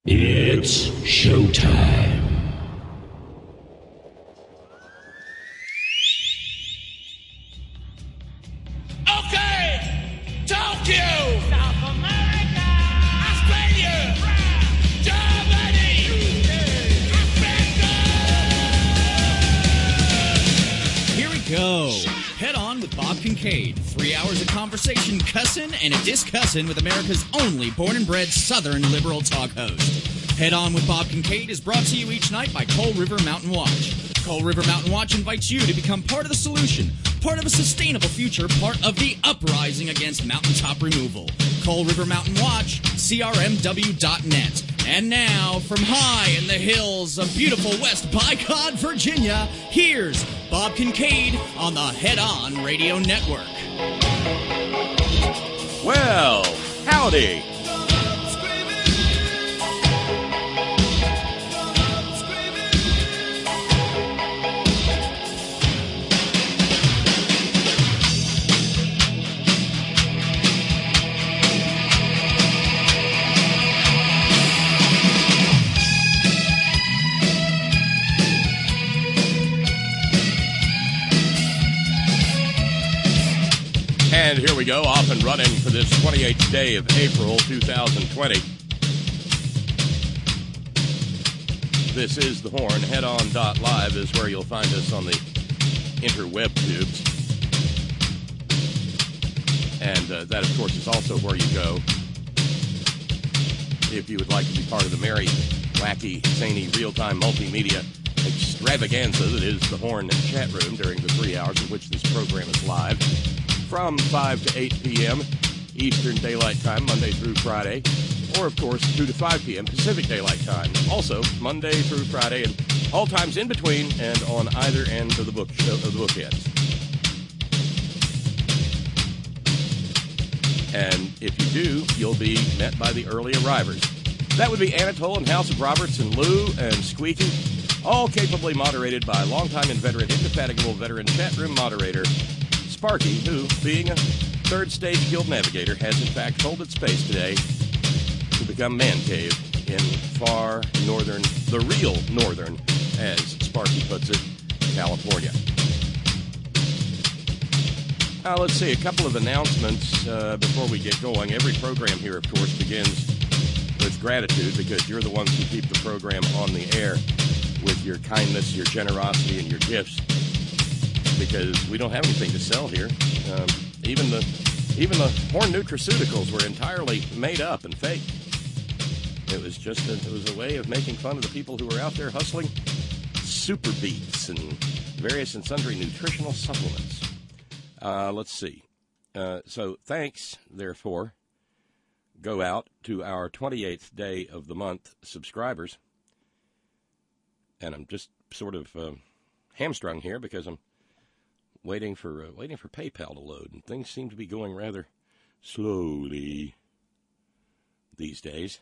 It's showtime. Okay, Tokyo, South America, Australia, Germany, Africa. Here we go. Head on with Bob Kincaid. 3 hours of conversation, cussing, and a discussin' with America's only born and bred Southern liberal talk host. Head on with Bob Kincaid is brought to you each night by Coal River Mountain Watch. Coal River Mountain Watch invites you to become part of the solution, part of a sustainable future, part of the uprising against mountaintop removal. Coal River Mountain Watch, crmw.net. And now, from high in the hills of beautiful West Bicod, Virginia, here's Bob Kincaid on the Head On Radio Network. Well, howdy. And here we go, off and running for this 28th day of April 2020. This is The Horn. Headon.live is where you'll find us on the interweb tubes. And that, of course, is also where you go if you would like to be part of the merry, wacky, zany, real-time multimedia extravaganza that is The Horn chat room during the 3 hours in which this program is live. From 5 to 8 p.m. Eastern Daylight Time, Monday through Friday. Or, of course, 2 to 5 p.m. Pacific Daylight Time. Also, Monday through Friday and all times in between and on either end of the bookends. And if you do, you'll be met by the early arrivers. That would be Anatole and House of Roberts and Lou and Squeaky, all capably moderated by longtime and veteran, indefatigable veteran chat room moderator Sparky, who, being a third stage guild navigator, has in fact folded space today to become man cave in far northern, the real northern, as Sparky puts it, California. Let's see, a couple of announcements before we get going. Every program here, of course, begins with gratitude because you're the ones who keep the program on the air with your kindness, your generosity, and your gifts. Because we don't have anything to sell here. Even the Horn nutraceuticals were entirely made up and fake. It was just a way of making fun of the people who were out there hustling super beets and various and sundry nutritional supplements. Let's see. So thanks, therefore, go out to our 28th day of the month subscribers. And I'm just sort of hamstrung here because I'm waiting for PayPal to load, and things seem to be going rather slowly these days.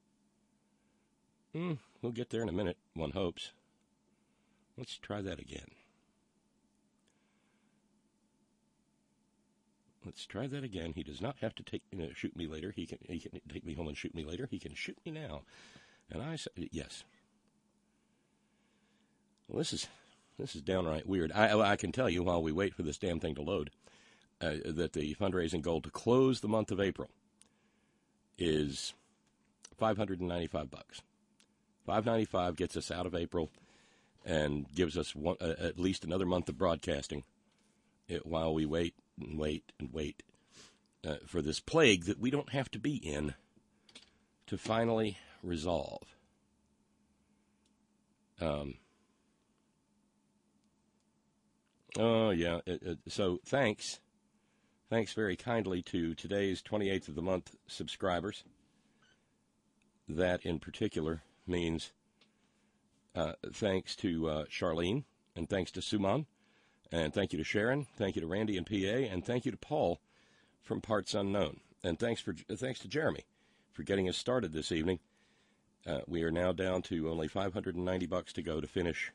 We'll get there in a minute, one hopes. Let's try that again. He does not have to shoot me later. He can take me home and shoot me later. He can shoot me now. And I said yes. Well, this is downright weird. I can tell you while we wait for this damn thing to load that the fundraising goal to close the month of April is $595. $595 gets us out of April and gives us at least another month of broadcasting while we wait and wait and wait for this plague that we don't have to be in to finally resolve. Oh, yeah. So thanks very kindly to today's 28th of the month subscribers. That in particular means thanks to Charlene, and thanks to Suman, and thank you to Sharon, thank you to Randy and PA, and thank you to Paul from Parts Unknown. And thanks to Jeremy for getting us started this evening. We are now down to only $590 to go to finish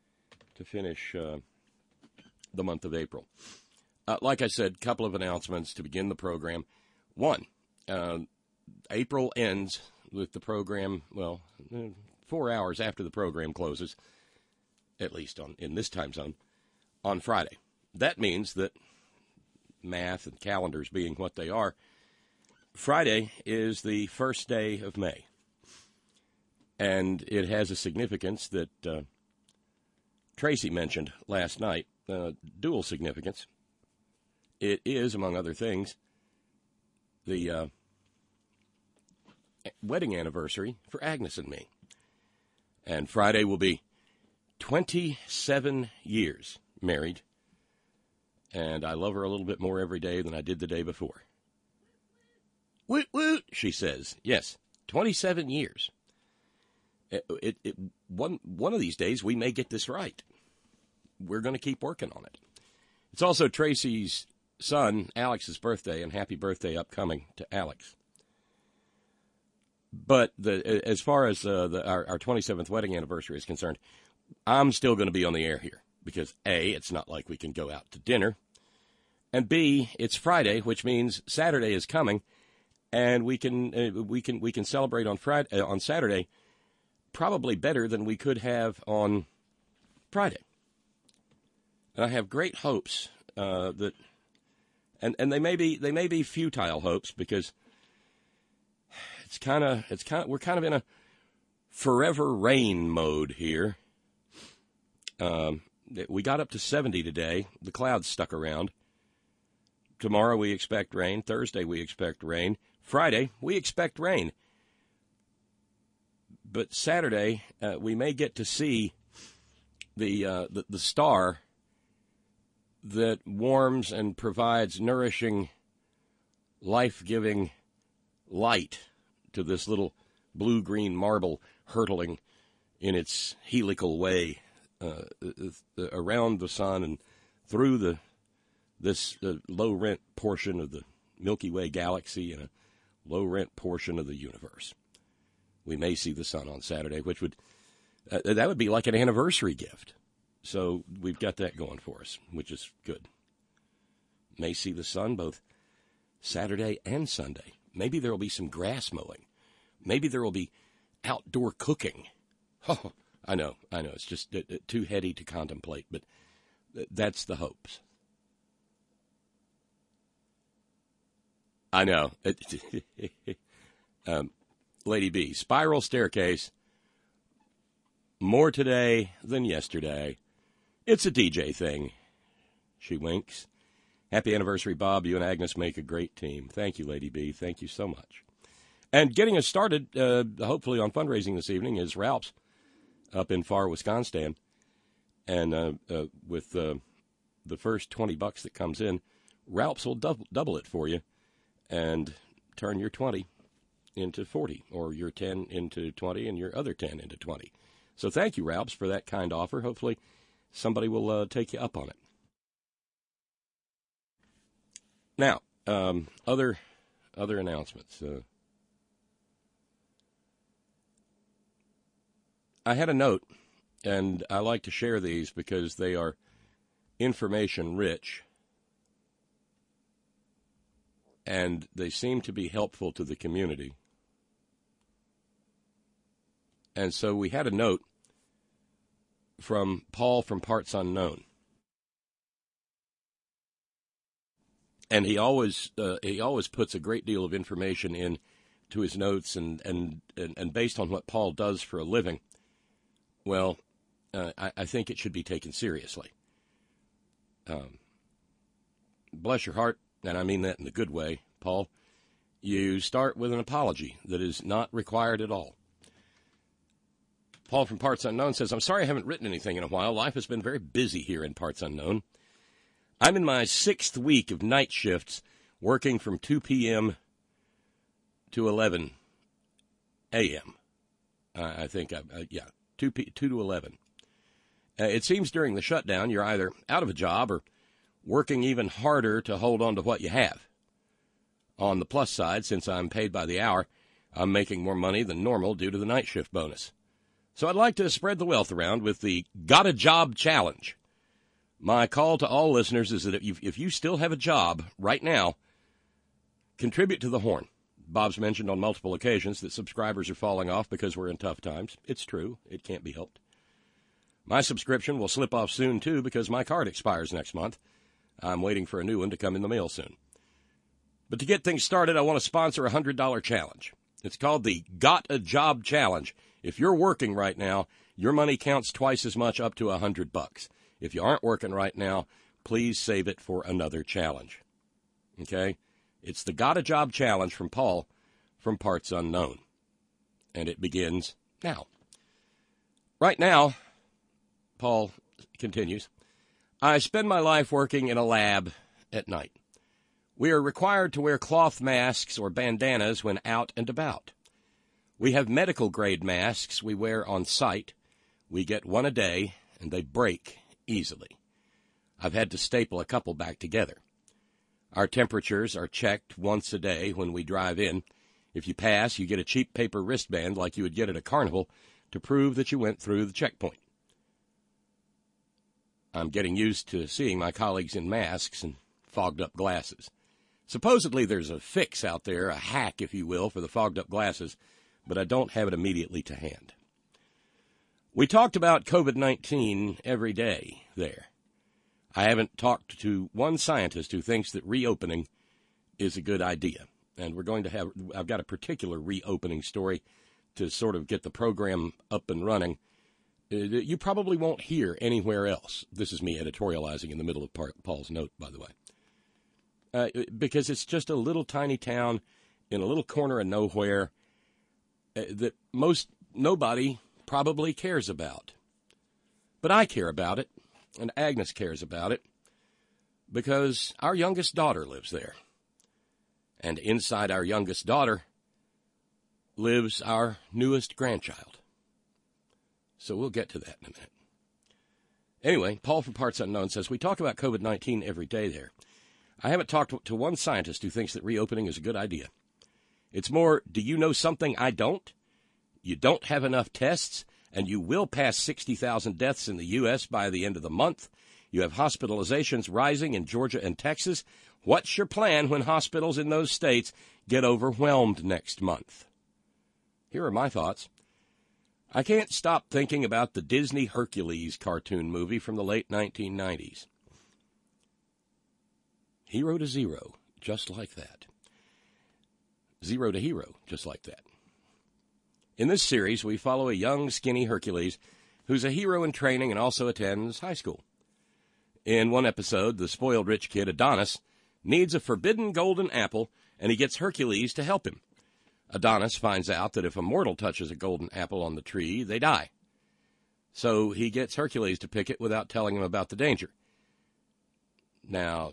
the month of April. Like I said, a couple of announcements to begin the program. One, April ends with the program, 4 hours after the program closes, at least in this time zone, on Friday. That means that, math and calendars being what they are, Friday is the first day of May. And it has a significance that Tracy mentioned last night, dual significance. It is, among other things, the wedding anniversary for Agnes and me. And Friday will be 27 years married. And I love her a little bit more every day than I did the day before. Woot, woot, she says. Yes, 27 years. One of these days, we may get this right. We're going to keep working on it. It's also Tracy's son, Alex's birthday, and happy birthday upcoming to Alex. But as far as our 27th wedding anniversary is concerned, I'm still going to be on the air here because A, it's not like we can go out to dinner, and B, it's Friday, which means Saturday is coming, and we can celebrate on Saturday probably better than we could have on Friday. And I have great hopes that, and they may be futile hopes because we're kind of in a forever rain mode here. We got up to 70 today. The clouds stuck around. Tomorrow we expect rain. Thursday we expect rain. Friday we expect rain. But Saturday we may get to see the star that warms and provides nourishing, life-giving light to this little blue-green marble hurtling in its helical way around the sun and through this low-rent portion of the Milky Way galaxy and a low-rent portion of the universe. We may see the sun on Saturday, which would be like an anniversary gift. So we've got that going for us, which is good. May see the sun both Saturday and Sunday. Maybe there will be some grass mowing. Maybe there will be outdoor cooking. Oh, I know. It's just too heady to contemplate, but that's the hopes. I know. Lady B, spiral staircase. More today than yesterday. It's a DJ thing. She winks. Happy anniversary, Bob. You and Agnes make a great team. Thank you, Lady B. Thank you so much. And getting us started, hopefully on fundraising this evening, is Ralph's up in far Wisconsin. And with the first $20 that comes in, Ralph's will double it for you and turn your 20 into 40, or your 10 into 20 and your other 10 into 20. So thank you, Ralph's, for that kind offer. Hopefully somebody will take you up on it. Now, other announcements. I had a note, and I like to share these because they are information rich, and they seem to be helpful to the community. And so we had a note from Paul from Parts Unknown. And he always puts a great deal of information in to his notes, and based on what Paul does for a living, well, I think it should be taken seriously. Bless your heart, and I mean that in the good way, Paul. You start with an apology that is not required at all. Paul from Parts Unknown says, I'm sorry I haven't written anything in a while. Life has been very busy here in Parts Unknown. I'm in my 6th week of night shifts, working from 2 p.m. to 11 a.m. I think, 2 to 11. It seems during the shutdown you're either out of a job or working even harder to hold on to what you have. On the plus side, since I'm paid by the hour, I'm making more money than normal due to the night shift bonus. So I'd like to spread the wealth around with the Got a Job Challenge. My call to all listeners is that if you still have a job right now, contribute to the Horn. Bob's mentioned on multiple occasions that subscribers are falling off because we're in tough times. It's true. It can't be helped. My subscription will slip off soon, too, because my card expires next month. I'm waiting for a new one to come in the mail soon. But to get things started, I want to sponsor a $100 challenge. It's called the Got a Job Challenge. If you're working right now, your money counts twice as much, up to $100. If you aren't working right now, please save it for another challenge. Okay? It's the Got a Job Challenge from Paul from Parts Unknown. And it begins now. Right now, Paul continues, I spend my life working in a lab at night. We are required to wear cloth masks or bandanas when out and about. We have medical-grade masks we wear on site. We get one a day, and they break easily. I've had to staple a couple back together. Our temperatures are checked once a day when we drive in. If you pass, you get a cheap paper wristband like you would get at a carnival to prove that you went through the checkpoint. I'm getting used to seeing my colleagues in masks and fogged-up glasses. Supposedly there's a fix out there, a hack, if you will, for the fogged-up glasses, but I don't have it immediately to hand. We talked about COVID-19 every day there. I haven't talked to one scientist who thinks that reopening is a good idea. And I've got a particular reopening story to sort of get the program up and running. You probably won't hear anywhere else. This is me editorializing in the middle of Paul's note, by the way. Because it's just a little tiny town in a little corner of nowhere that nobody probably cares about. But I care about it, and Agnes cares about it, because our youngest daughter lives there. And inside our youngest daughter lives our newest grandchild. So we'll get to that in a minute. Anyway, Paul from Parts Unknown says, we talk about COVID-19 every day there. I haven't talked to one scientist who thinks that reopening is a good idea. It's more, do you know something I don't? You don't have enough tests, and you will pass 60,000 deaths in the U.S. by the end of the month. You have hospitalizations rising in Georgia and Texas. What's your plan when hospitals in those states get overwhelmed next month? Here are my thoughts. I can't stop thinking about the Disney Hercules cartoon movie from the late 1990s. Hero to zero, just like that. Zero to hero, just like that. In this series, we follow a young, skinny Hercules who's a hero in training and also attends high school. In one episode, the spoiled rich kid, Adonis, needs a forbidden golden apple, and he gets Hercules to help him. Adonis finds out that if a mortal touches a golden apple on the tree, they die. So he gets Hercules to pick it without telling him about the danger. Now,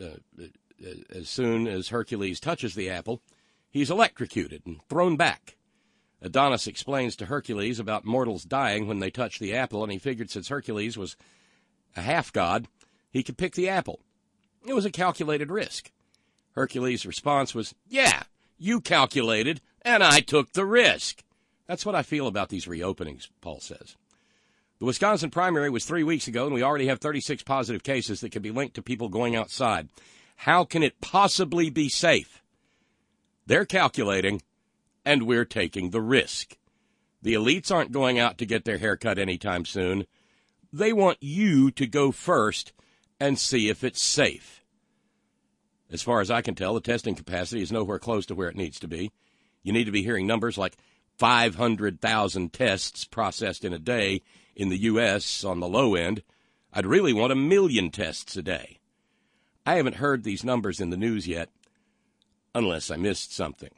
as soon as Hercules touches the apple, he's electrocuted and thrown back. Adonis explains to Hercules about mortals dying when they touch the apple, and he figured since Hercules was a half-god, he could pick the apple. It was a calculated risk. Hercules' response was, yeah, you calculated, and I took the risk. That's what I feel about these reopenings, Paul says. The Wisconsin primary was 3 weeks ago, and we already have 36 positive cases that can be linked to people going outside. How can it possibly be safe? They're calculating, and we're taking the risk. The elites aren't going out to get their hair cut anytime soon. They want you to go first and see if it's safe. As far as I can tell, the testing capacity is nowhere close to where it needs to be. You need to be hearing numbers like 500,000 tests processed in a day in the U.S. on the low end. I'd really want 1 million tests a day. I haven't heard these numbers in the news yet, unless I missed something.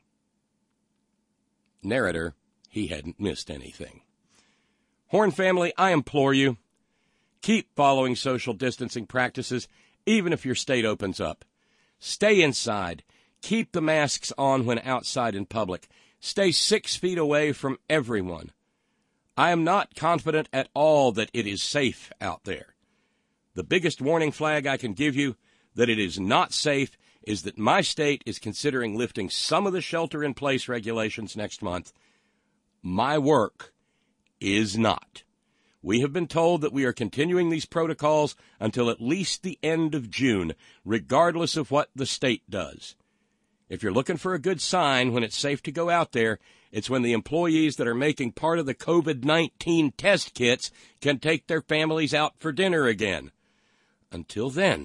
Narrator, he hadn't missed anything. Horn family, I implore you, keep following social distancing practices, even if your state opens up. Stay inside. Keep the masks on when outside in public. Stay 6 feet away from everyone. I am not confident at all that it is safe out there. The biggest warning flag I can give you that it is not safe is that my state is considering lifting some of the shelter-in-place regulations next month. My work is not. We have been told that we are continuing these protocols until at least the end of June, regardless of what the state does. If you're looking for a good sign when it's safe to go out there, it's when the employees that are making part of the COVID-19 test kits can take their families out for dinner again. Until then,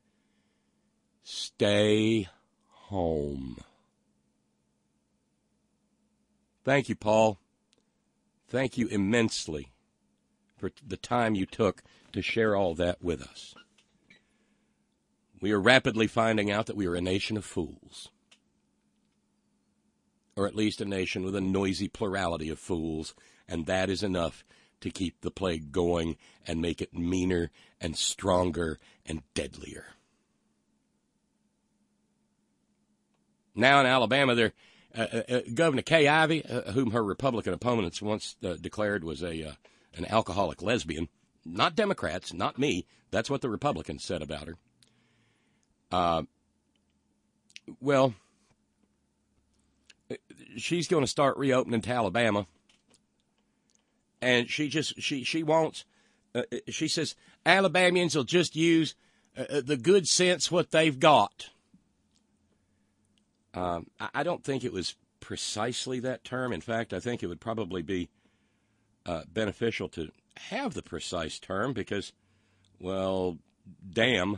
stay home. Thank you, Paul. Thank you immensely for the time you took to share all that with us. We are rapidly finding out that we are a nation of fools. Or at least a nation with a noisy plurality of fools, and that is enough to keep the plague going and make it meaner and stronger and deadlier. Now in Alabama, Governor Kay Ivey, whom her Republican opponents once declared was an alcoholic lesbian, not Democrats, not me, that's what the Republicans said about her. Well, she's going to start reopening to Alabama, and she wants, she says, Alabamians will just use the good sense what they've got. I don't think it was precisely that term. In fact, I think it would probably be beneficial to have the precise term because, well, damn.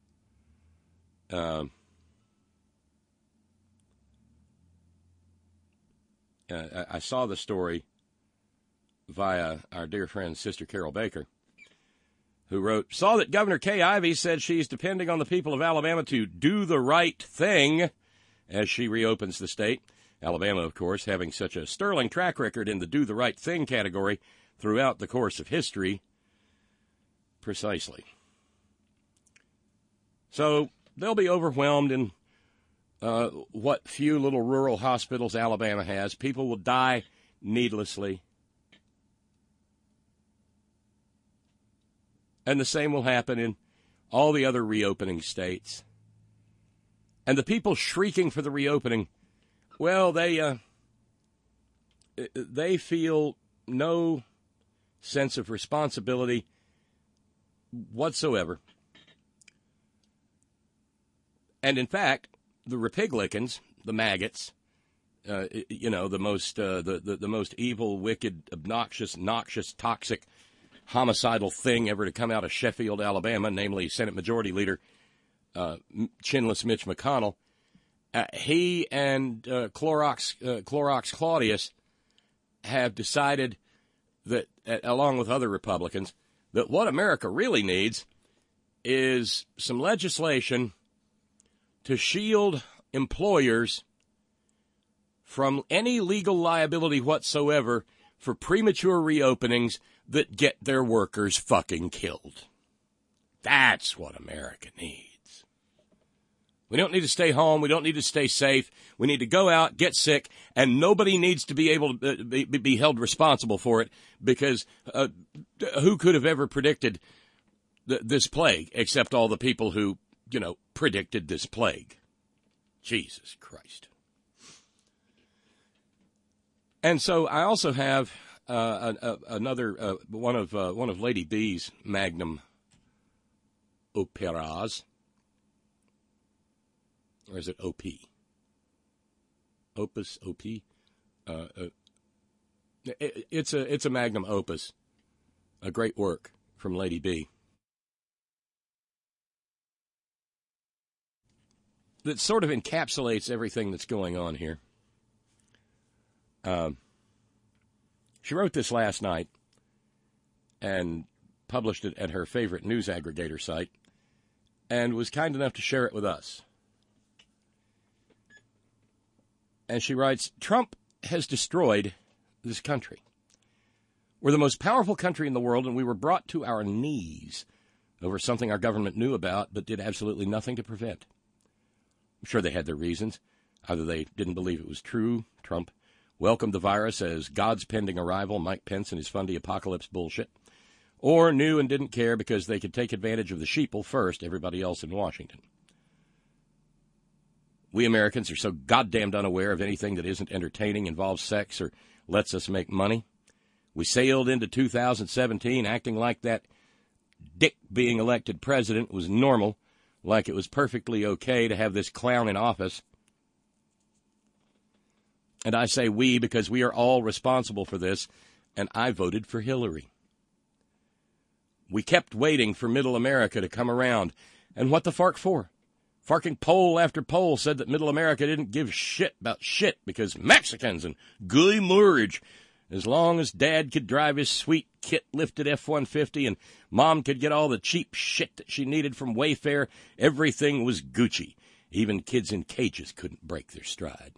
I saw the story via our dear friend, Sister Carol Baker, who wrote, saw that Governor Kay Ivey said she's depending on the people of Alabama to do the right thing as she reopens the state. Alabama, of course, having such a sterling track record in the do the right thing category throughout the course of history. Precisely. So they'll be overwhelmed in what few little rural hospitals Alabama has. People will die needlessly. And the same will happen in all the other reopening states. And the people shrieking for the reopening, well, they feel no sense of responsibility whatsoever. And in fact, the Republicans, the maggots, the most evil, wicked, obnoxious, noxious, toxic, homicidal thing ever to come out of Sheffield, Alabama, namely Senate Majority Leader chinless Mitch McConnell, he and Clorox Claudius have decided that, along with other Republicans, that what America really needs is some legislation to shield employers from any legal liability whatsoever for premature reopenings that get their workers fucking killed. That's what America needs. We don't need to stay home. We don't need to stay safe. We need to go out, get sick, and nobody needs to be able to be held responsible for it because who could have ever predicted this plague except all the people who, predicted this plague? Jesus Christ. And so I also have another one of Lady B's magnum operas. Or is it OP? Opus, OP? It's a magnum opus, a great work from Lady B that sort of encapsulates everything that's going on here. She wrote this last night and published it at her favorite news aggregator site and was kind enough to share it with us. And she writes, Trump has destroyed this country. We're the most powerful country in the world, and we were brought to our knees over something our government knew about but did absolutely nothing to prevent. I'm sure they had their reasons. Either they didn't believe it was true, Trump welcomed the virus as God's pending arrival, Mike Pence and his fundy apocalypse bullshit, or knew and didn't care because they could take advantage of the sheeple first, everybody else in Washington. We Americans are so goddamn unaware of anything that isn't entertaining, involves sex, or lets us make money. We sailed into 2017 acting like that dick being elected president was normal, like it was perfectly okay to have this clown in office. And I say we because we are all responsible for this, and I voted for Hillary. We kept waiting for Middle America to come around. And what the fark for? Farking poll after poll said that Middle America didn't give shit about shit because Mexicans and Guy Murridge, as long as Dad could drive his sweet kit-lifted F-150 and Mom could get all the cheap shit that she needed from Wayfair, everything was Gucci. Even kids in cages couldn't break their stride.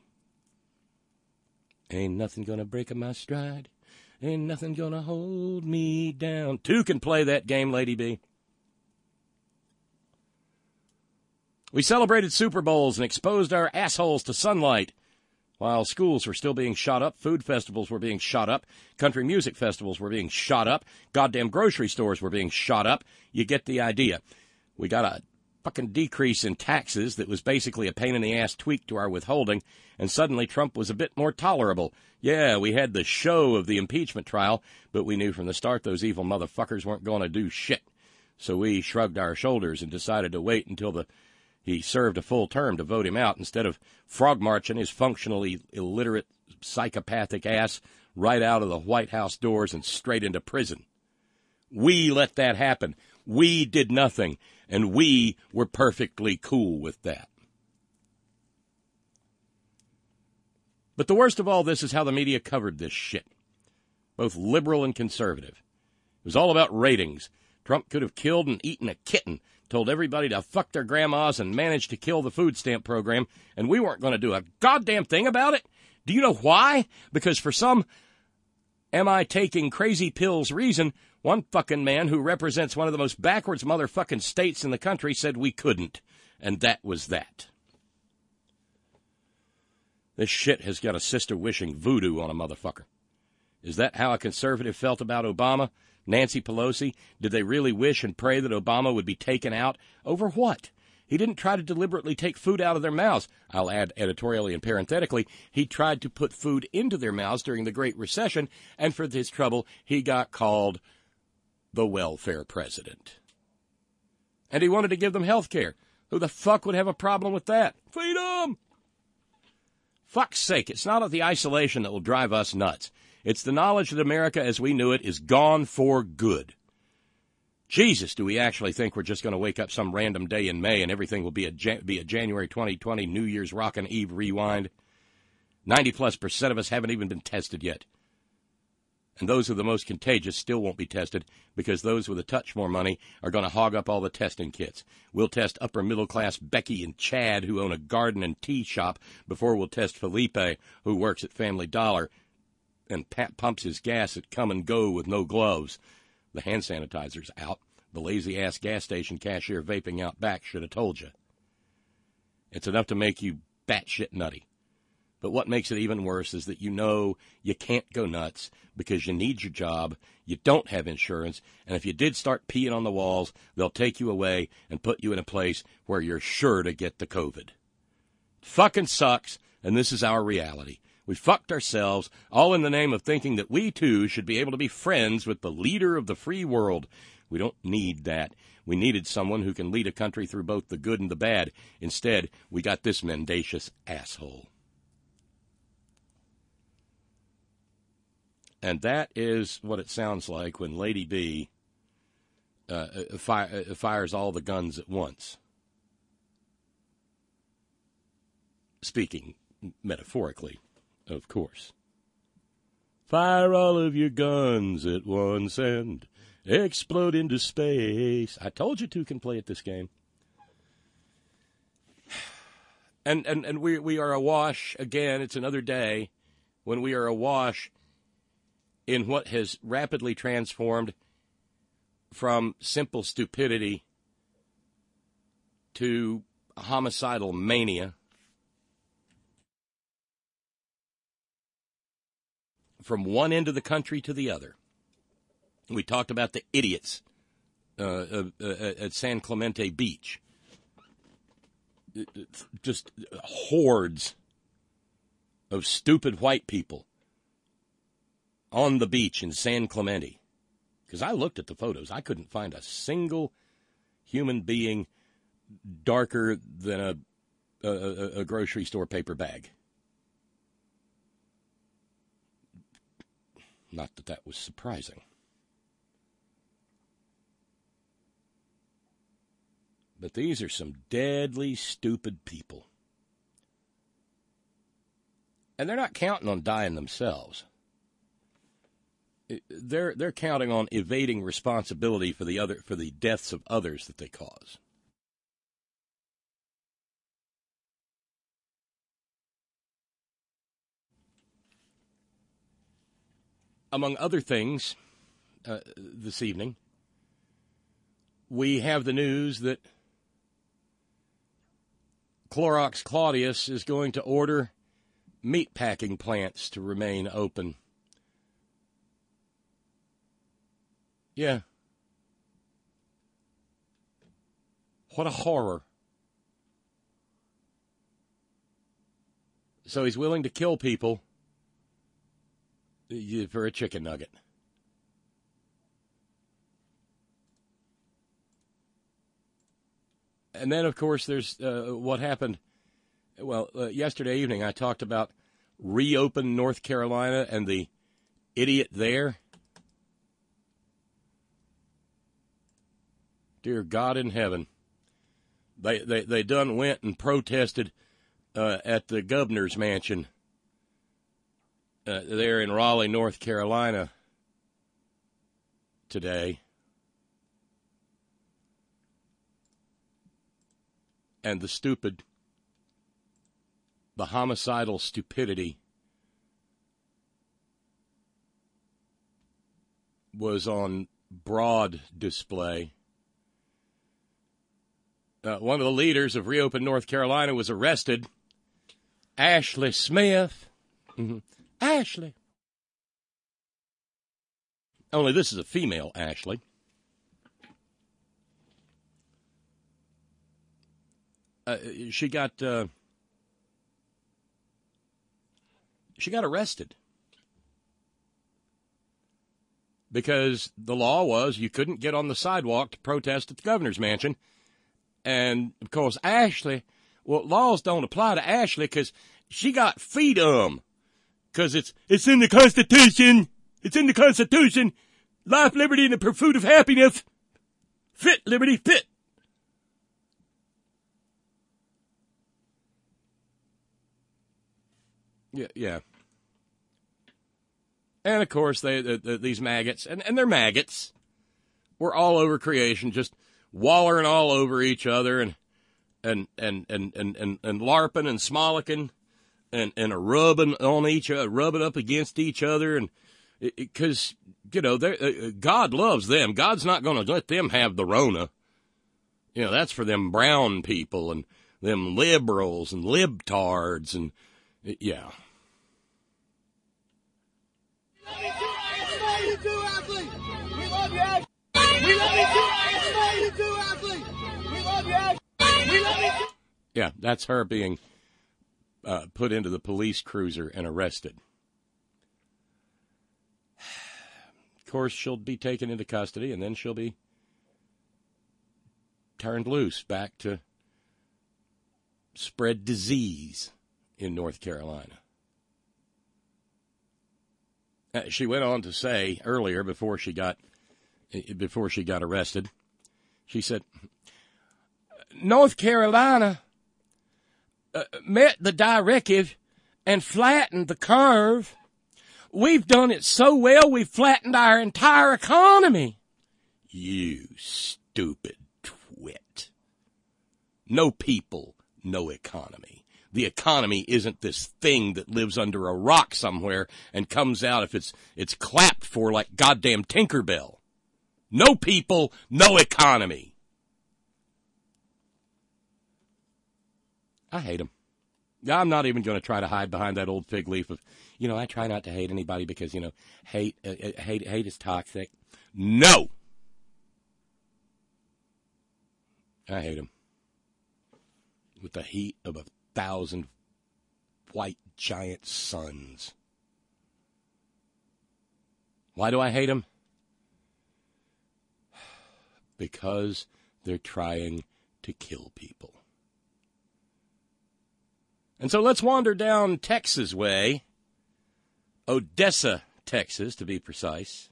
Ain't nothing gonna break my stride. Ain't nothing gonna hold me down. Two can play that game, Lady B. We celebrated Super Bowls and exposed our assholes to sunlight. While schools were still being shot up, food festivals were being shot up, country music festivals were being shot up, goddamn grocery stores were being shot up. You get the idea. We got a fucking decrease in taxes that was basically a pain-in-the-ass tweak to our withholding, and suddenly Trump was a bit more tolerable. Yeah, we had the show of the impeachment trial, but we knew from the start those evil motherfuckers weren't going to do shit. So we shrugged our shoulders and decided to wait until he served a full term to vote him out instead of frog-marching his functionally illiterate, psychopathic ass right out of the White House doors and straight into prison. We let that happen. We did nothing, and we were perfectly cool with that. But the worst of all this is how the media covered this shit, both liberal and conservative. It was all about ratings. Trump could have killed and eaten a kitten, told everybody to fuck their grandmas, and managed to kill the food stamp program, and we weren't going to do a goddamn thing about it. Do you know why? Because for some am I taking crazy pills reason, one fucking man who represents one of the most backwards motherfucking states in the country said we couldn't, and that was that. This shit has got a sister wishing voodoo on a motherfucker. Is that how a conservative felt about Obama? Nancy Pelosi? Did they really wish and pray that Obama would be taken out? Over what? He didn't try to deliberately take food out of their mouths. I'll add editorially and parenthetically, he tried to put food into their mouths during the Great Recession, and for this trouble, he got called the welfare president. And he wanted to give them health care. Who the fuck would have a problem with that? Feed them! Fuck's sake, it's not the isolation that will drive us nuts. It's the knowledge that America as we knew it is gone for good. Jesus, do we actually think we're just going to wake up some random day in May and everything will be a January 2020 New Year's Rockin' Eve rewind? 90+% of us haven't even been tested yet. And those who are the most contagious still won't be tested because those with a touch more money are going to hog up all the testing kits. We'll test upper-middle-class Becky and Chad, who own a garden and tea shop, before we'll test Felipe, who works at Family Dollar and pumps his gas at Come and Go with no gloves. The hand sanitizer's out. The lazy-ass gas station cashier vaping out back should have told you. It's enough to make you batshit nutty. But what makes it even worse is that you know you can't go nuts because you need your job, you don't have insurance, and if you did start peeing on the walls, they'll take you away and put you in a place where you're sure to get the COVID. Fucking sucks, and this is our reality. We fucked ourselves, all in the name of thinking that we, too, should be able to be friends with the leader of the free world. We don't need that. We needed someone who can lead a country through both the good and the bad. Instead, we got this mendacious asshole. And that is what it sounds like when Lady B fires all the guns at once. Speaking metaphorically, of course. Fire all of your guns at once and explode into space. I told you two can play at this game. And we are awash again. It's another day when we are awash in what has rapidly transformed from simple stupidity to homicidal mania, from one end of the country to the other. We talked about the idiots at San Clemente Beach. Just hordes of stupid white people on the beach in San Clemente. Because I looked at the photos. I couldn't find a single human being darker than a grocery store paper bag. Not that that was surprising. But these are some deadly stupid people. And they're not counting on dying themselves. They're counting on evading responsibility for the deaths of others that they cause. Among other things, this evening, we have the news that Clorox Claudius is going to order meatpacking plants to remain open. Yeah. What a horror. So he's willing to kill people for a chicken nugget. And then, of course, there's what happened. Well, yesterday evening I talked about Reopen North Carolina and the idiot there. Dear God in heaven. They done went and protested at the governor's mansion there in Raleigh, North Carolina today. And the homicidal stupidity was on broad display. One of the leaders of Reopen North Carolina was arrested. Ashley Smith. Mm-hmm. Ashley. Only this is a female Ashley. She got arrested because the law was you couldn't get on the sidewalk to protest at the governor's mansion. And, of course, Ashley, well, laws don't apply to Ashley because she got freedom. Because it's in the Constitution. It's in the Constitution. Life, liberty, and the pursuit of happiness. Fit, liberty, fit. Yeah. And, of course, these maggots, and they're maggots, were all over creation, just wallering all over each other and larping and smolicking and rubbing on each other, rubbing up against each other, and because God loves them. God's not going to let them have the Rona. That's for them brown people and them liberals and libtards and yeah. Yeah, that's her being put into the police cruiser and arrested. Of course, she'll be taken into custody, and then she'll be turned loose back to spread disease in North Carolina. She went on to say earlier, before she got arrested, she said, North Carolina met the directive and flattened the curve. We've done it so well, we've flattened our entire economy. You stupid twit. No people, no economy. The economy isn't this thing that lives under a rock somewhere and comes out if it's clapped for like goddamn Tinkerbell. No people, no economy. I hate them. I'm not even going to try to hide behind that old fig leaf of, I try not to hate anybody because, hate is toxic. No! I hate them. With the heat of 1,000 white giant suns. Why do I hate them? Because they're trying to kill people. And so let's wander down Texas way, Odessa, Texas, to be precise.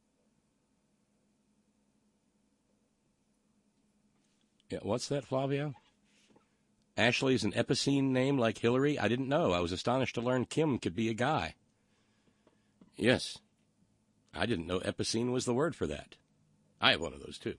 Yeah, what's that, Flavio? Ashley is an Epicene name like Hillary? I didn't know. I was astonished to learn Kim could be a guy. Yes. I didn't know Epicene was the word for that. I have one of those, too.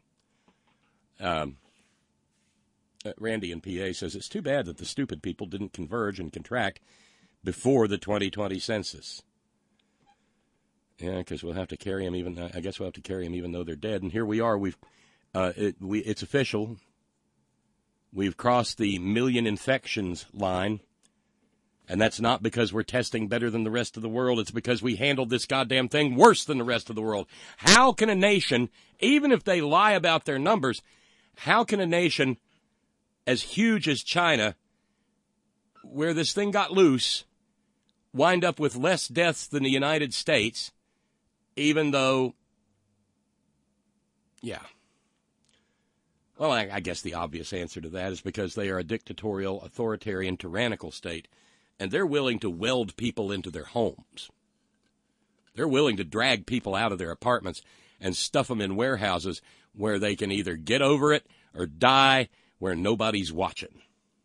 Randy in PA says, it's too bad that the stupid people didn't converge and contract before the 2020 census. Yeah, because we'll have to carry them even, I guess we'll have to carry them even though they're dead. And here we are. It's official. We've crossed the million infections line. And that's not because we're testing better than the rest of the world. It's because we handled this goddamn thing worse than the rest of the world. How can a nation, even if they lie about their numbers, how can a nation as huge as China, where this thing got loose, wind up with less deaths than the United States, even though, yeah. Well, I guess the obvious answer to that is because they are a dictatorial, authoritarian, tyrannical state, and they're willing to weld people into their homes. They're willing to drag people out of their apartments and stuff them in warehouses where they can either get over it or die where nobody's watching.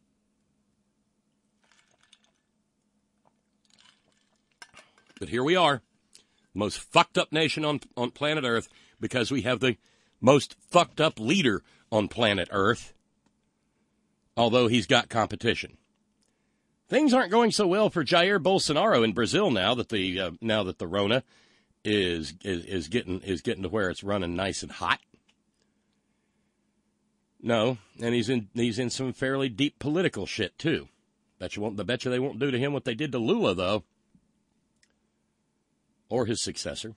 But here we are, most fucked up nation on planet Earth, because we have the most fucked up leader on planet Earth, although he's got competition. Things aren't going so well for Jair Bolsonaro in Brazil now that the Rona is getting to where it's running nice and hot. No, and he's in some fairly deep political shit too. Bet you they won't do to him what they did to Lula though, or his successor.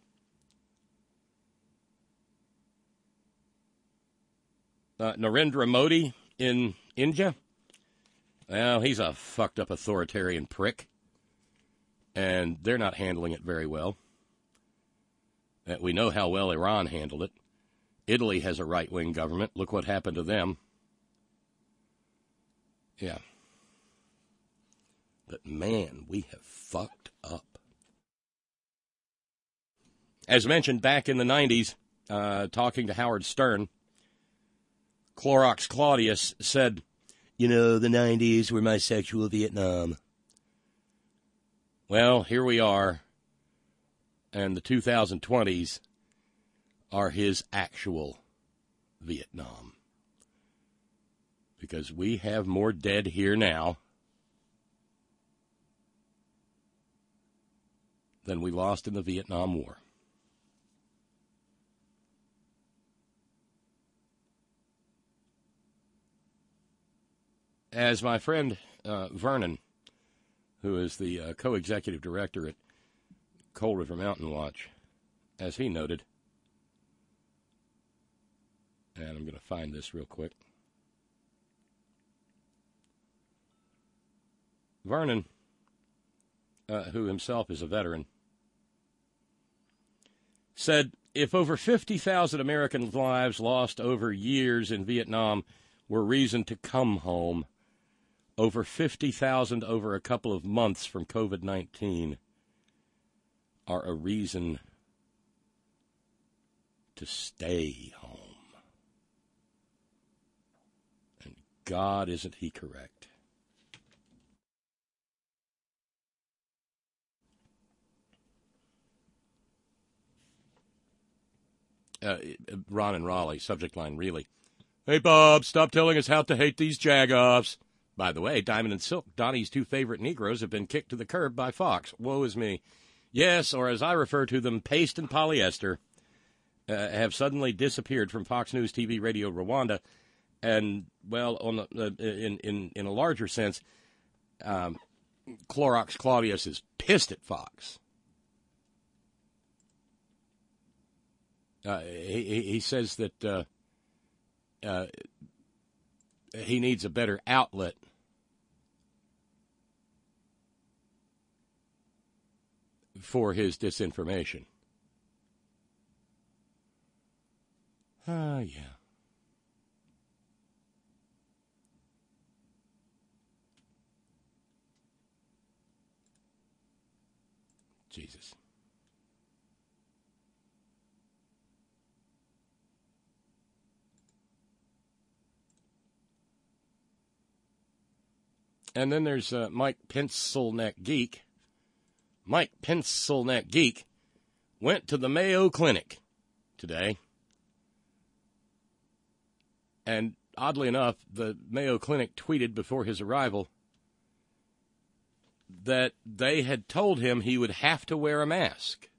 Narendra Modi in India. Well, he's a fucked up authoritarian prick, and they're not handling it very well. We know how well Iran handled it. Italy has a right-wing government. Look what happened to them. Yeah. But, man, we have fucked up. As mentioned back in the 90s, talking to Howard Stern, Clorox Claudius said, you know, the 90s were my sexual Vietnam. Well, here we are, and the 2020s are his actual Vietnam. Because we have more dead here now than we lost in the Vietnam War. As my friend Vernon, who is the co-executive director at Cold River Mountain Watch, as he noted, and I'm going to find this real quick. Vernon, who himself is a veteran, said, if over 50,000 American lives lost over years in Vietnam were reason to come home, over 50,000 over a couple of months from COVID-19 are a reason to stay home. And God, isn't he correct? Ron and Raleigh, subject line, really. Hey, Bob, stop telling us how to hate these jagoffs. By the way, Diamond and Silk, Donnie's two favorite Negroes, have been kicked to the curb by Fox. Woe is me. Yes, or as I refer to them, paste and polyester, have suddenly disappeared from Fox News, TV, Radio, Rwanda. And, well, on in a larger sense, Clorox Claudius is pissed at Fox. He says that he needs a better outlet for his disinformation. Yeah. Jesus. And then there's Mike Pencilneck Geek. Mike Pencilneck Geek went to the Mayo Clinic today. And oddly enough, the Mayo Clinic tweeted before his arrival that they had told him he would have to wear a mask.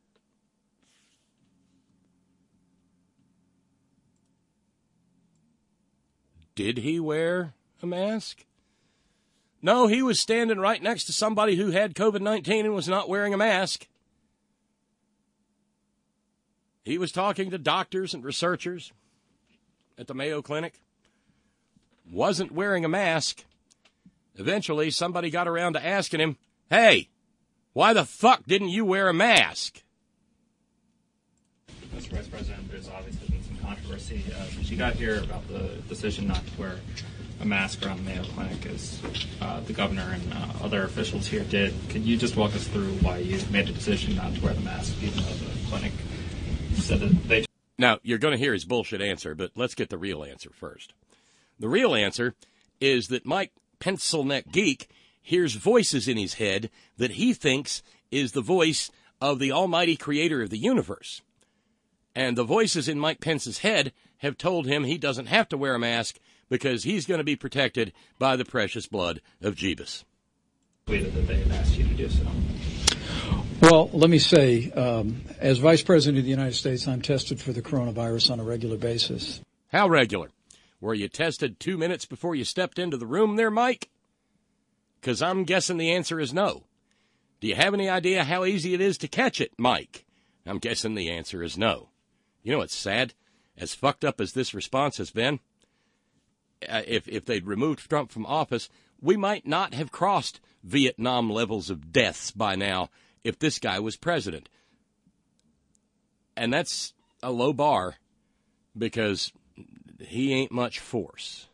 Did he wear a mask? No, he was standing right next to somebody who had COVID-19 and was not wearing a mask. He was talking to doctors and researchers at the Mayo Clinic. Wasn't wearing a mask. Eventually, somebody got around to asking him, "Hey, why the fuck didn't you wear a mask?" Mr. Vice President, there's obviously been some controversy since you got here about the decision not to wear a mask around the Mayo Clinic, as the governor and other officials here did. Could you just walk us through why you made the decision not to wear the mask, even though the clinic said that they... Now, you're going to hear his bullshit answer, but let's get the real answer first. The real answer is that Mike Pencilneck Geek hears voices in his head that he thinks is the voice of the almighty creator of the universe. And the voices in Mike Pence's head have told him he doesn't have to wear a mask because he's going to be protected by the precious blood of Jeebus. Tweeted that they had asked you to do so. Well, let me say, as Vice President of the United States, I'm tested for the coronavirus on a regular basis. How regular? Were you tested 2 minutes before you stepped into the room there, Mike? Because I'm guessing the answer is no. Do you have any idea how easy it is to catch it, Mike? I'm guessing the answer is no. You know what's sad? As fucked up as this response has been, if they'd removed Trump from office, we might not have crossed Vietnam levels of deaths by now if this guy was president. And that's a low bar because he ain't much force.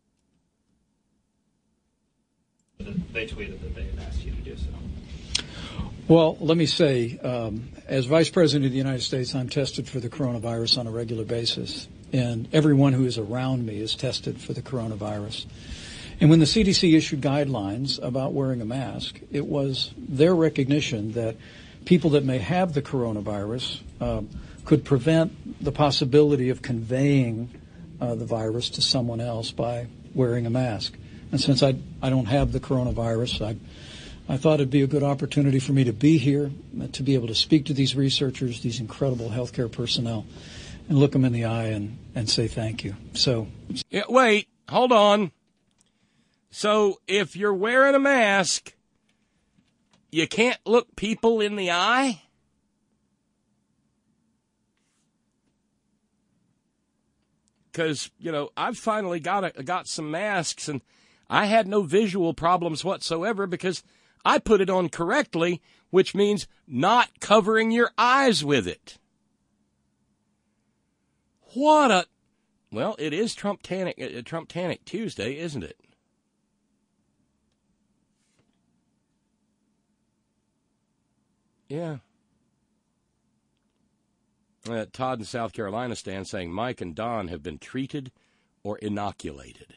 They tweeted that they had asked you to do so. Well, let me say, as Vice President of the United States, I'm tested for the coronavirus on a regular basis. And everyone who is around me is tested for the coronavirus. And when the CDC issued guidelines about wearing a mask, it was their recognition that people that may have the coronavirus could prevent the possibility of conveying the virus to someone else by wearing a mask. And since I don't have the coronavirus, I thought it'd be a good opportunity for me to be here, to be able to speak to these researchers, these incredible healthcare personnel, and look them in the eye and say thank you. So, yeah, wait, hold on. So if you're wearing a mask, you can't look people in the eye? Because, you know, I've finally got some masks, and I had no visual problems whatsoever because I put it on correctly, which means not covering your eyes with it. Well, it is Trump-tanic Tuesday, isn't it? Yeah. Todd in South Carolina stands saying Mike and Don have been treated or inoculated.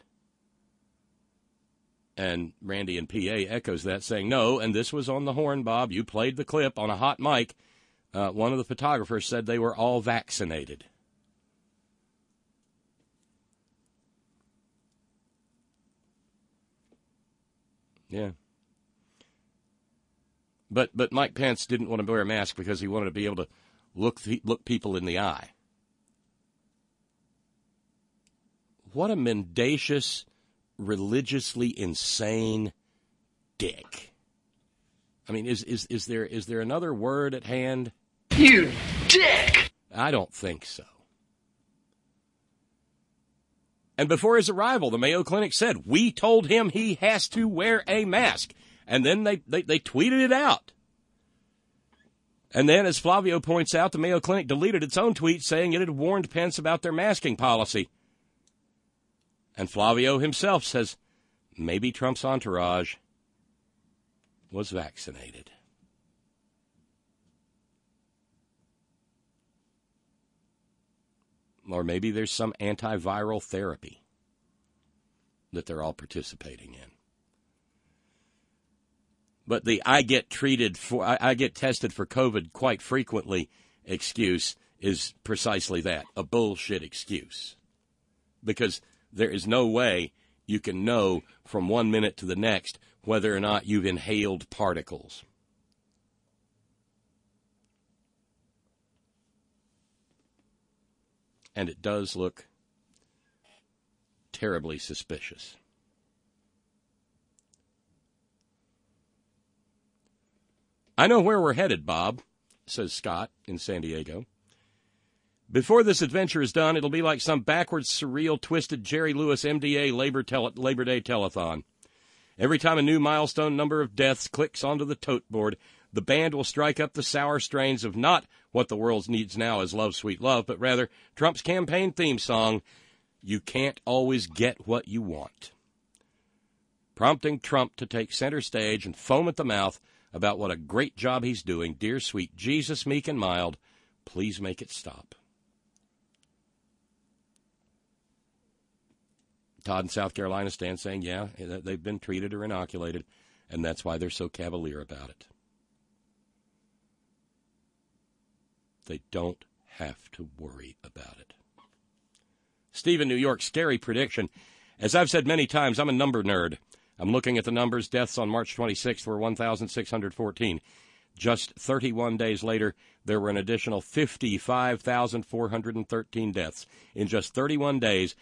And Randy in PA echoes that, saying, no, and this was on the horn, Bob. You played the clip on a hot mic. One of the photographers said they were all vaccinated. Yeah. But Mike Pence didn't want to wear a mask because he wanted to be able to look people in the eye. What a mendacious, religiously insane dick. I mean, is there another word at hand? You dick! I don't think so. And before his arrival, the Mayo Clinic said, we told him he has to wear a mask. And then they tweeted it out. And then, as Flavio points out, the Mayo Clinic deleted its own tweet saying it had warned Pence about their masking policy. And Flavio himself says maybe Trump's entourage was vaccinated. Or maybe there's some antiviral therapy that they're all participating in. But the I get tested for COVID quite frequently excuse is precisely that, a bullshit excuse. Because there is no way you can know from 1 minute to the next whether or not you've inhaled particles. And it does look terribly suspicious. I know where we're headed, Bob, says Scott in San Diego. Before this adventure is done, it'll be like some backwards, surreal, twisted Jerry Lewis MDA Labor Day telethon. Every time a new milestone number of deaths clicks onto the tote board, the band will strike up the sour strains of not what the world needs now is Love, Sweet Love, but rather Trump's campaign theme song, You Can't Always Get What You Want, prompting Trump to take center stage and foam at the mouth about what a great job he's doing. Dear sweet Jesus, meek and mild, please make it stop. Todd in South Carolina stands saying, yeah, they've been treated or inoculated, and that's why they're so cavalier about it. They don't have to worry about it. Steve in New York, scary prediction. As I've said many times, I'm a number nerd. I'm looking at the numbers. Deaths on March 26th were 1,614. Just 31 days later, there were an additional 55,413 deaths. In just 31 days,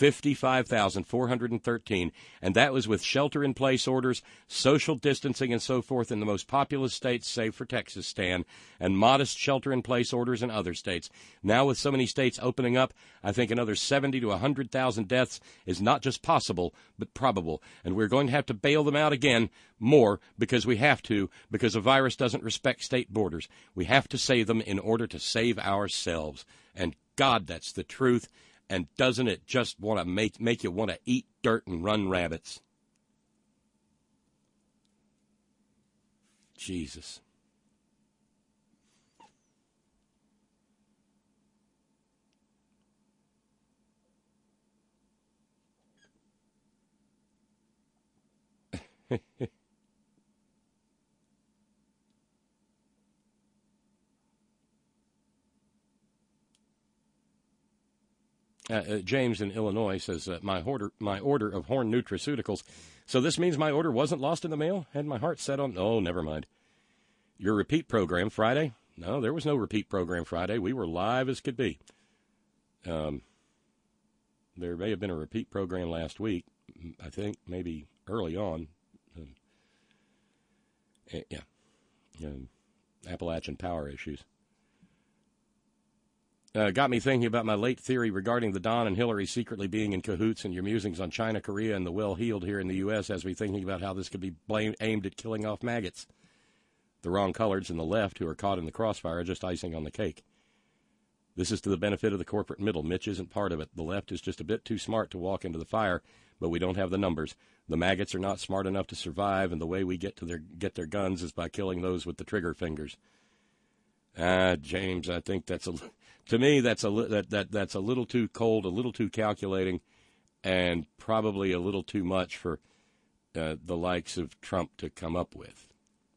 55,413. And that was with shelter-in-place orders, social distancing, and so forth in the most populous states, save for Texas, Stan, and modest shelter-in-place orders in other states. Now, with so many states opening up, I think another 70 to 100,000 deaths is not just possible, but probable. And we're going to have to bail them out again more because we have to, because a virus doesn't respect state borders. We have to save them in order to save ourselves. And God, that's the truth. And doesn't it just want to make you want to eat dirt and run rabbits? Jesus. James in Illinois says, my order of Horn Nutraceuticals. So this means my order wasn't lost in the mail? Had my heart set on... Oh, never mind. Your repeat program Friday? No, there was no repeat program Friday. We were live as could be. There may have been a repeat program last week. I think maybe early on. Appalachian power issues. Got me thinking about my late theory regarding the Don and Hillary secretly being in cahoots, and your musings on China, Korea, and the well-heeled here in the U.S. has me thinking about how this could be aimed at killing off maggots. The wrong coloreds and the left, who are caught in the crossfire, are just icing on the cake. This is to the benefit of the corporate middle. Mitch isn't part of it. The left is just a bit too smart to walk into the fire, but we don't have the numbers. The maggots are not smart enough to survive, and the way we get their guns is by killing those with the trigger fingers. James, I think that's to me that's a little too cold, a little too calculating, and probably a little too much for the likes of Trump to come up with.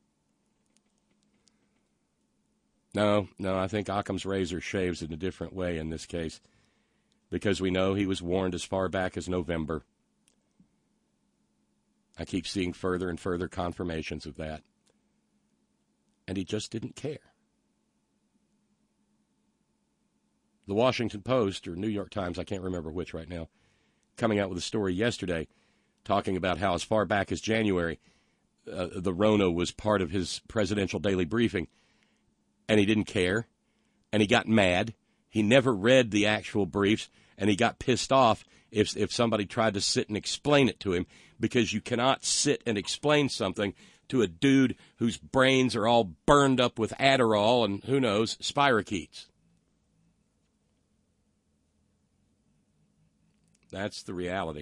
No, I think Occam's razor shaves in a different way in this case, because we know he was warned as far back as November. I keep seeing further and further confirmations of that. And he just didn't care. The Washington Post, or New York Times, I can't remember which right now, coming out with a story yesterday talking about how as far back as January, the Rona was part of his presidential daily briefing, and he didn't care, and he got mad. He never read the actual briefs, and he got pissed off if somebody tried to sit and explain it to him, because you cannot sit and explain something to a dude whose brains are all burned up with Adderall and, who knows, spirochetes. That's the reality.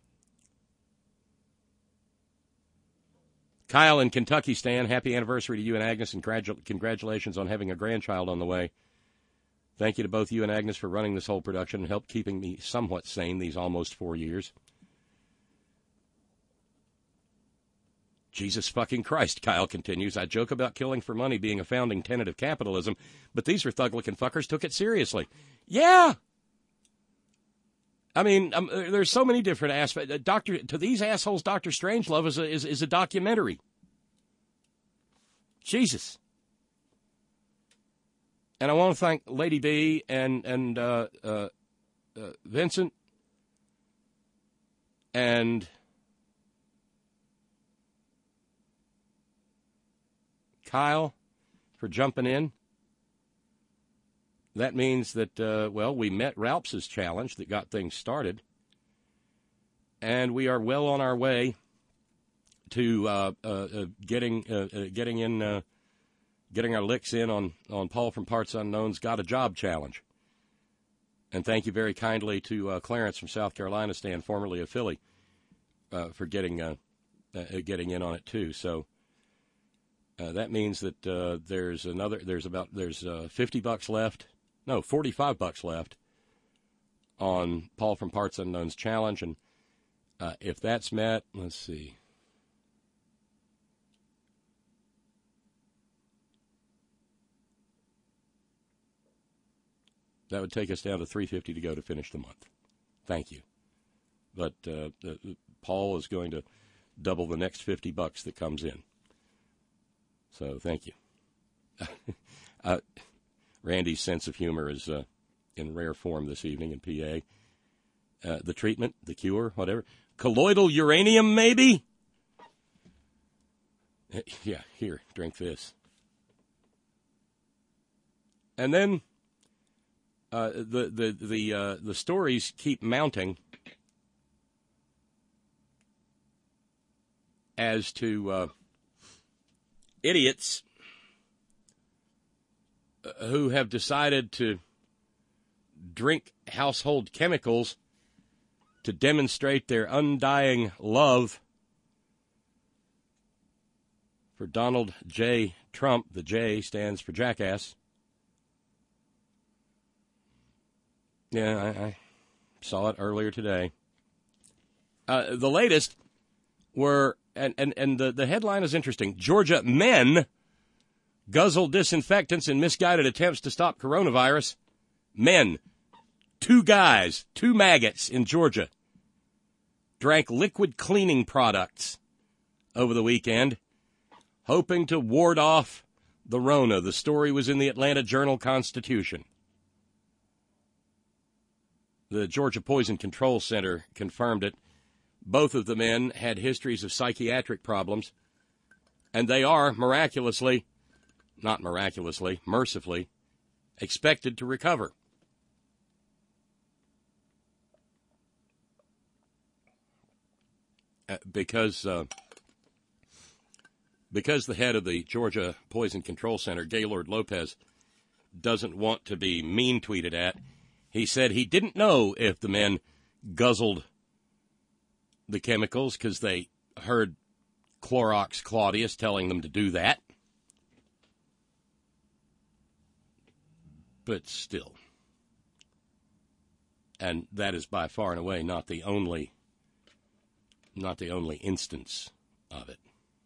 Kyle in Kentucky, Stan, happy anniversary to you and Agnes, and congratulations on having a grandchild on the way. Thank you to both you and Agnes for running this whole production and help keeping me somewhat sane these almost 4 years. Jesus fucking Christ, Kyle continues. I joke about killing for money being a founding tenet of capitalism, but these thug-looking fuckers took it seriously. Yeah. I mean, there's so many different aspects. To these assholes, Dr. Strangelove is a documentary. Jesus. And I want to thank Lady B and Vincent and Kyle for jumping in. That means that, we met Ralph's challenge that got things started. And we are well on our way to getting our licks in on Paul from Parts Unknown's Got a Job challenge. And thank you very kindly to Clarence from South Carolina, Stan, formerly of Philly, for getting in on it too. So that means that there's $50 left. No, $45 left on Paul from Parts Unknown's challenge. And if that's met, let's see. That would take us down to $350 to go to finish the month. Thank you. But Paul is going to double the next $50 that comes in. So thank you. Randy's sense of humor is in rare form this evening in PA. The treatment, the cure, whatever. Colloidal uranium, maybe? Yeah, here, drink this. And then the stories keep mounting as to idiots who have decided to drink household chemicals to demonstrate their undying love for Donald J. Trump. The J stands for jackass. Yeah, I saw it earlier today. The latest were, and the headline is interesting, Georgia men guzzle disinfectants in misguided attempts to stop coronavirus. Men, 2 guys, 2 maggots in Georgia, drank liquid cleaning products over the weekend, hoping to ward off the Rona. The story was in the Atlanta Journal-Constitution. The Georgia Poison Control Center confirmed it. Both of the men had histories of psychiatric problems, and they are mercifully, expected to recover. Because the head of the Georgia Poison Control Center, Gaylord Lopez, doesn't want to be mean-tweeted at, he said he didn't know if the men guzzled the chemicals because they heard Clorox Claudius telling them to do that. But still. And that is by far and away not the only instance of it.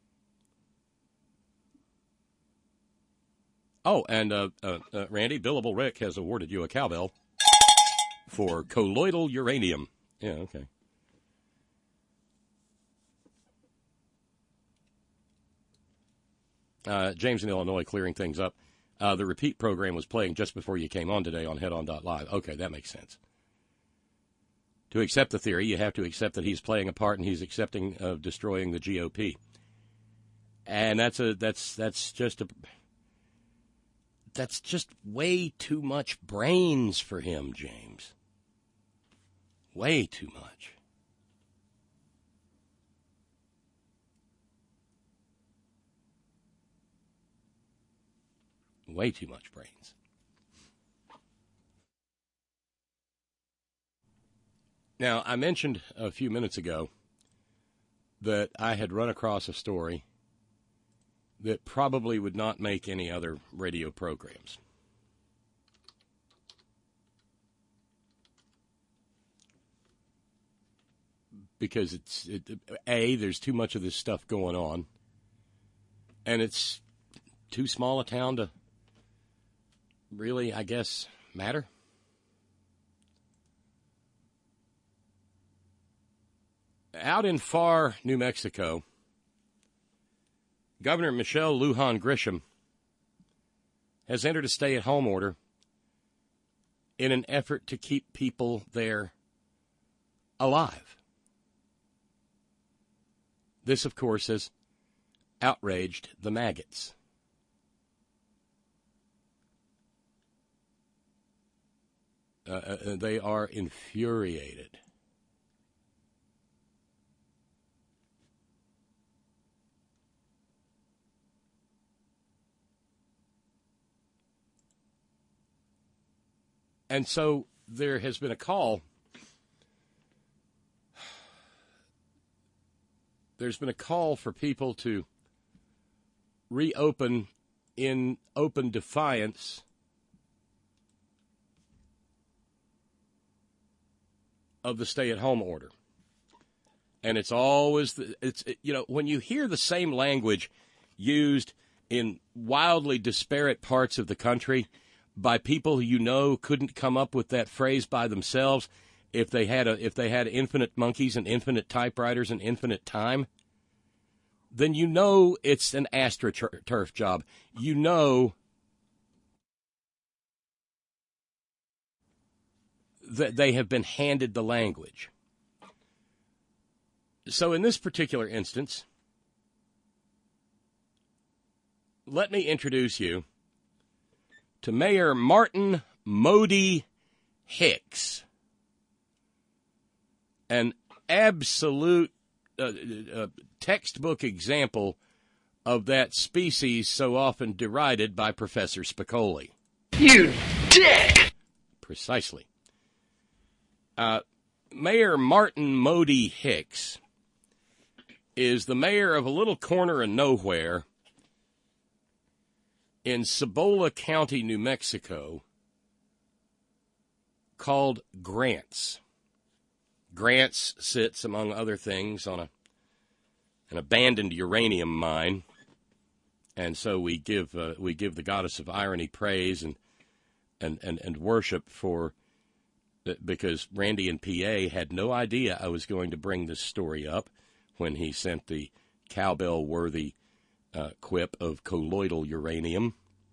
Oh, and Randy, Billable Rick has awarded you a cowbell for colloidal uranium. Yeah, okay. James in Illinois clearing things up. The repeat program was playing just before you came on today on headon.live. Okay, that makes sense. To accept the theory, you have to accept that he's playing a part and he's accepting of destroying the GOP. And that's just way too much brains for him, James. Way too much. Way too much brains. Now, I mentioned a few minutes ago that I had run across a story that probably would not make any other radio programs. Because there's too much of this stuff going on. And it's too small a town to really, I guess, matter. Out in far New Mexico, Governor Michelle Lujan Grisham has entered a stay-at-home order in an effort to keep people there alive. This, of course, has outraged the maggots. They are infuriated. And so there has been a call. There's been a call for people to reopen in open defiance of the stay-at-home order. And it's always, when you hear the same language used in wildly disparate parts of the country by people who you know couldn't come up with that phrase by themselves if they had infinite monkeys and infinite typewriters and infinite time, then you know it's an AstroTurf job. You know that they have been handed the language. So in this particular instance, let me introduce you to Mayor Martin Modi Hicks, an absolute textbook example of that species so often derided by Professor Spicoli. You dick! Precisely. Mayor Martin Modi Hicks is the mayor of a little corner of nowhere in Cibola County, New Mexico, called Grants. Grants sits, among other things, on an abandoned uranium mine, and so we give the goddess of irony praise and worship for, because Randy in PA had no idea I was going to bring this story up when he sent the cowbell-worthy quip of colloidal uranium.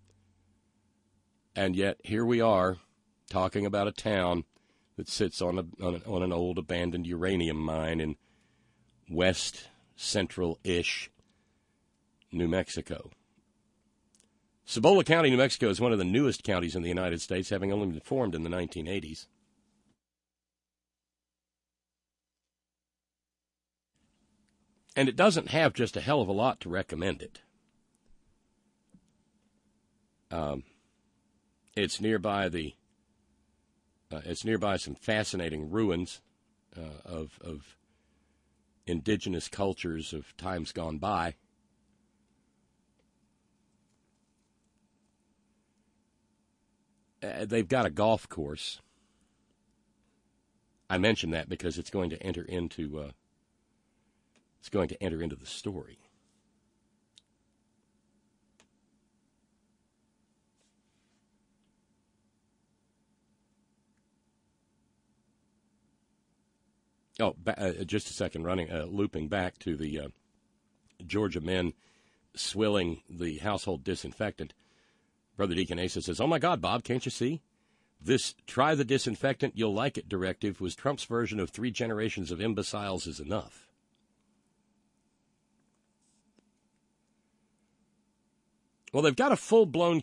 And yet here we are talking about a town that sits on an old abandoned uranium mine in west central-ish New Mexico. Cibola County, New Mexico is one of the newest counties in the United States, having only been formed in the 1980s. And it doesn't have just a hell of a lot to recommend it. It's nearby some fascinating ruins of indigenous cultures of times gone by. They've got a golf course. I mention that because it's going to enter into the story. Oh, just a second, looping back to the Georgia men swilling the household disinfectant. Brother Deacon Asa says, "Oh my God, Bob, can't you see? This try the disinfectant, you'll like it directive was Trump's version of 3 generations of imbeciles is enough." Well, they've got a full-blown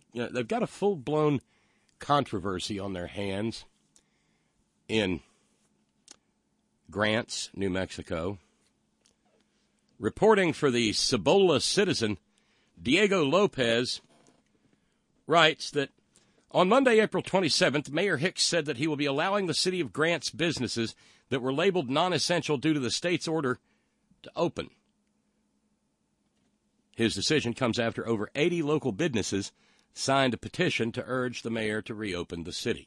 controversy on their hands in Grants, New Mexico. Reporting for the Cibola Citizen, Diego Lopez writes that on Monday, April 27th, Mayor Hicks said that he will be allowing the city of Grants businesses that were labeled non-essential due to the state's order to open. His decision comes after over 80 local businesses signed a petition to urge the mayor to reopen the city.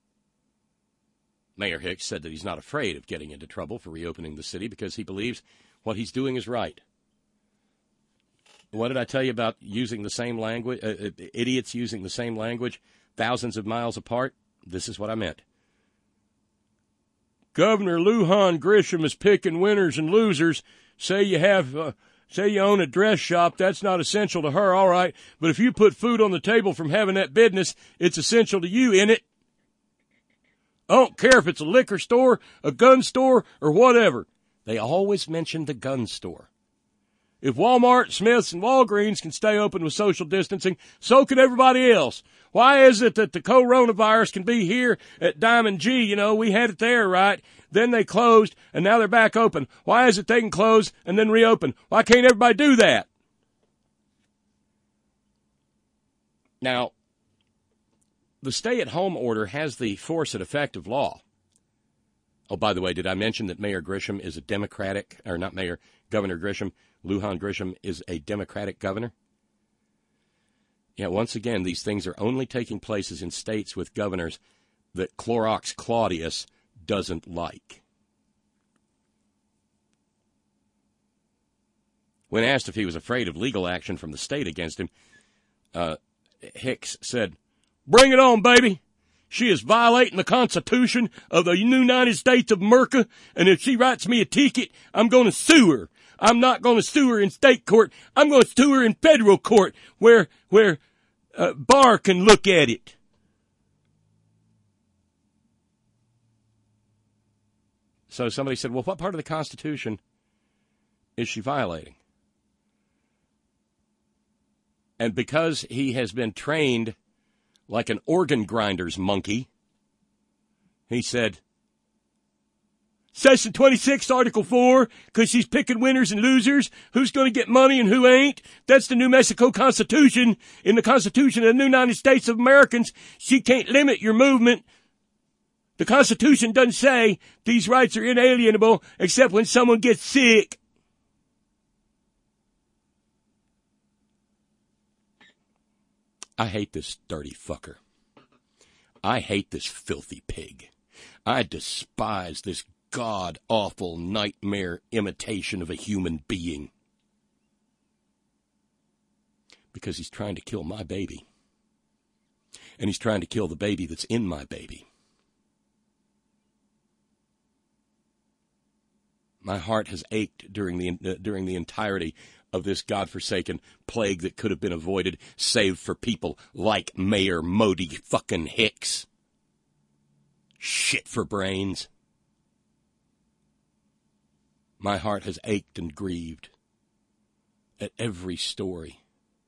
Mayor Hicks said that he's not afraid of getting into trouble for reopening the city because he believes What he's doing is right. What did I tell you about using the same language, idiots using the same language thousands of miles apart? This is what I meant. Governor Lujan Grisham is picking winners and losers. Say you own a dress shop, that's not essential to her, all right. But if you put food on the table from having that business, it's essential to you, innit? I don't care if it's a liquor store, a gun store, or whatever. They always mention the gun store. If Walmart, Smith's, and Walgreens can stay open with social distancing, so can everybody else. Why is it that the coronavirus can be here at Diamond G? You know, we had it there, right? Then they closed, and now they're back open. Why is it they can close and then reopen? Why can't everybody do that? Now, the stay-at-home order has the force and effect of law. Oh, by the way, did I mention that Mayor Grisham is a Democratic, or not Mayor, Governor Grisham, Lujan Grisham is a Democratic governor? Yeah, once again, these things are only taking places in states with governors that Clorox Claudius doesn't like. When asked if he was afraid of legal action from the state against him, Hicks said, "Bring it on, baby. She is violating the Constitution of the United States of America, and if she writes me a ticket, I'm going to sue her. I'm not going to sue her in state court. I'm going to sue her in federal court where Barr can look at it." So somebody said, well, what part of the Constitution is she violating? And because he has been trained like an organ grinder's monkey, he said, Section 26, Article 4, because she's picking winners and losers, who's going to get money and who ain't. That's the New Mexico Constitution. In the Constitution of the United States of Americans, she can't limit your movement. The Constitution doesn't say these rights are inalienable except when someone gets sick. I hate this dirty fucker. I hate this filthy pig. I despise this god-awful nightmare imitation of a human being. Because he's trying to kill my baby. And he's trying to kill the baby that's in my baby. My heart has ached during the entirety of this godforsaken plague that could have been avoided, save for people like Mayor Modi fucking Hicks. Shit for brains. My heart has ached and grieved at every story.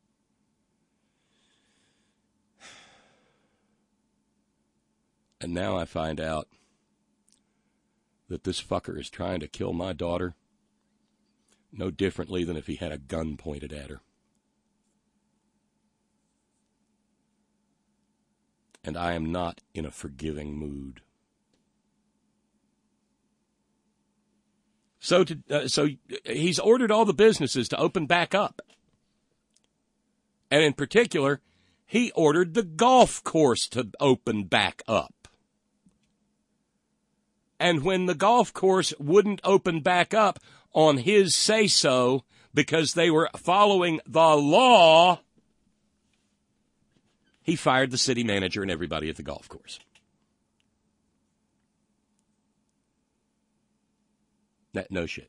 And now I find out that this fucker is trying to kill my daughter no differently than if he had a gun pointed at her. And I am not in a forgiving mood. So he's ordered all the businesses to open back up. And in particular, he ordered the golf course to open back up. And when the golf course wouldn't open back up on his say-so because they were following the law, he fired the city manager and everybody at the golf course. No shit.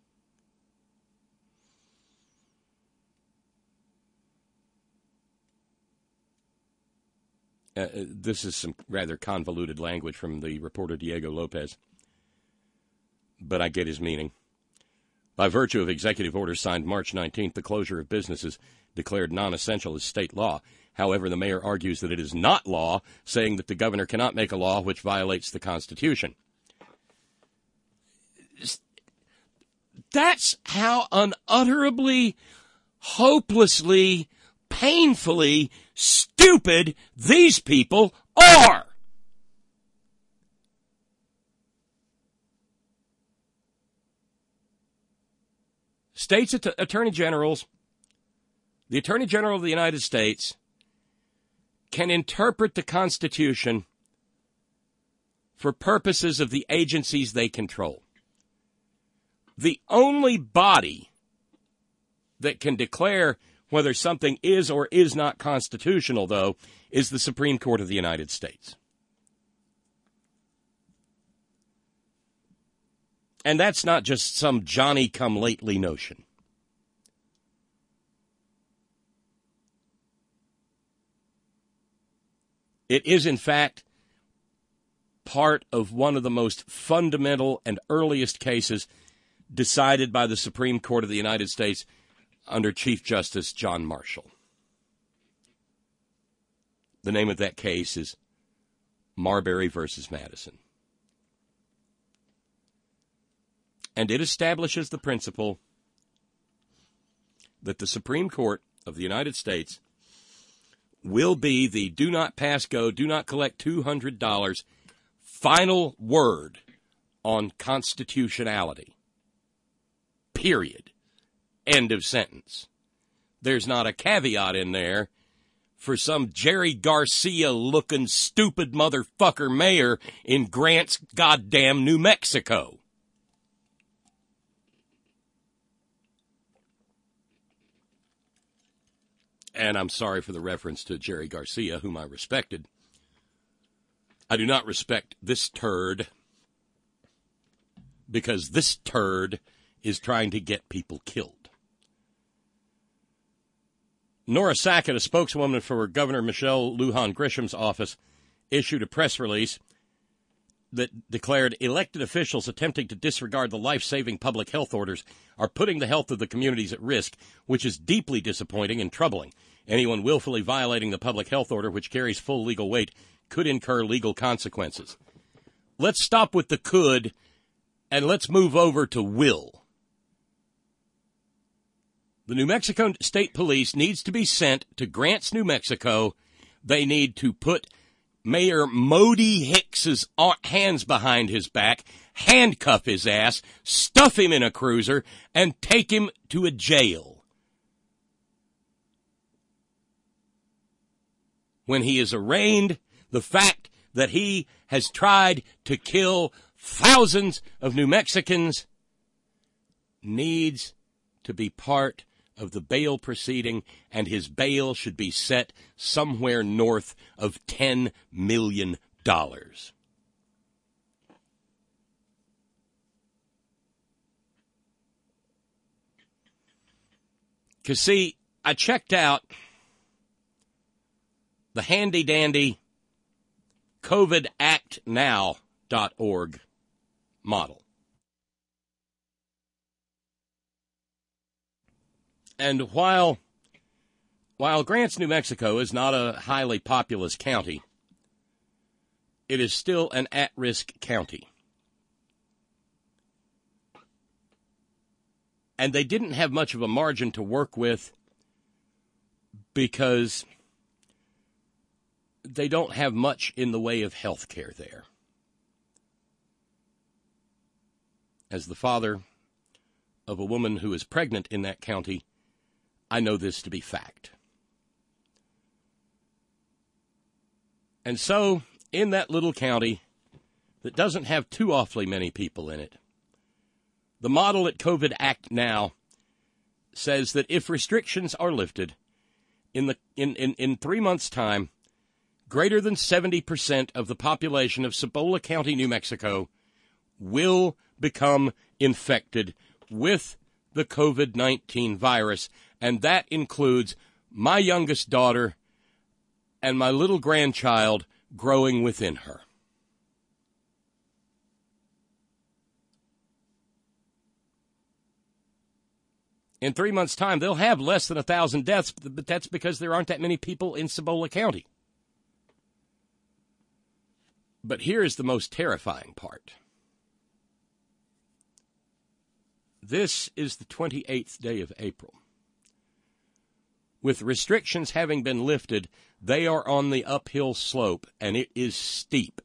This is some rather convoluted language from the reporter Diego Lopez, but I get his meaning. By virtue of executive order signed March 19th, the closure of businesses declared non-essential is state law. However, the mayor argues that it is not law, saying that the governor cannot make a law which violates the Constitution. That's how unutterably, hopelessly, painfully stupid these people are. States' attorney generals, the Attorney General of the United States, can interpret the Constitution for purposes of the agencies they control. The only body that can declare whether something is or is not constitutional, though, is the Supreme Court of the United States. And that's not just some Johnny-come-lately notion. It is, in fact, part of one of the most fundamental and earliest cases decided by the Supreme Court of the United States under Chief Justice John Marshall. The name of that case is Marbury versus Madison. And it establishes the principle that the Supreme Court of the United States will be the do not pass go, do not collect $200 final word on constitutionality. Period. End of sentence. There's not a caveat in there for some Jerry Garcia-looking stupid motherfucker mayor in Grants, goddamn New Mexico. And I'm sorry for the reference to Jerry Garcia, whom I respected. I do not respect this turd because this turd is trying to get people killed. Nora Sackett, a spokeswoman for Governor Michelle Lujan Grisham's office, issued a press release that declared elected officials attempting to disregard the life-saving public health orders are putting the health of the communities at risk, which is deeply disappointing and troubling. Anyone willfully violating the public health order, which carries full legal weight, could incur legal consequences. Let's stop with the could, and let's move over to will. The New Mexico State Police needs to be sent to Grants, New Mexico. They need to put Mayor Modi Hicks's hands behind his back, handcuff his ass, stuff him in a cruiser, and take him to a jail. When he is arraigned, the fact that he has tried to kill thousands of New Mexicans needs to be part of the bail proceeding, and his bail should be set somewhere north of $10 million. Because, see, I checked out the handy-dandy COVIDActNow.org model. And while Grants, New Mexico is not a highly populous county, it is still an at-risk county. And they didn't have much of a margin to work with because they don't have much in the way of health care there. As the father of a woman who is pregnant in that county, I know this to be fact. And so, in that little county that doesn't have too awfully many people in it, the model at COVID Act Now says that if restrictions are lifted in 3 months' time, greater than 70% of the population of Cibola County, New Mexico, will become infected with the COVID-19 virus, and that includes my youngest daughter and my little grandchild growing within her. In 3 months' time, they'll have less than 1,000 deaths, but that's because there aren't that many people in Cibola County. But here is the most terrifying part. This is the 28th day of April. With restrictions having been lifted, they are on the uphill slope, and it is steep,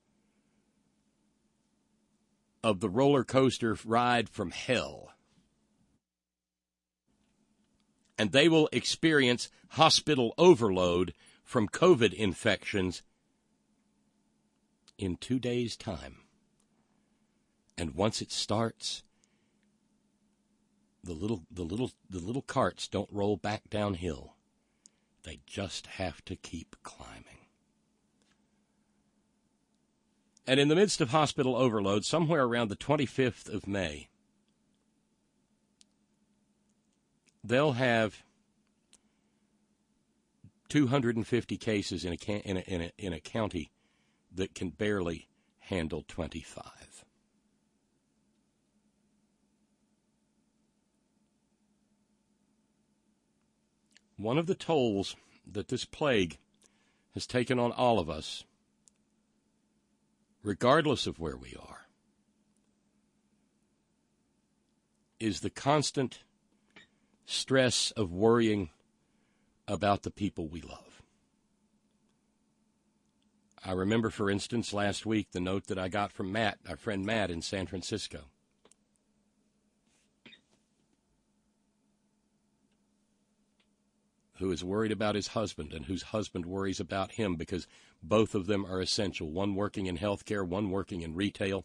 of the roller coaster ride from hell. And they will experience hospital overload from COVID infections in 2 days' time. And once it starts, the little carts don't roll back downhill. They just have to keep climbing. And in the midst of hospital overload, somewhere around the 25th of May, they'll have 250 cases in a county that can barely handle 25. One of the tolls that this plague has taken on all of us, regardless of where we are, is the constant stress of worrying about the people we love. I remember, for instance, last week, the note that I got from Matt, our friend Matt in San Francisco. Who is worried about his husband and whose husband worries about him because both of them are essential. One working in healthcare, one working in retail.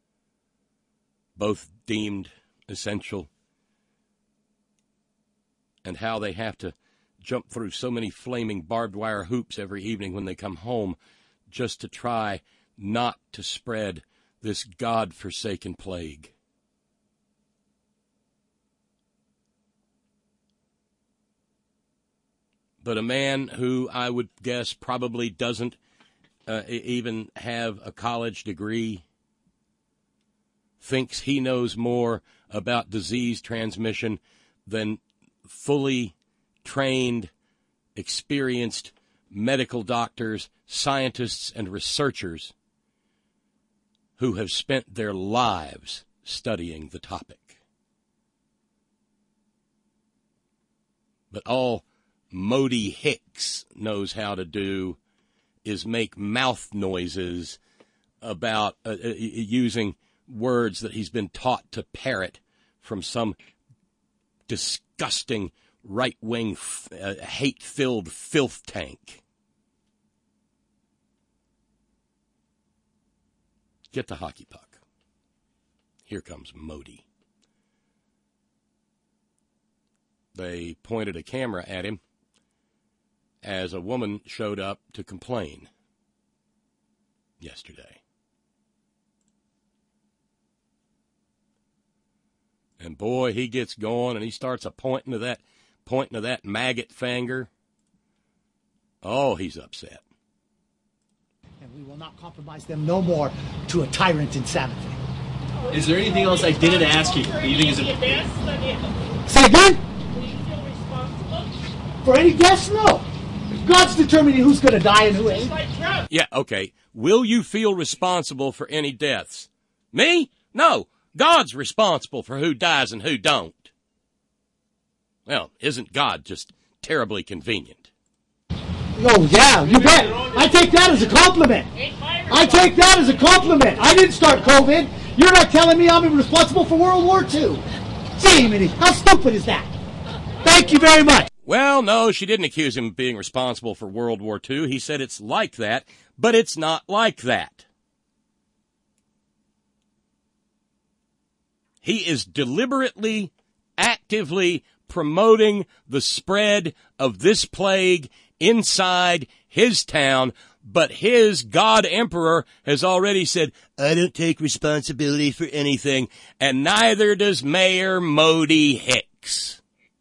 Both deemed essential. And how they have to jump through so many flaming barbed wire hoops every evening when they come home just to try not to spread this God-forsaken plague. But a man who I would guess probably doesn't even have a college degree thinks he knows more about disease transmission than fully trained, experienced medical doctors, scientists, and researchers who have spent their lives studying the topic. But all Modi Hicks knows how to do is make mouth noises about using words that he's been taught to parrot from some disgusting right-wing hate-filled filth tank. Get the hockey puck. Here comes Modi. They pointed a camera at him as a woman showed up to complain yesterday. And boy, he gets going and he starts pointing to that maggot finger. Oh, he's upset. And we will not compromise them no more to a tyrant insanity. Is there anything else I didn't ask you that you think is important? Say again? Do you feel responsible? For any deaths? No. God's determining who's going to die and who ain't. Yeah, okay. Will you feel responsible for any deaths? Me? No. God's responsible for who dies and who don't. Well, isn't God just terribly convenient? Oh, yeah, you bet. I take that as a compliment. I take that as a compliment. I didn't start COVID. You're not telling me I'm responsible for World War II. Gee, how stupid is that? Thank you very much. Well, no, she didn't accuse him of being responsible for World War II. He said it's like that, but it's not like that. He is deliberately, actively promoting the spread of this plague inside his town, but his God Emperor has already said, I don't take responsibility for anything, and neither does Mayor Modi Hicks.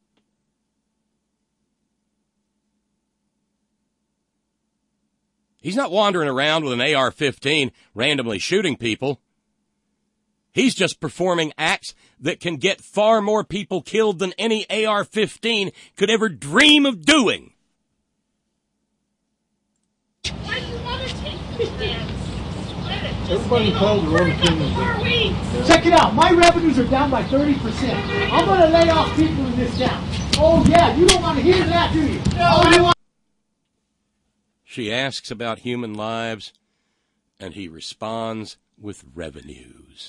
He's not wandering around with an AR-15 randomly shooting people. He's just performing acts that can get far more people killed than any AR-15 could ever dream of doing. Why do you want to take the stance? Everybody calls the Roman Kingdom. Check it out. My revenues are down by 30%. I'm going to lay off people in this town. Oh, yeah. You don't want to hear that, do you? No. She asks about human lives, and he responds with revenues.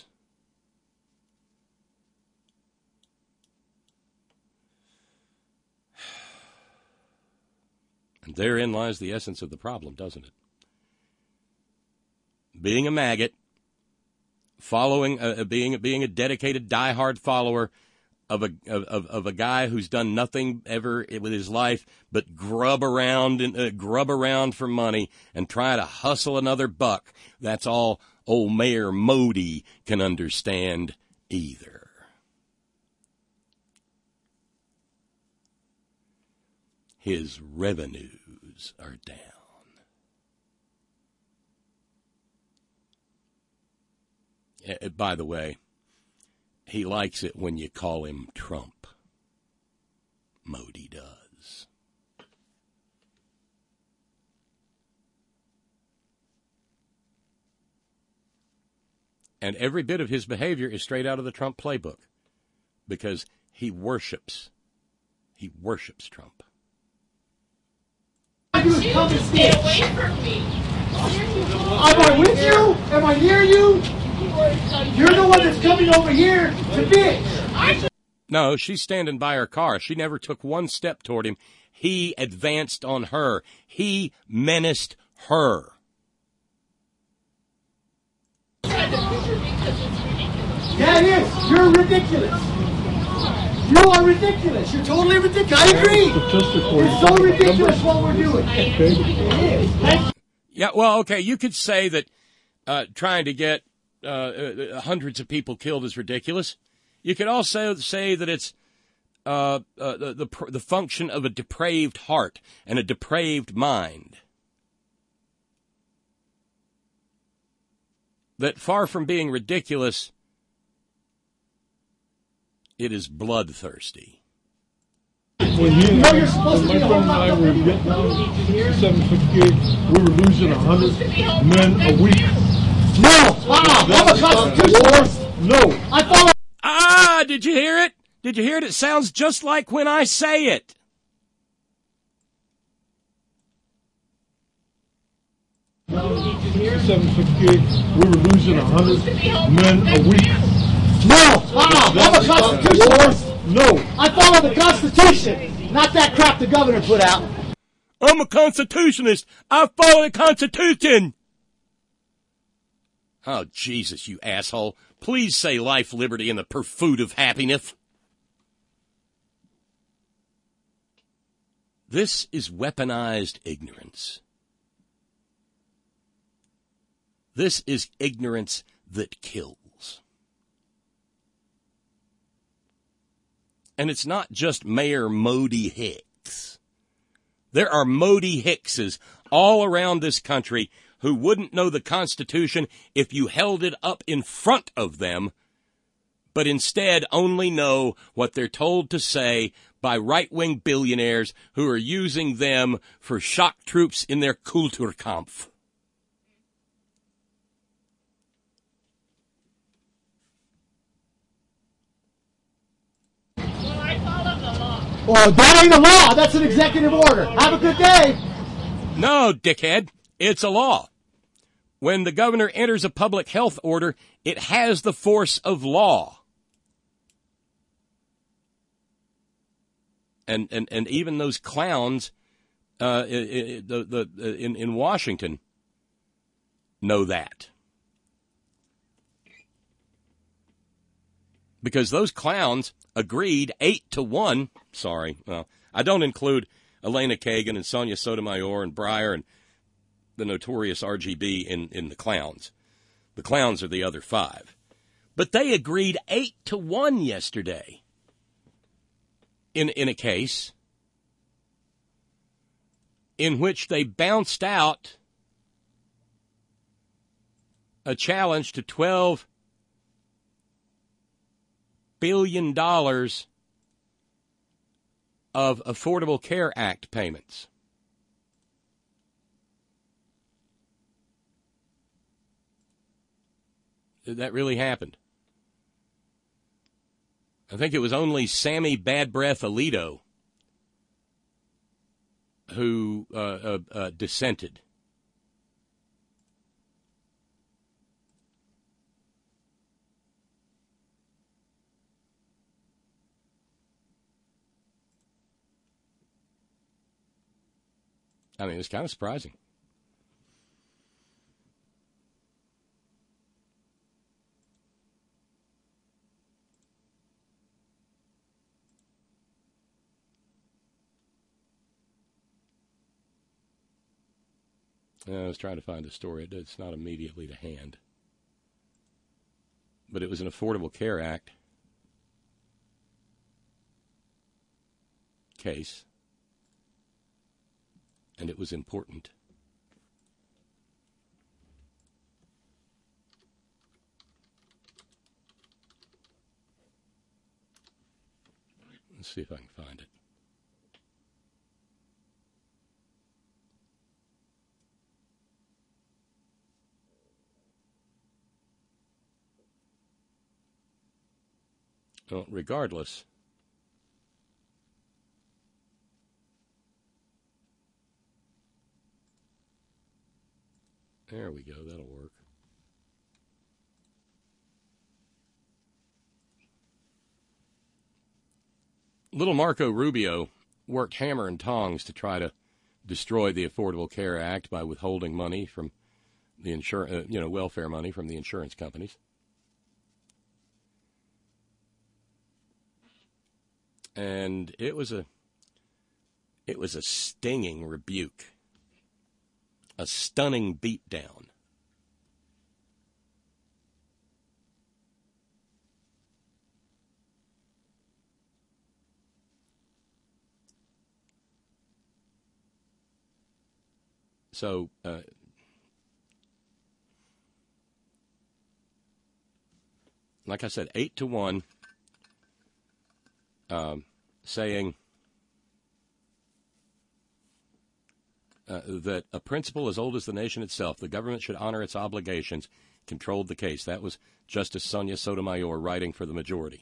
And therein lies the essence of the problem, doesn't it? Being a maggot, following, being a dedicated, diehard follower of a guy who's done nothing ever with his life but grub around for money and try to hustle another buck. That's all old Mayor Modi can understand either. His revenues are down. By the way, he likes it when you call him Trump. Modi does. And every bit of his behavior is straight out of the Trump playbook because he worships Trump. Stay away from me. Am I with you? Am I near you? You're the one that's coming over here to bitch. No, she's standing by her car. She never took one step toward him. He advanced on her. He menaced her. Yeah, it is. You're ridiculous. You are ridiculous. You're totally ridiculous. I agree. It's so ridiculous what we're doing. It is. Yeah, well, okay, you could say that trying to get hundreds of people killed is ridiculous. You could also say that it's the function of a depraved heart and a depraved mind. That far from being ridiculous, it is bloodthirsty. When you're supposed to be home, I were in Vietnam, 758, we were losing 100 men a week. No! I'm a constitutionalist! No! I follow... Did you hear it? Did you hear it? It sounds just like when I say it. In 758, we were losing 100 men a week. No! I'm a constitutionalist! No! I follow the Constitution, not that crap the governor put out. I'm a constitutionalist. I follow the Constitution. Oh, Jesus, you asshole. Please say life, liberty, and the pursuit of happiness. This is weaponized ignorance. This is ignorance that kills. And it's not just Mayor Modi Hicks. There are Modi Hickses all around this country who wouldn't know the Constitution if you held it up in front of them, but instead only know what they're told to say by right-wing billionaires who are using them for shock troops in their Kulturkampf. Oh, that ain't a law. That's an executive order. Have a good day. No, dickhead. It's a law. When the governor enters a public health order, it has the force of law. And even those clowns in Washington know that. Because those clowns agreed 8-1. Sorry, well, I don't include Elena Kagan and Sonia Sotomayor and Breyer and the notorious RGB in the clowns. The clowns are the other 5. But they agreed 8-1 yesterday in a case in which they bounced out a challenge to $12 billion of Affordable Care Act payments. That really happened. I think it was only Sammy Bad Breath Alito who dissented. I mean, it's kind of surprising. I was trying to find a story. It's not immediately to hand. But it was an Affordable Care Act case, and it was important. Let's see if I can find it. Well, regardless, there we go, that'll work. Little Marco Rubio worked hammer and tongs to try to destroy the Affordable Care Act by withholding money from the welfare money from the insurance companies. And it was a stinging rebuke, a stunning beatdown. So, like I said, 8-1, saying that a principle as old as the nation itself, the government should honor its obligations, controlled the case. That was Justice Sonia Sotomayor writing for the majority.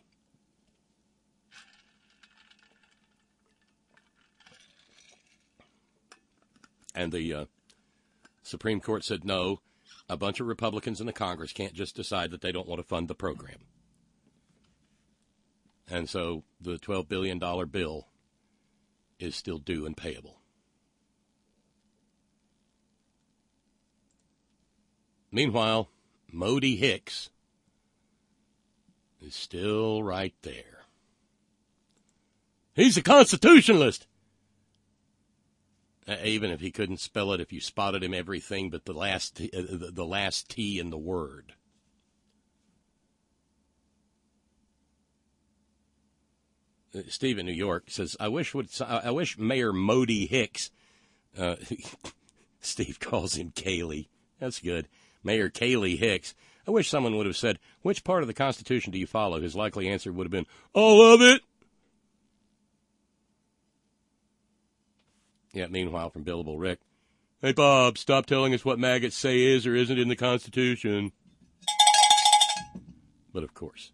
And the Supreme Court said, no, a bunch of Republicans in the Congress can't just decide that they don't want to fund the program. And so the $12 billion bill is still due and payable. Meanwhile, Modi Hicks is still right there. He's a constitutionalist. Even if he couldn't spell it, if you spotted him, everything but the last T in the word. Steve in New York says, I wish Mayor Modi Hicks, Steve calls him Kaylee. That's good. Mayor Kaylee Hicks. I wish someone would have said, which part of the Constitution do you follow? His likely answer would have been, all of it. Yeah, meanwhile, from Billable Rick, hey, Bob, stop telling us what maggots say is or isn't in the Constitution. But of course.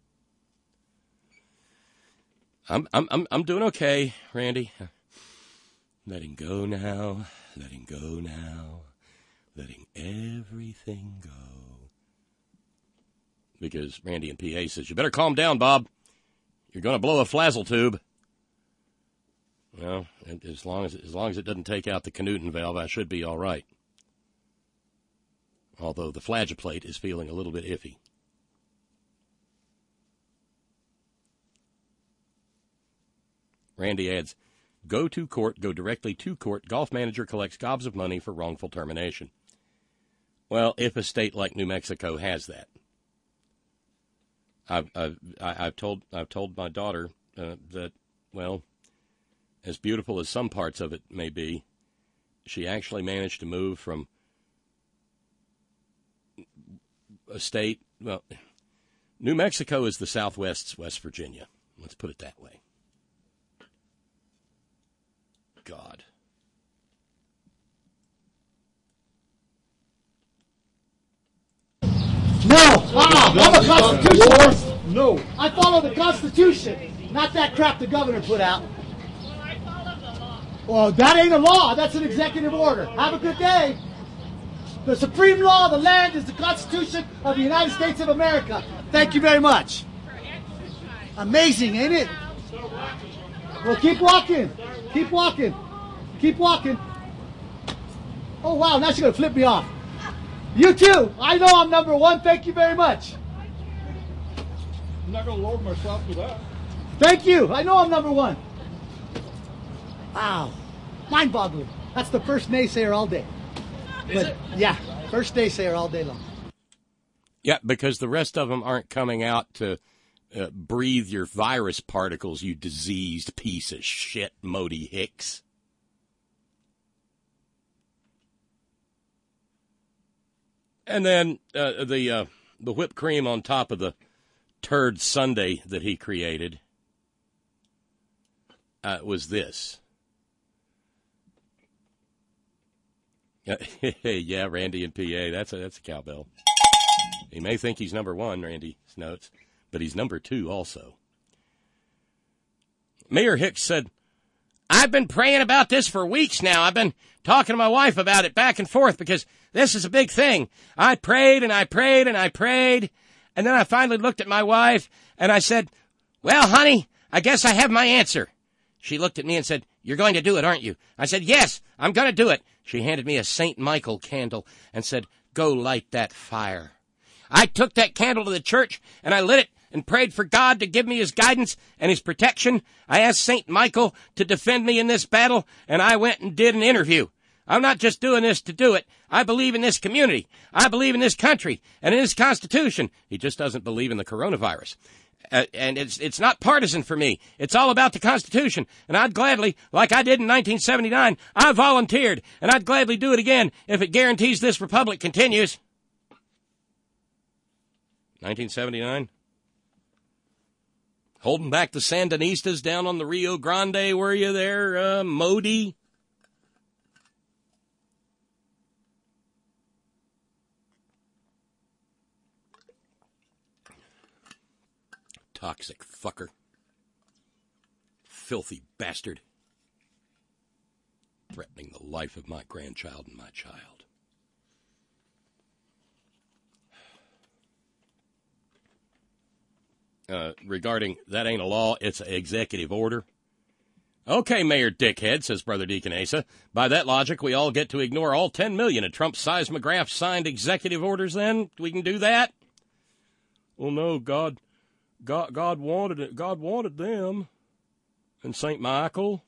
I'm doing okay, Randy. Letting go now, letting go now, letting everything go. Because Randy in PA says, you better calm down, Bob. You're going to blow a flazzle tube. Well, as long as it doesn't take out the Knudsen valve, I should be all right. Although the flageolate is feeling a little bit iffy. Randy adds, go to court, go directly to court. Golf manager collects gobs of money for wrongful termination. Well, if a state like New Mexico has that. I've told my daughter that, well, as beautiful as some parts of it may be, she actually managed to move from a state, well, New Mexico is the Southwest's West Virginia. Let's put it that way. God. No, I'm a constitutionalist. No. I follow the Constitution, not that crap the governor put out. Well, I follow the law. Well, that ain't a law. That's an executive order. Have a good day. The supreme law of the land is the Constitution of the United States of America. Thank you very much. Amazing, ain't it? Well, keep walking. Keep walking. Keep walking. Oh, wow. Now she's going to flip me off. You too. I know I'm number one. Thank you very much. I'm not going to lower myself for that. Thank you. I know I'm number one. Wow. Mind-boggling. That's the first naysayer all day. But, yeah, first day sayer all day long. Yeah, because the rest of them aren't coming out to breathe your virus particles, you diseased piece of shit, Modi Hicks. And then the whipped cream on top of the turd sundae that he created was this. Yeah, Randy in PA. That's a cowbell. He may think he's number one, Randy notes, but he's number two also. Mayor Hicks said, I've been praying about this for weeks now. I've been talking to my wife about it back and forth because this is a big thing. I prayed and I prayed and I prayed. And then I finally looked at my wife and I said, well, honey, I guess I have my answer. She looked at me and said, you're going to do it, aren't you? I said, yes, I'm going to do it. She handed me a St. Michael candle and said, go light that fire. I took that candle to the church and I lit it and prayed for God to give me his guidance and his protection. I asked St. Michael to defend me in this battle, and I went and did an interview. I'm not just doing this to do it. I believe in this community. I believe in this country and in this Constitution. He just doesn't believe in the coronavirus. And it's not partisan for me. It's all about the Constitution. And I'd gladly, like I did in 1979, I volunteered, and I'd gladly do it again if it guarantees this republic continues. 1979? Holding back the Sandinistas down on the Rio Grande, were you there, Modi? Toxic fucker. Filthy bastard. Threatening the life of my grandchild and my child. Regarding that ain't a law, it's an executive order. Okay, Mayor Dickhead, says Brother Deacon Asa. By that logic, we all get to ignore all 10 million of Trump's seismograph signed executive orders then? We can do that? Well, no, God wanted it. God wanted them. And St. Michael.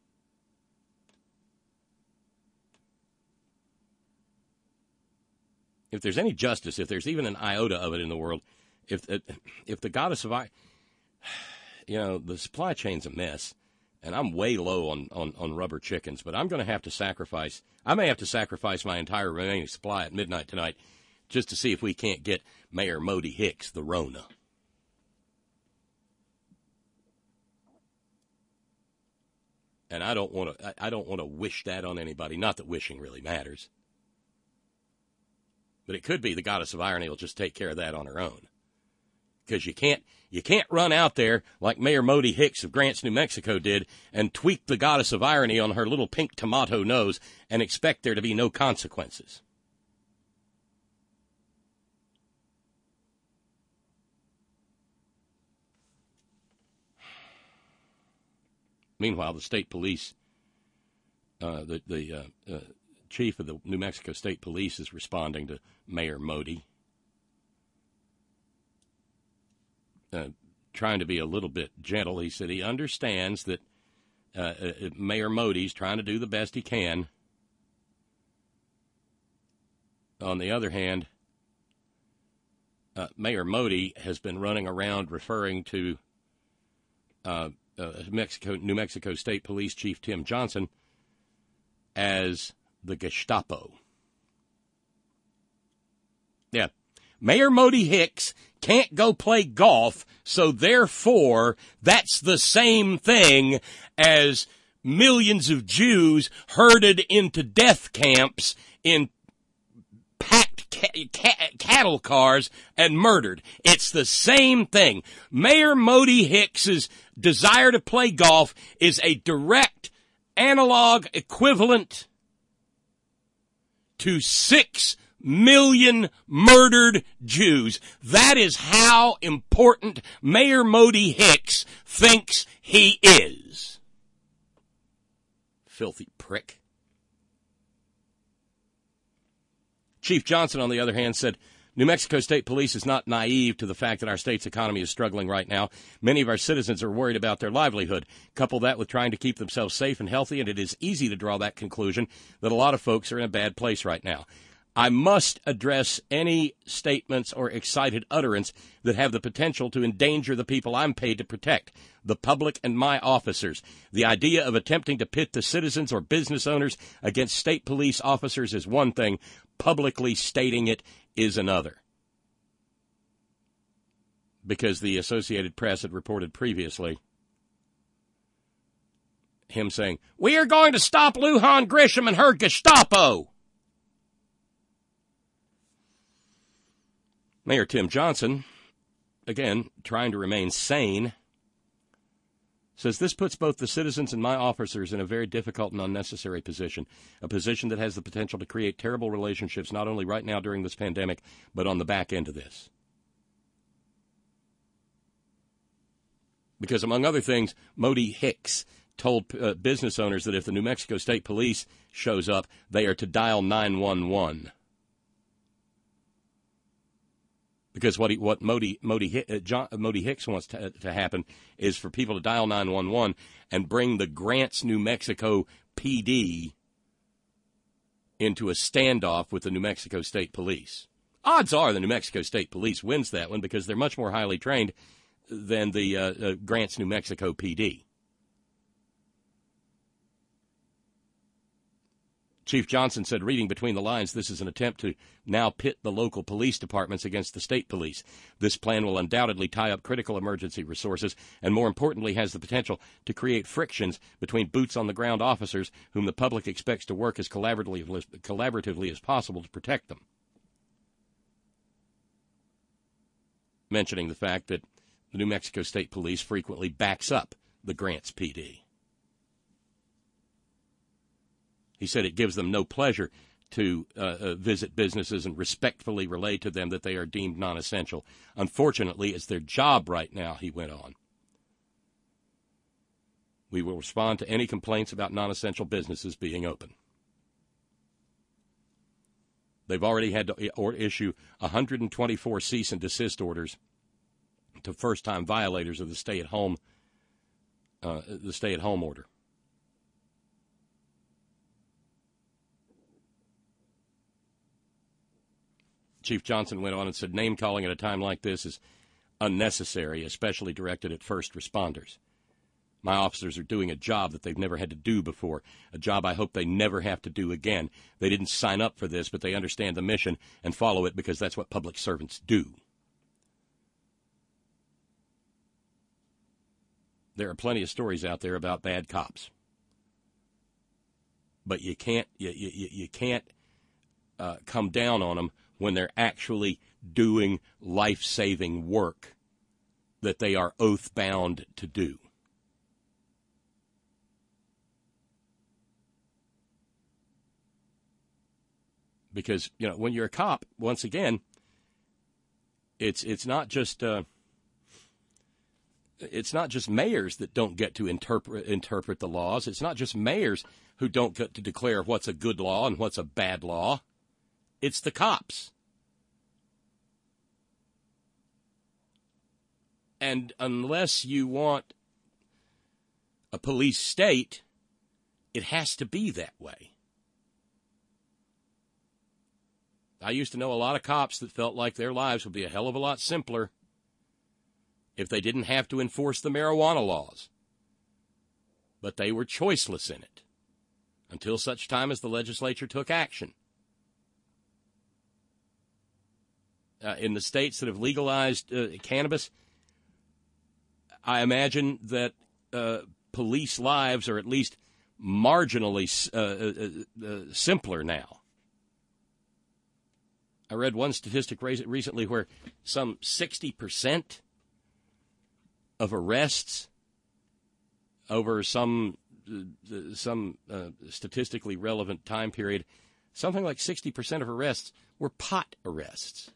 If there's any justice, if there's even an iota of it in the world, if the goddess of the supply chain's a mess, and I'm way low on rubber chickens, but I'm going to have to sacrifice. I may have to sacrifice my entire remaining supply at midnight tonight, just to see if we can't get Mayor Modi Hicks the Rona. And I don't want to wish that on anybody. Not that wishing really matters, but it could be the goddess of irony will just take care of that on her own. Because you can't run out there like Mayor Modi Hicks of Grants, New Mexico did and tweak the goddess of irony on her little pink tomato nose and expect there to be no consequences. Meanwhile, the state police, the chief of the New Mexico State Police is responding to Mayor Modi. Trying to be a little bit gentle. He said he understands that Mayor Modi's trying to do the best he can. On the other hand, Mayor Modi has been running around referring to New Mexico State Police Chief Tim Johnson as the Gestapo. Yeah. Mayor Modi Hicks can't go play golf, so therefore that's the same thing as millions of Jews herded into death camps in packed cattle cars and murdered. It's the same thing. Mayor Modi Hicks's desire to play golf is a direct analog equivalent to 6 million murdered Jews. That is how important Mayor Modi Hicks thinks he is. Filthy prick. Chief Johnson, on the other hand, said, New Mexico State Police is not naive to the fact that our state's economy is struggling right now. Many of our citizens are worried about their livelihood. Couple that with trying to keep themselves safe and healthy, and it is easy to draw that conclusion that a lot of folks are in a bad place right now. I must address any statements or excited utterance that have the potential to endanger the people I'm paid to protect, the public and my officers. The idea of attempting to pit the citizens or business owners against state police officers is one thing. Publicly stating it is another. Because the Associated Press had reported previously him saying, "We are going to stop Lujan Grisham and her Gestapo." Mayor Tim Johnson, again, trying to remain sane, says this puts both the citizens and my officers in a very difficult and unnecessary position, a position that has the potential to create terrible relationships not only right now during this pandemic, but on the back end of this. Because, among other things, Modi Hicks told business owners that if the New Mexico State Police shows up, they are to dial 911. Because what Modi Hicks wants to happen is for people to dial 911 and bring the Grants, New Mexico PD into a standoff with the New Mexico State Police. Odds are the New Mexico State Police wins that one because they're much more highly trained than the Grants, New Mexico PD. Chief Johnson said, reading between the lines, this is an attempt to now pit the local police departments against the state police. This plan will undoubtedly tie up critical emergency resources and, more importantly, has the potential to create frictions between boots-on-the-ground officers whom the public expects to work as collaboratively as possible to protect them. Mentioning the fact that the New Mexico State Police frequently backs up the Grants PD. He said it gives them no pleasure to visit businesses and respectfully relay to them that they are deemed non-essential. Unfortunately, it's their job right now, he went on. We will respond to any complaints about non-essential businesses being open. They've already had to issue 124 cease and desist orders to first-time violators of the stay-at-home order. Chief Johnson went on and said, name-calling at a time like this is unnecessary, especially directed at first responders. My officers are doing a job that they've never had to do before, a job I hope they never have to do again. They didn't sign up for this, but they understand the mission and follow it because that's what public servants do. There are plenty of stories out there about bad cops. But you can't come down on them when they're actually doing life-saving work that they are oath-bound to do. Because, when you're a cop, once again, it's not just mayors that don't get to interpret the laws. It's not just mayors who don't get to declare what's a good law and what's a bad law. It's the cops. And unless you want a police state, it has to be that way. I used to know a lot of cops that felt like their lives would be a hell of a lot simpler if they didn't have to enforce the marijuana laws. But they were choiceless in it until such time as the legislature took action. In the states that have legalized cannabis, I imagine that police lives are at least marginally simpler now. I read one statistic recently where some 60% of arrests over some statistically relevant time period, something like 60% of arrests were pot arrests.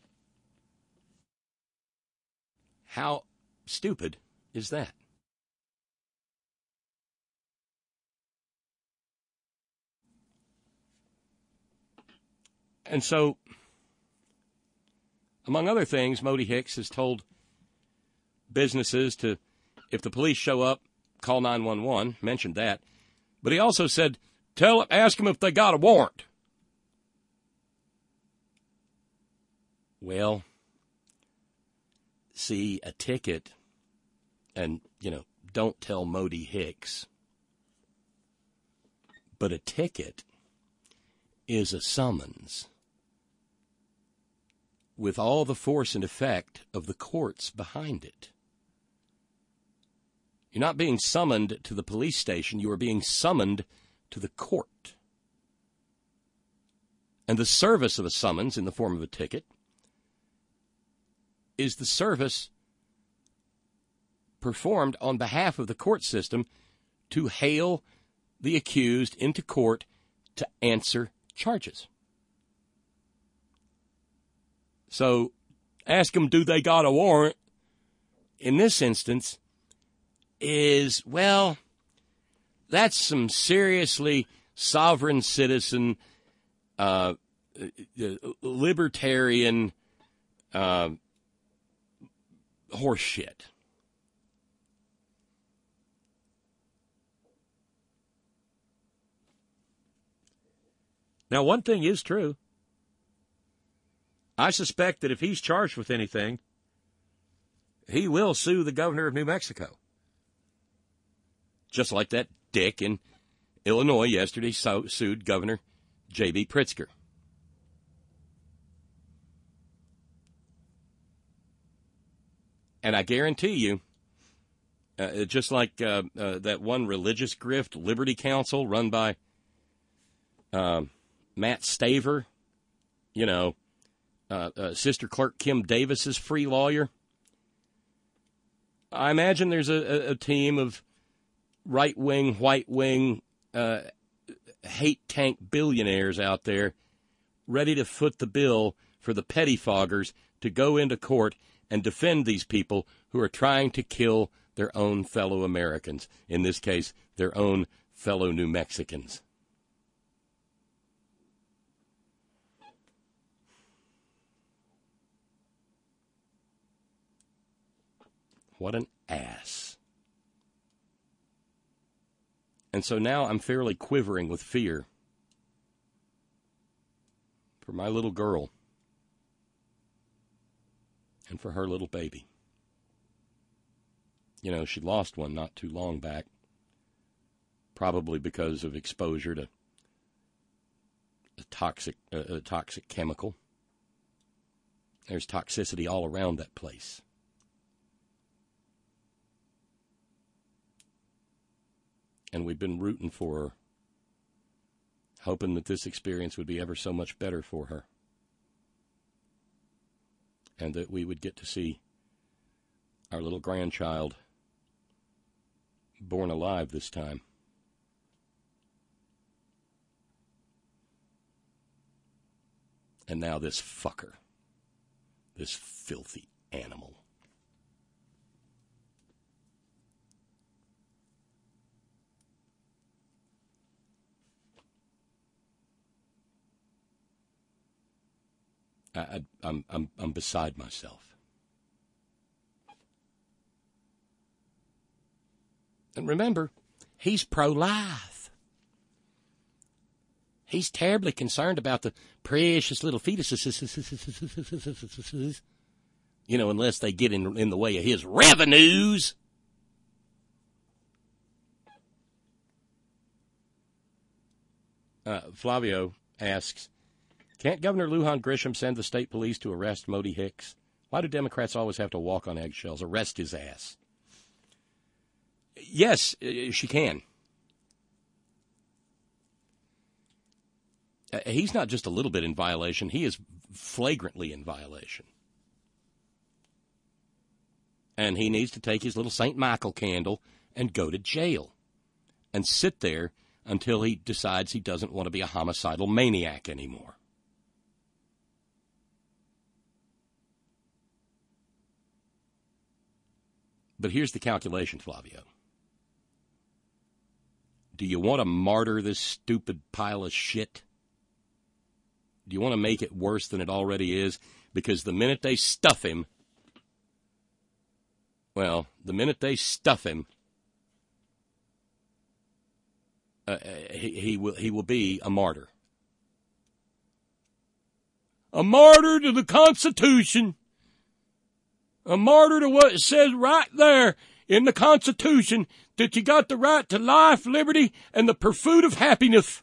How stupid is that? And so Among other things, Modi Hicks has told businesses to, if the police show up, call 911, mentioned that. But he also said, ask them if they got a warrant. Well, see, a ticket, and, don't tell Modi Hicks, but a ticket is a summons with all the force and effect of the courts behind it. You're not being summoned to the police station. You are being summoned to the court. And the service of a summons in the form of a ticket is the service performed on behalf of the court system to hail the accused into court to answer charges. So ask them, do they got a warrant? In this instance, is, well, that's some seriously sovereign citizen, libertarian horse shit. Now, one thing is true. I suspect that if he's charged with anything, he will sue the governor of New Mexico. Just like that dick in Illinois yesterday sued Governor J.B. Pritzker. And I guarantee you, just like that one religious grift, Liberty Council, run by Matt Staver, Sister Clerk Kim Davis's free lawyer. I imagine there's a team of right-wing, white-wing, hate tank billionaires out there ready to foot the bill for the pettifoggers to go into court and defend these people who are trying to kill their own fellow Americans, in this case, their own fellow New Mexicans. What an ass. And so now I'm fairly quivering with fear for my little girl and for her little baby. She lost one not too long back, probably because of exposure to a toxic chemical. There's toxicity all around that place. And we've been rooting for her, hoping that this experience would be ever so much better for her. And that we would get to see our little grandchild born alive this time. And now this fucker, this filthy animal. I'm beside myself. And remember, he's pro-life. He's terribly concerned about the precious little fetuses, unless they get in the way of his revenues. Flavio asks, can't Governor Lujan Grisham send the state police to arrest Modi Hicks? Why do Democrats always have to walk on eggshells? Arrest his ass. Yes, she can. He's not just a little bit in violation. He is flagrantly in violation. And he needs to take his little St. Michael candle and go to jail and sit there until he decides he doesn't want to be a homicidal maniac anymore. But here's the calculation, Flavio. Do you want to martyr this stupid pile of shit? Do you want to make it worse than it already is? because the minute they stuff him, he will be a martyr. A martyr to the Constitution. A martyr to what it says right there in the Constitution, that you got the right to life, liberty, and the pursuit of happiness.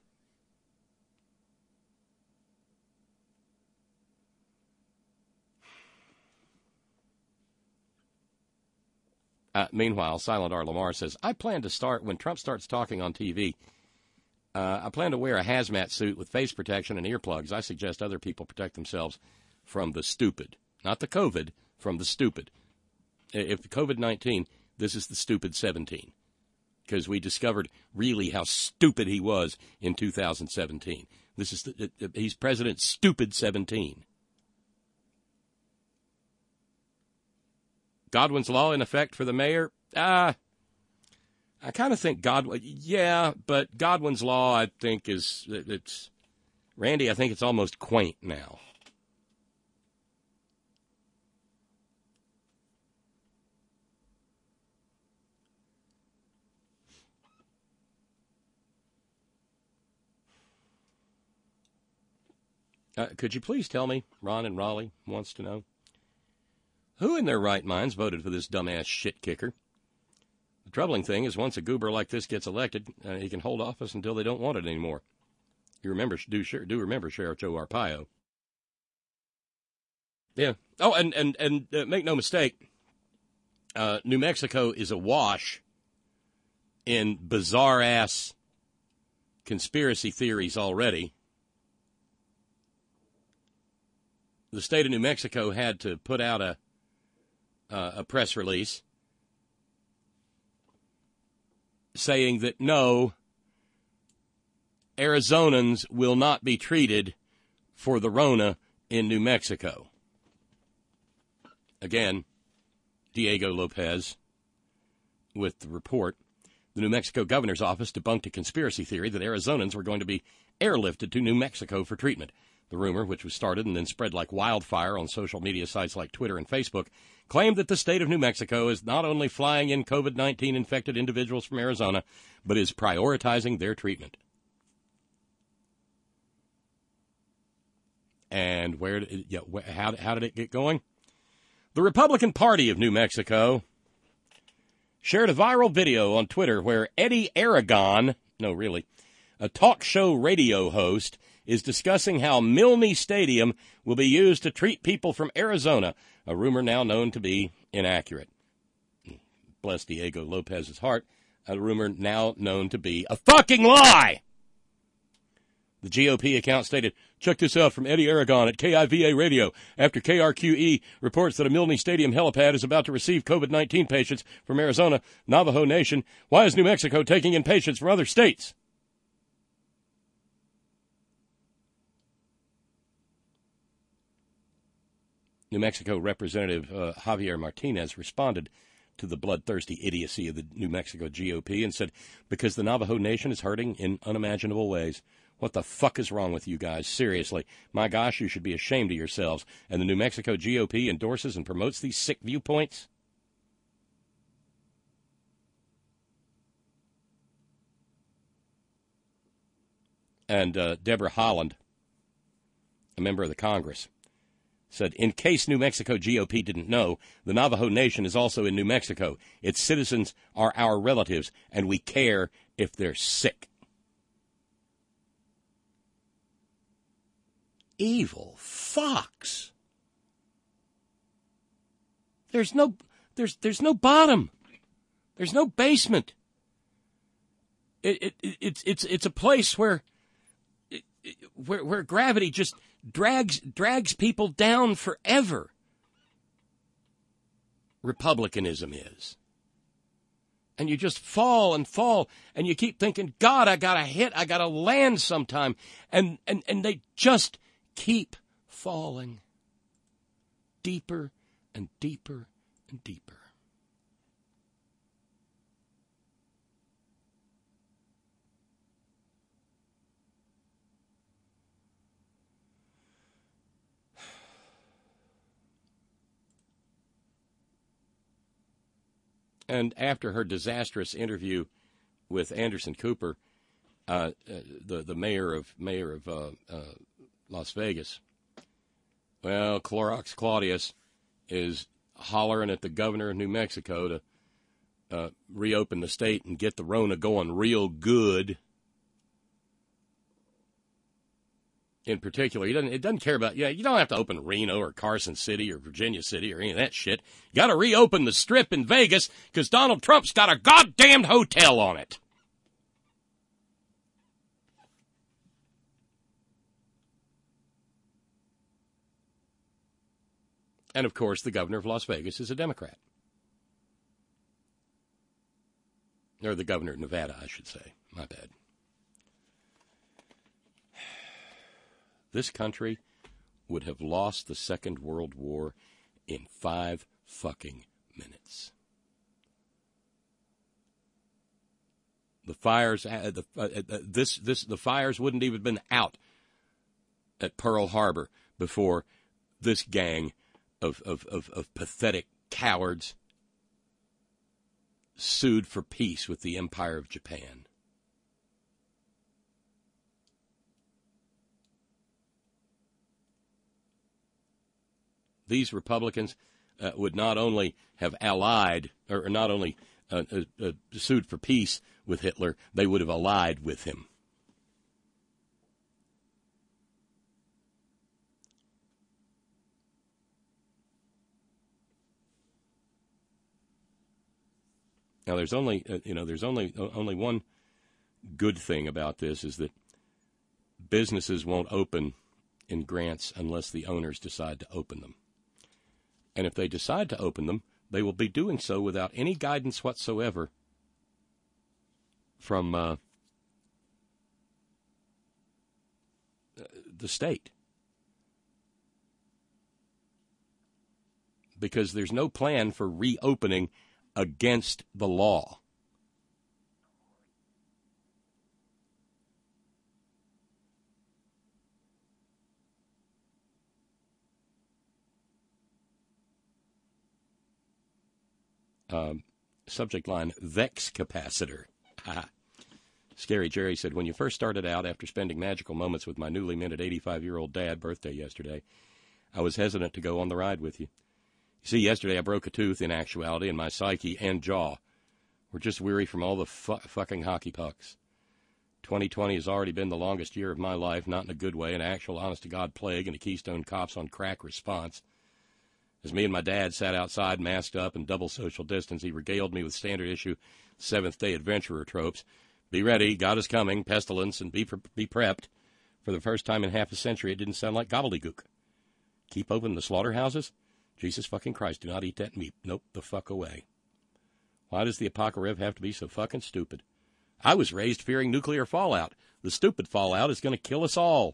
Meanwhile, Silent R. Lamar says, I plan to start, when Trump starts talking on TV, I plan to wear a hazmat suit with face protection and earplugs. I suggest other people protect themselves from the stupid. Not the COVID, from the stupid. If COVID-19, this is the stupid 17. Because we discovered really how stupid he was in 2017. This is he's President Stupid 17. Godwin's law in effect for the mayor? I kind of think but Godwin's law, I think, Randy, I think it's almost quaint now. Could you please tell me, Ron in Raleigh wants to know, who in their right minds voted for this dumbass shit kicker? The troubling thing is once a goober like this gets elected, he can hold office until they don't want it anymore. You remember, do remember Sheriff Joe Arpaio. Yeah. Oh, and make no mistake, New Mexico is awash in bizarre-ass conspiracy theories already. The state of New Mexico had to put out a press release saying that no, Arizonans will not be treated for the Rona in New Mexico. Again, Diego Lopez with the report. The New Mexico governor's office debunked a conspiracy theory that Arizonans were going to be airlifted to New Mexico for treatment. The rumor, which was started and then spread like wildfire on social media sites like Twitter and Facebook, claimed that the state of New Mexico is not only flying in COVID-19 infected individuals from Arizona, but is prioritizing their treatment. And how did it get going? The Republican Party of New Mexico shared a viral video on Twitter where Eddie Aragon, a talk show radio host, is discussing how Milne Stadium will be used to treat people from Arizona, a rumor now known to be inaccurate. Bless Diego Lopez's heart, a rumor now known to be a fucking lie! The GOP account stated, check this out from Eddie Aragon at KIVA Radio. After KRQE reports that a Milne Stadium helipad is about to receive COVID-19 patients from Arizona, Navajo Nation, why is New Mexico taking in patients from other states? New Mexico Representative Javier Martinez responded to the bloodthirsty idiocy of the New Mexico GOP and said, because the Navajo Nation is hurting in unimaginable ways. What the fuck is wrong with you guys? Seriously. My gosh, you should be ashamed of yourselves. And the New Mexico GOP endorses and promotes these sick viewpoints? And Deborah Holland, a member of the Congress, said, in case New Mexico GOP didn't know, the Navajo Nation is also in New Mexico. Its citizens are our relatives, and we care if they're sick. Evil fucks. There's no bottom. There's no basement. It's a place where gravity just drags people down forever. Republicanism is. And you just fall and fall, and you keep thinking, God, I gotta land sometime. And they just keep falling deeper and deeper and deeper. And after her disastrous interview with Anderson Cooper, the mayor of Las Vegas, well, Clorox Claudius is hollering at the governor of New Mexico to reopen the state and get the Rona going real good. In particular, it doesn't care about, you don't have to open Reno or Carson City or Virginia City or any of that shit. You got to reopen the Strip in Vegas because Donald Trump's got a goddamn hotel on it. And, of course, the governor of Las Vegas is a Democrat. Or the governor of Nevada, I should say. My bad. This country would have lost the Second World War in 5 fucking minutes. The fires, the fires wouldn't even have been out at Pearl Harbor before this gang of pathetic cowards sued for peace with the Empire of Japan. These Republicans would not only have allied, or not only sued for peace with Hitler, they would have allied with him. Now, there's only one good thing about this, is that businesses won't open in Grants unless the owners decide to open them. And if they decide to open them, they will be doing so without any guidance whatsoever from the state. Because there's no plan for reopening against the law. Subject line, Vex capacitor. Scary Jerry said, when you first started out after spending magical moments with my newly minted 85-year-old dad, birthday yesterday, I was hesitant to go on the ride with you. You see, yesterday I broke a tooth in actuality, and my psyche and jaw were just weary from all the fucking hockey pucks. 2020 has already been the longest year of my life, not in a good way, an actual honest-to-God plague and a Keystone Cops on crack response. As me and my dad sat outside, masked up and double social distance, he regaled me with standard-issue Seventh-day Adventurer tropes. Be ready, God is coming, pestilence, and be prepped. For the first time in half a century, it didn't sound like gobbledygook. Keep open the slaughterhouses? Jesus fucking Christ, do not eat that meat. Nope, the fuck away. Why does the apocalypse have to be so fucking stupid? I was raised fearing nuclear fallout. The stupid fallout is going to kill us all.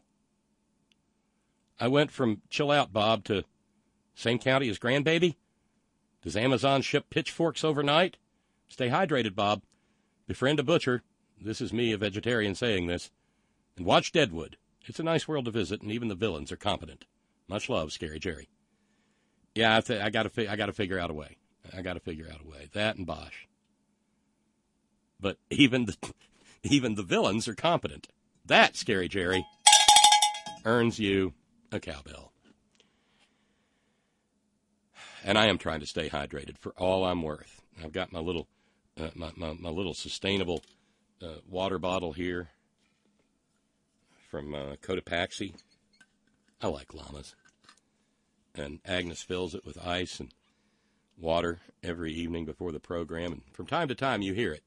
I went from chill out, Bob, to same county as grandbaby? Does Amazon ship pitchforks overnight? Stay hydrated, Bob. Befriend a butcher. This is me, a vegetarian, saying this. And watch Deadwood. It's a nice world to visit, and even the villains are competent. Much love, Scary Jerry. Yeah, I got to figure out a way. That and Bosch. But even the villains are competent. That, Scary Jerry, earns you a cowbell. And I am trying to stay hydrated for all I'm worth. I've got my little my little sustainable water bottle here from Cotopaxi. I like llamas. And Agnes fills it with ice and water every evening before the program. And from time to time, you hear it.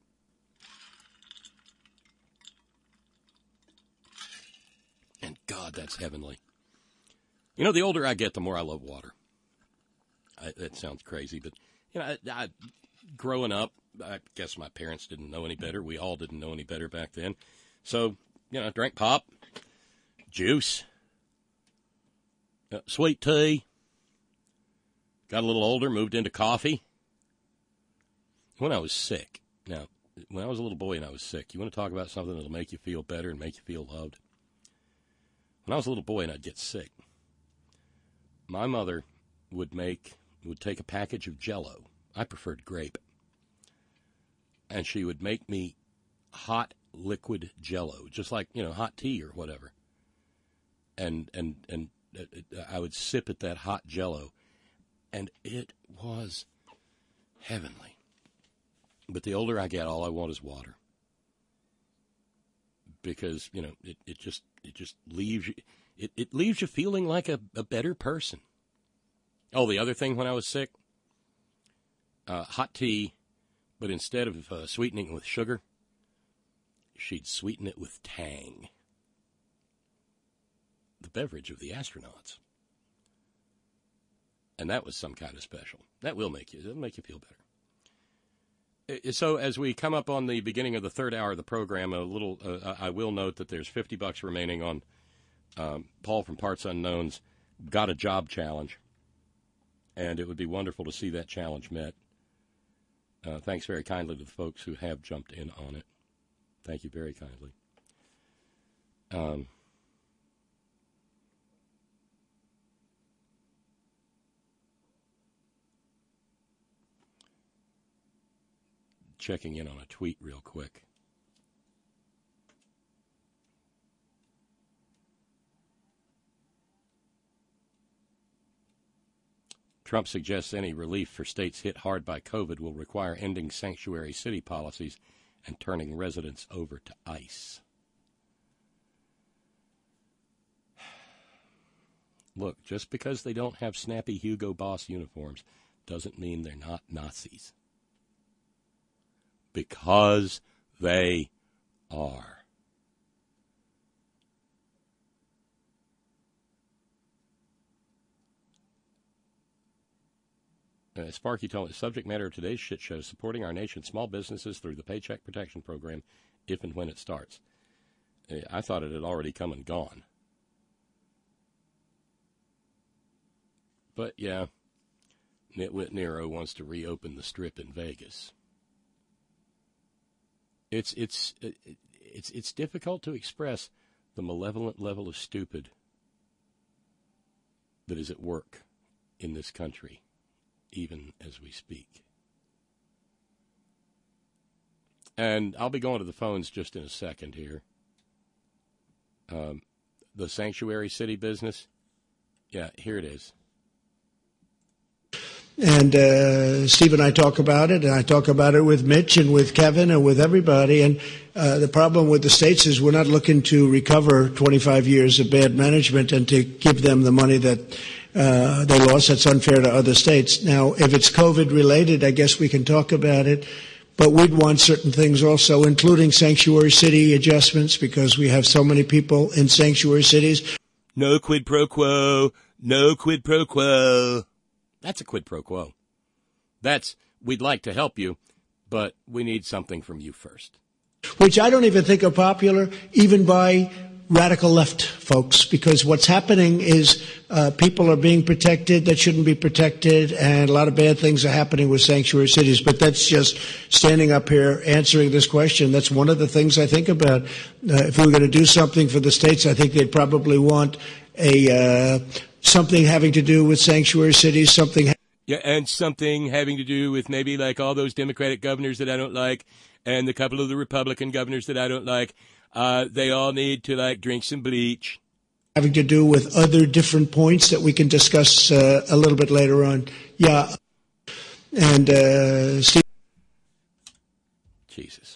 And God, that's heavenly. You know, the older I get, the more I love water. That sounds crazy, but, you know, I growing up, I guess my parents didn't know any better. We all didn't know any better back then. So, you know, drank pop, juice, sweet tea. Got a little older, moved into coffee. When I was sick, now, when I was a little boy and I was sick, you want to talk about something that'll make you feel better and make you feel loved? When I was a little boy and I'd get sick, my mother would take a package of Jell-O. I preferred grape. and she would make me hot liquid Jell-O, just like, hot tea or whatever. And I would sip at that hot Jell-O, and it was heavenly. But the older I get, all I want is water, because it just leaves you. It leaves you feeling like a better person. Oh, the other thing when I was sick, hot tea, but instead of sweetening it with sugar, she'd sweeten it with Tang, the beverage of the astronauts. And that was some kind of special. That will make you feel better. So as we come up on the beginning of the third hour of the program, I will note that there's $50 remaining on Paul from Parts Unknown's Got a Job challenge. And it would be wonderful to see that challenge met. Thanks very kindly to the folks who have jumped in on it. Thank you very kindly. Checking in on a tweet real quick. Trump suggests any relief for states hit hard by COVID will require ending sanctuary city policies and turning residents over to ICE. Look, just because they don't have snappy Hugo Boss uniforms doesn't mean they're not Nazis. Because they are. Sparky told me the subject matter of today's shit show is supporting our nation's small businesses through the Paycheck Protection Program if and when it starts. I thought it had already come and gone. But, yeah, Nitwit Nero wants to reopen the Strip in Vegas. It's difficult to express the malevolent level of stupid that is at work in this country, even as we speak. And I'll be going to the phones just in a second here. The sanctuary city business, yeah, here it is. And Steve and I talk about it, and I talk about it with Mitch and with Kevin and with everybody. And the problem with the states is we're not looking to recover 25 years of bad management and to give them the money that they lost. That's unfair to other states. Now, if it's COVID-related, I guess we can talk about it. But we'd want certain things also, including sanctuary city adjustments, because we have so many people in sanctuary cities. No quid pro quo. No quid pro quo. That's a quid pro quo. That's, we'd like to help you, but we need something from you first. Which I don't even think are popular, even by radical left folks, because what's happening is people are being protected that shouldn't be protected, and a lot of bad things are happening with sanctuary cities. But that's just standing up here answering this question. That's one of the things I think about. If we were going to do something for the states, I think they'd probably want something having to do with sanctuary cities, and something having to do with maybe like all those Democratic governors that I don't like and the couple of the Republican governors that I don't like. They all need to drink some bleach. Having to do with other different points that we can discuss a little bit later on. Yeah. And Steve. Jesus.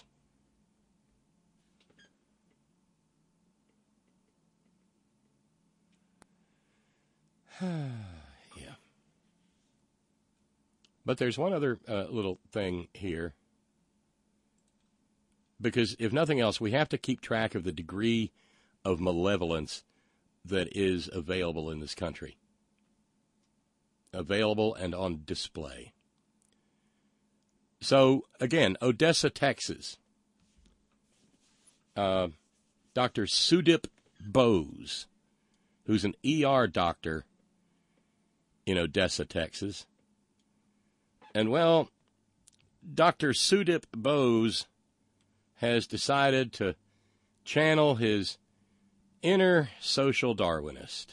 Yeah. But there's one other little thing here. Because if nothing else, we have to keep track of the degree of malevolence that is available in this country. Available and on display. So, again, Odessa, Texas. Dr. Sudip Bose, who's an ER doctor in Odessa, Texas. And, well, Dr. Sudip Bose has decided to channel his inner social Darwinist.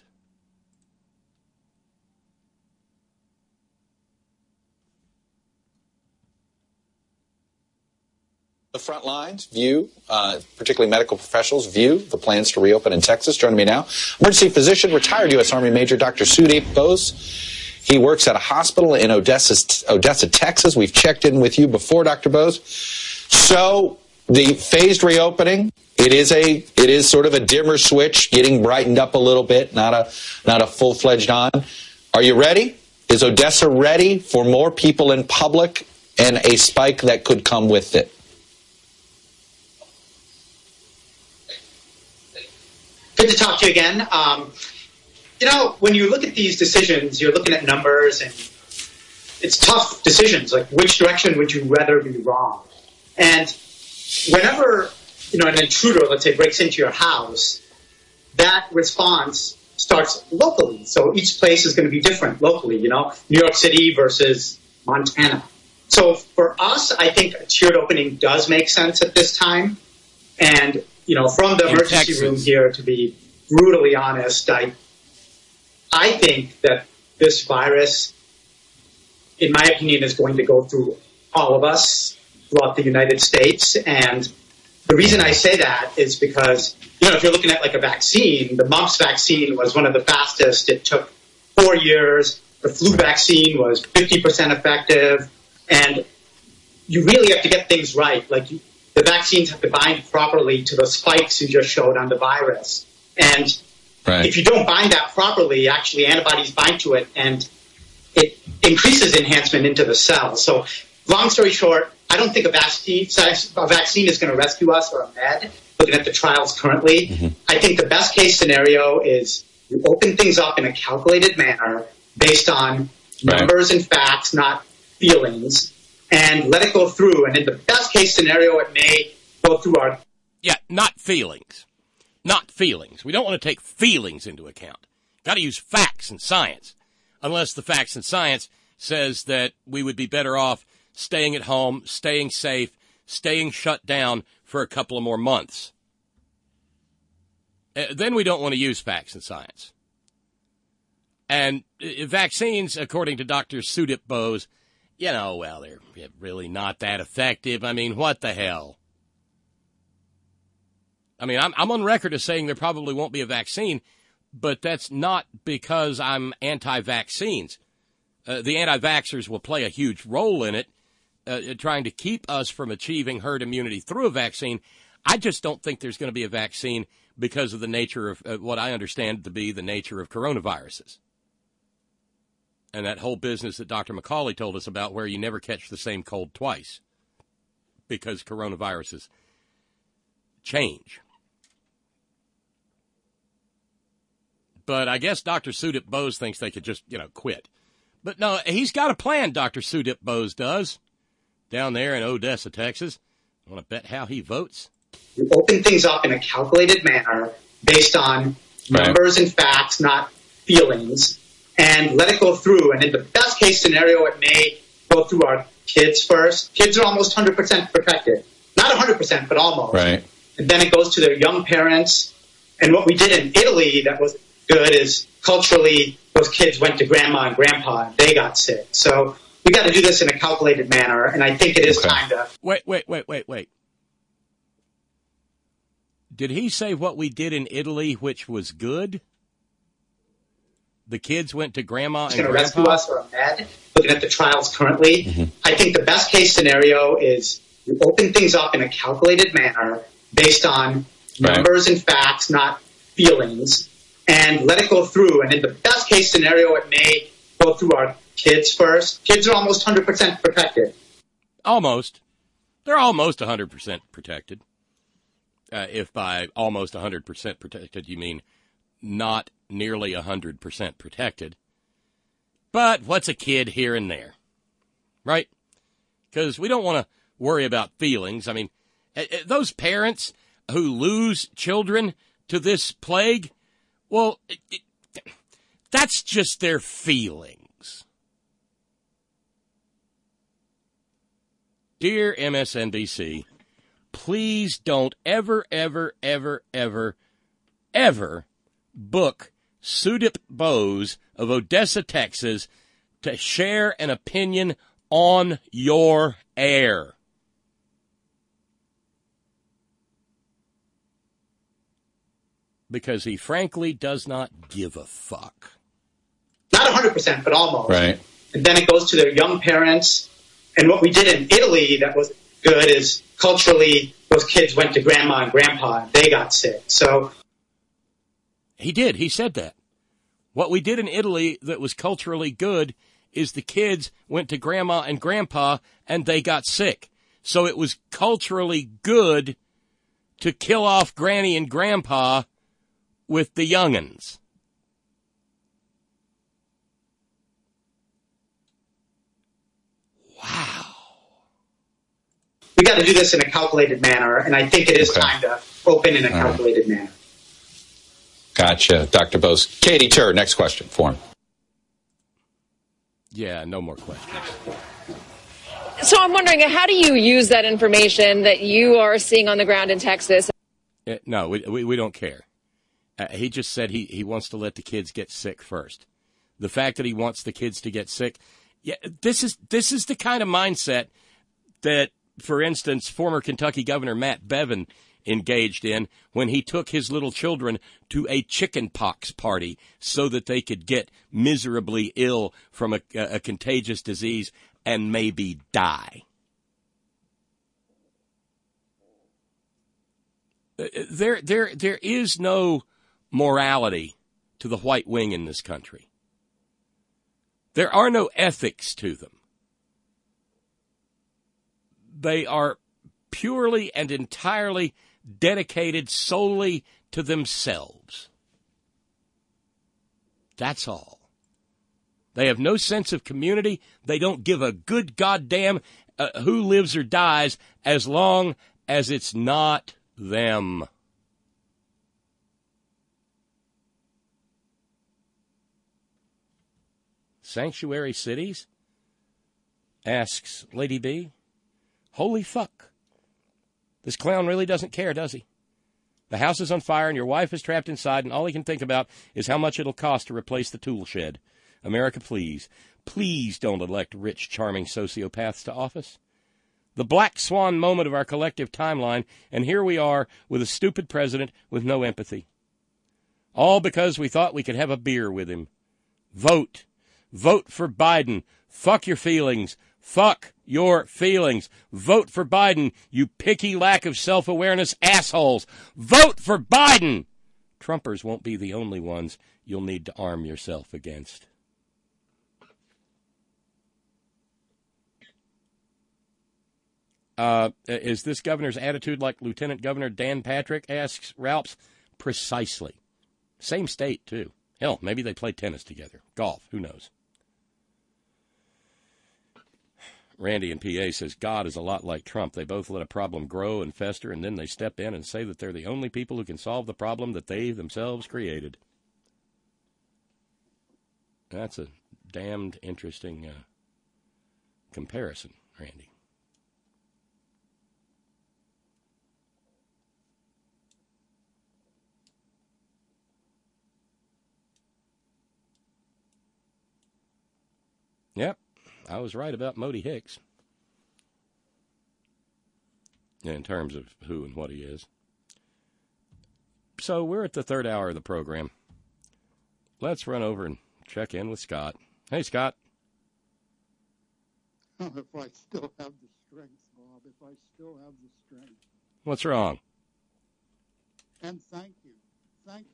The front lines view, particularly medical professionals, view the plans to reopen in Texas. Joining me now, emergency physician, retired U.S. Army Major Dr. Sudip Bose. He works at a hospital in Odessa, Texas. We've checked in with you before, Dr. Bose. So the phased reopening, it is sort of a dimmer switch, getting brightened up a little bit, not a full-fledged on. Are you ready? Is Odessa ready for more people in public and a spike that could come with it? Good to talk to you again. When you look at these decisions, you're looking at numbers, and it's tough decisions. Like, which direction would you rather be wrong? And whenever, an intruder, let's say, breaks into your house, that response starts locally. So each place is going to be different locally, New York City versus Montana. So for us, I think a tiered opening does make sense at this time. And from the emergency room here, to be brutally honest, I think that this virus, in my opinion, is going to go through all of us throughout the United States. And the reason I say that is because, if you're looking at like a vaccine, the mumps vaccine was one of the fastest. It took 4 years. The flu vaccine was 50% effective. And you really have to get things right. Like, the vaccines have to bind properly to the spikes you just showed on the virus. And if you don't bind that properly, actually antibodies bind to it, and it increases enhancement into the cells. So long story short, I don't think a vaccine is going to rescue us, or a med, looking at the trials currently. Mm-hmm. I think the best case scenario is you open things up in a calculated manner based on numbers and facts, not feelings, and let it go through. And in the best case scenario, it may go through our... Yeah, not feelings. Not feelings. We don't want to take feelings into account. Got to use facts and science. Unless the facts and science says that we would be better off staying at home, staying safe, staying shut down for a couple of more months. Then we don't want to use facts and science. And vaccines, according to Dr. Sudip Bose, they're really not that effective. I mean, what the hell? I mean, I'm on record as saying there probably won't be a vaccine, but that's not because I'm anti-vaccines. The anti-vaxxers will play a huge role in it, trying to keep us from achieving herd immunity through a vaccine. I just don't think there's going to be a vaccine because of the nature of what I understand to be the nature of coronaviruses. And that whole business that Dr. McCauley told us about, where you never catch the same cold twice because coronaviruses change. But I guess Dr. Sudip Bose thinks they could just, quit. But no, he's got a plan, Dr. Sudip Bose does, down there in Odessa, Texas. Want to bet how he votes? You open things up in a calculated manner based on numbers and facts, not feelings, and let it go through. And in the best case scenario, it may go through our kids first. Kids are almost 100% protected. Not 100%, but almost. Right. And then it goes to their young parents. And what we did in Italy that was good is culturally those kids went to grandma and grandpa and they got sick. So we got to do this in a calculated manner, and I think it is time to... Wait. Did he say what we did in Italy, which was good? The kids went to grandma and grandpa? Going to rescue us, or a med, looking at the trials currently. Mm-hmm. I think the best case scenario is you open things up in a calculated manner based on numbers and facts, not feelings, and let it go through. And in the best case scenario, it may go through our kids first. Kids are almost 100% protected. Almost. They're almost 100% protected. If by almost 100% protected you mean not nearly 100% protected. But what's a kid here and there? Right? Because we don't want to worry about feelings. I mean, those parents who lose children to this plague, well, that's just their feelings. Dear MSNBC, please don't ever book Sudip Bose of Odessa, Texas, to share an opinion on your air. because he frankly does not give a fuck. Not 100%, but almost. Right. And then it goes to their young parents. And what we did in Italy that was good is culturally those kids went to grandma and grandpa and they got sick. So he did. He said that. What we did in Italy that was culturally good is the kids went to grandma and grandpa and they got sick. So it was culturally good to kill off granny and grandpa with the young'uns. Wow. We got to do this in a calculated manner, and I think it is time to open in a calculated manner. Gotcha, Dr. Bose. Katie Tur, next question for him. Yeah, no more questions. So I'm wondering, how do you use that information that you are seeing on the ground in Texas? No, we don't care. He just said he wants to let the kids get sick first. The fact that he wants the kids to get sick, yeah, this is the kind of mindset that, for instance, former Kentucky Governor Matt Bevin engaged in when he took his little children to a chicken pox party so that they could get miserably ill from a contagious disease and maybe die. There is no morality to the white wing in this country. There are no ethics to them. They are purely and entirely dedicated solely to themselves. That's all. They have no sense of community. They don't give a good goddamn who lives or dies as long as it's not them. Sanctuary cities? Asks Lady B. Holy fuck. This clown really doesn't care, does he? The house is on fire and your wife is trapped inside and all he can think about is how much it'll cost to replace the tool shed. America, please, please don't elect rich, charming sociopaths to office. The black swan moment of our collective timeline, and here we are with a stupid president with no empathy. All because we thought we could have a beer with him. Vote. Vote for Biden. Fuck your feelings. Fuck your feelings. Vote for Biden, you picky lack of self-awareness assholes. Vote for Biden. Trumpers won't be the only ones you'll need to arm yourself against. Is this governor's attitude like Lieutenant Governor Dan Patrick, asks Ralphs? Precisely. Same state, too. Hell, maybe they play tennis together. Golf, who knows? Randy in PA says, God is a lot like Trump. They both let a problem grow and fester, and then they step in and say that they're the only people who can solve the problem that they themselves created. That's a damned interesting comparison, Randy. Yep, I was right about Modi Hicks in terms of who and what he is. So we're at the third hour of the program. Let's run over and check in with Scott. Hey, Scott. Oh, if I still have the strength, Bob, if I still have the strength. What's wrong? And thank you. Thank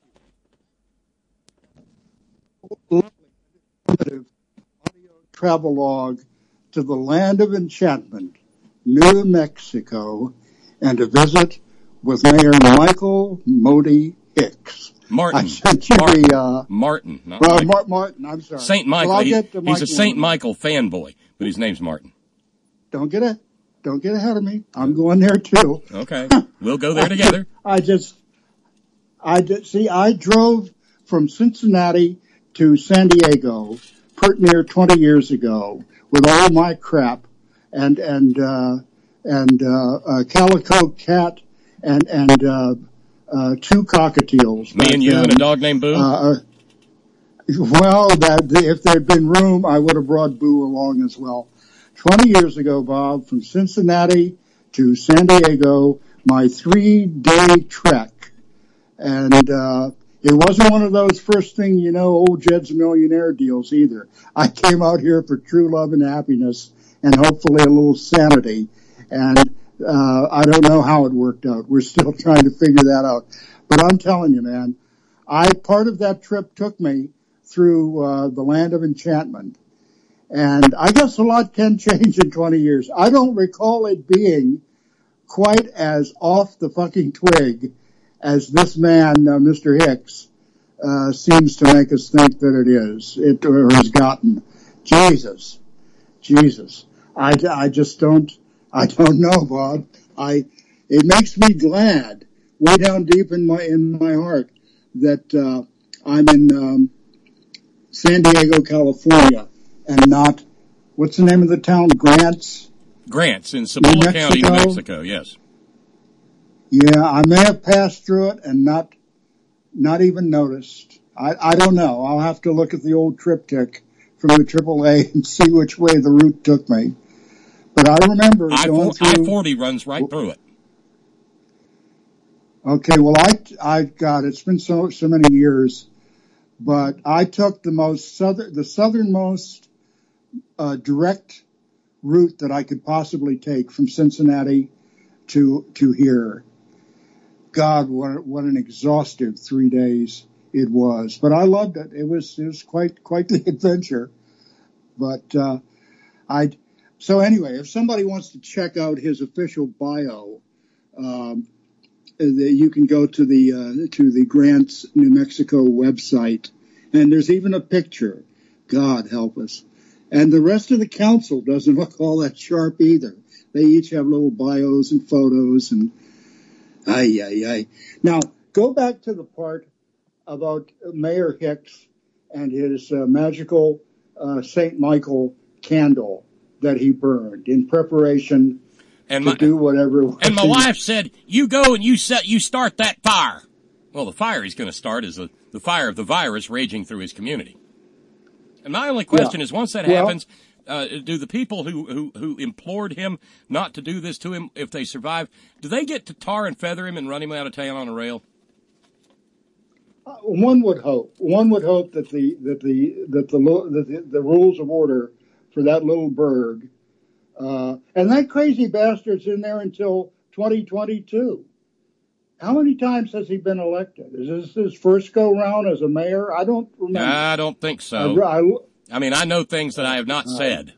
you. Audio travelogue to the land of enchantment, New Mexico, and a visit with Mayor Michael Modi Hicks. Martin. I sent you Martin. Martin, I'm sorry. St. Michael. Well, He's a St. Michael fanboy, but his name's Martin. Don't get ahead of me. I'm going there too. Okay. We'll go there together. I drove from Cincinnati to San Diego pretty near 20 years ago with all my crap and a calico cat and two cockatiels. Me and you and a dog named Boo? If there'd been room, I would have brought Boo along as well. 20 years ago, Bob, from Cincinnati to San Diego, my 3-day trek And it wasn't one of those first thing you know, old Jed's a millionaire deals either. I came out here for true love and happiness and hopefully a little sanity. And I don't know how it worked out. We're still trying to figure that out. But I'm telling you, man, part of that trip took me through the land of enchantment. And I guess a lot can change in 20 years. I don't recall it being quite as off the fucking twig as this man, Mr. Hicks, seems to make us think that it is, or has gotten. Jesus. I just don't know, Bob. It makes me glad, way down deep in my heart, that, I'm in, San Diego, California, and not, what's the name of the town? Grants in Cibola County, New Mexico, yes. Yeah, I may have passed through it and not even noticed. I don't know. I'll have to look at the old triptych from the AAA and see which way the route took me. But I remember going through... I-40 runs right through it. Okay, well, it's been so many years, but I took the southernmost direct route that I could possibly take from Cincinnati to here. God, what an exhaustive 3 days it was. But I loved it. It was quite the adventure. But, so anyway, if somebody wants to check out his official bio, you can go to the Grants, New Mexico website, and there's even a picture. God help us. And the rest of the council doesn't look all that sharp either. They each have little bios and photos and Now, go back to the part about Mayor Hicks and his magical St. Michael candle that he burned in preparation to do whatever. And my wife said, "You go and you start that fire." Well, the fire he's going to start is the fire of the virus raging through his community. And my only question is, once that happens, do the people who implored him not to do this to him, if they survive, do they get to tar and feather him and run him out of town on a rail? One would hope. One would hope that the rules of order for that little burg, and that crazy bastard's in there until 2022. How many times has he been elected? Is this his first go round as a mayor? I don't remember. I don't think so. I mean, I know things that I have not said.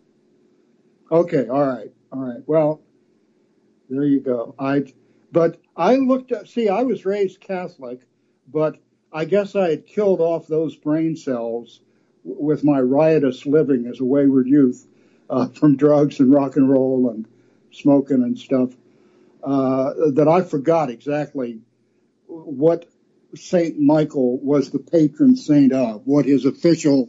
Okay, all right. Well, there you go. But I looked at, I was raised Catholic, but I guess I had killed off those brain cells with my riotous living as a wayward youth, from drugs and rock and roll and smoking and stuff, that I forgot exactly what St. Michael was the patron saint of, what his official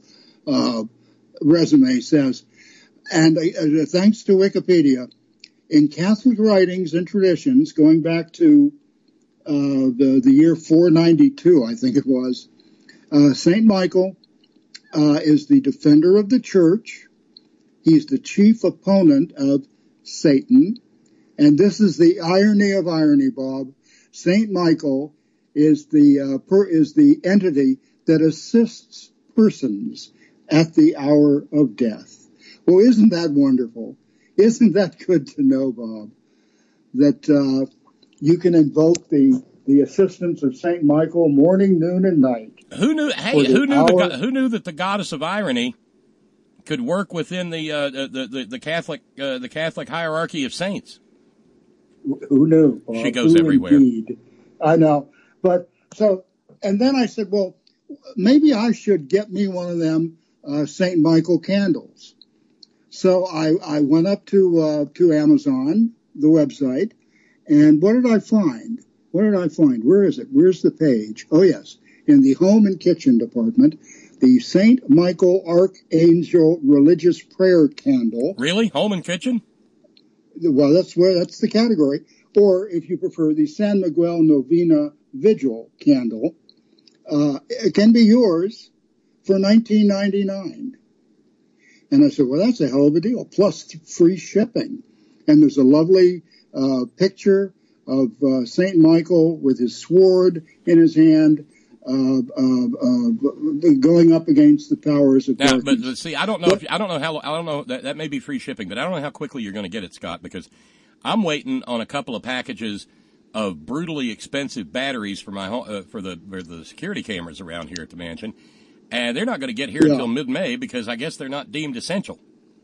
resume says. And thanks to Wikipedia, in Catholic writings and traditions, going back to the year 492, I think it was, St. Michael is the defender of the church. He's the chief opponent of Satan. And this is the irony of irony, Bob. St. Michael is the entity that assists persons at the hour of death. Well, isn't that wonderful? Isn't that good to know, Bob? That you can invoke the assistance of St. Michael morning, noon, and night. Who knew? Hey, who knew that the goddess of irony could work within the Catholic hierarchy of saints? Who knew? Bob? She goes everywhere. Indeed. I know. But and then I said, well, maybe I should get me one of them St. Michael candles. So I went up to Amazon, the website, and what did I find? Where is it? Where's the page? Oh, yes. In the home and kitchen department, the St. Michael Archangel Religious Prayer Candle. Really? Home and kitchen? Well, that's the category. Or, if you prefer, the San Miguel Novena Vigil Candle. It can be yours for $19.99. And I said, well, that's a hell of a deal, plus free shipping. And there's a lovely picture of Saint Michael with his sword in his hand, going up against the powers of darkness. But see, I don't know that may be free shipping, but I don't know how quickly you're going to get it, Scott, because I'm waiting on a couple of packages of brutally expensive batteries for my for the security cameras around here at the mansion, and they're not going to get here until mid-May because I guess they're not deemed essential.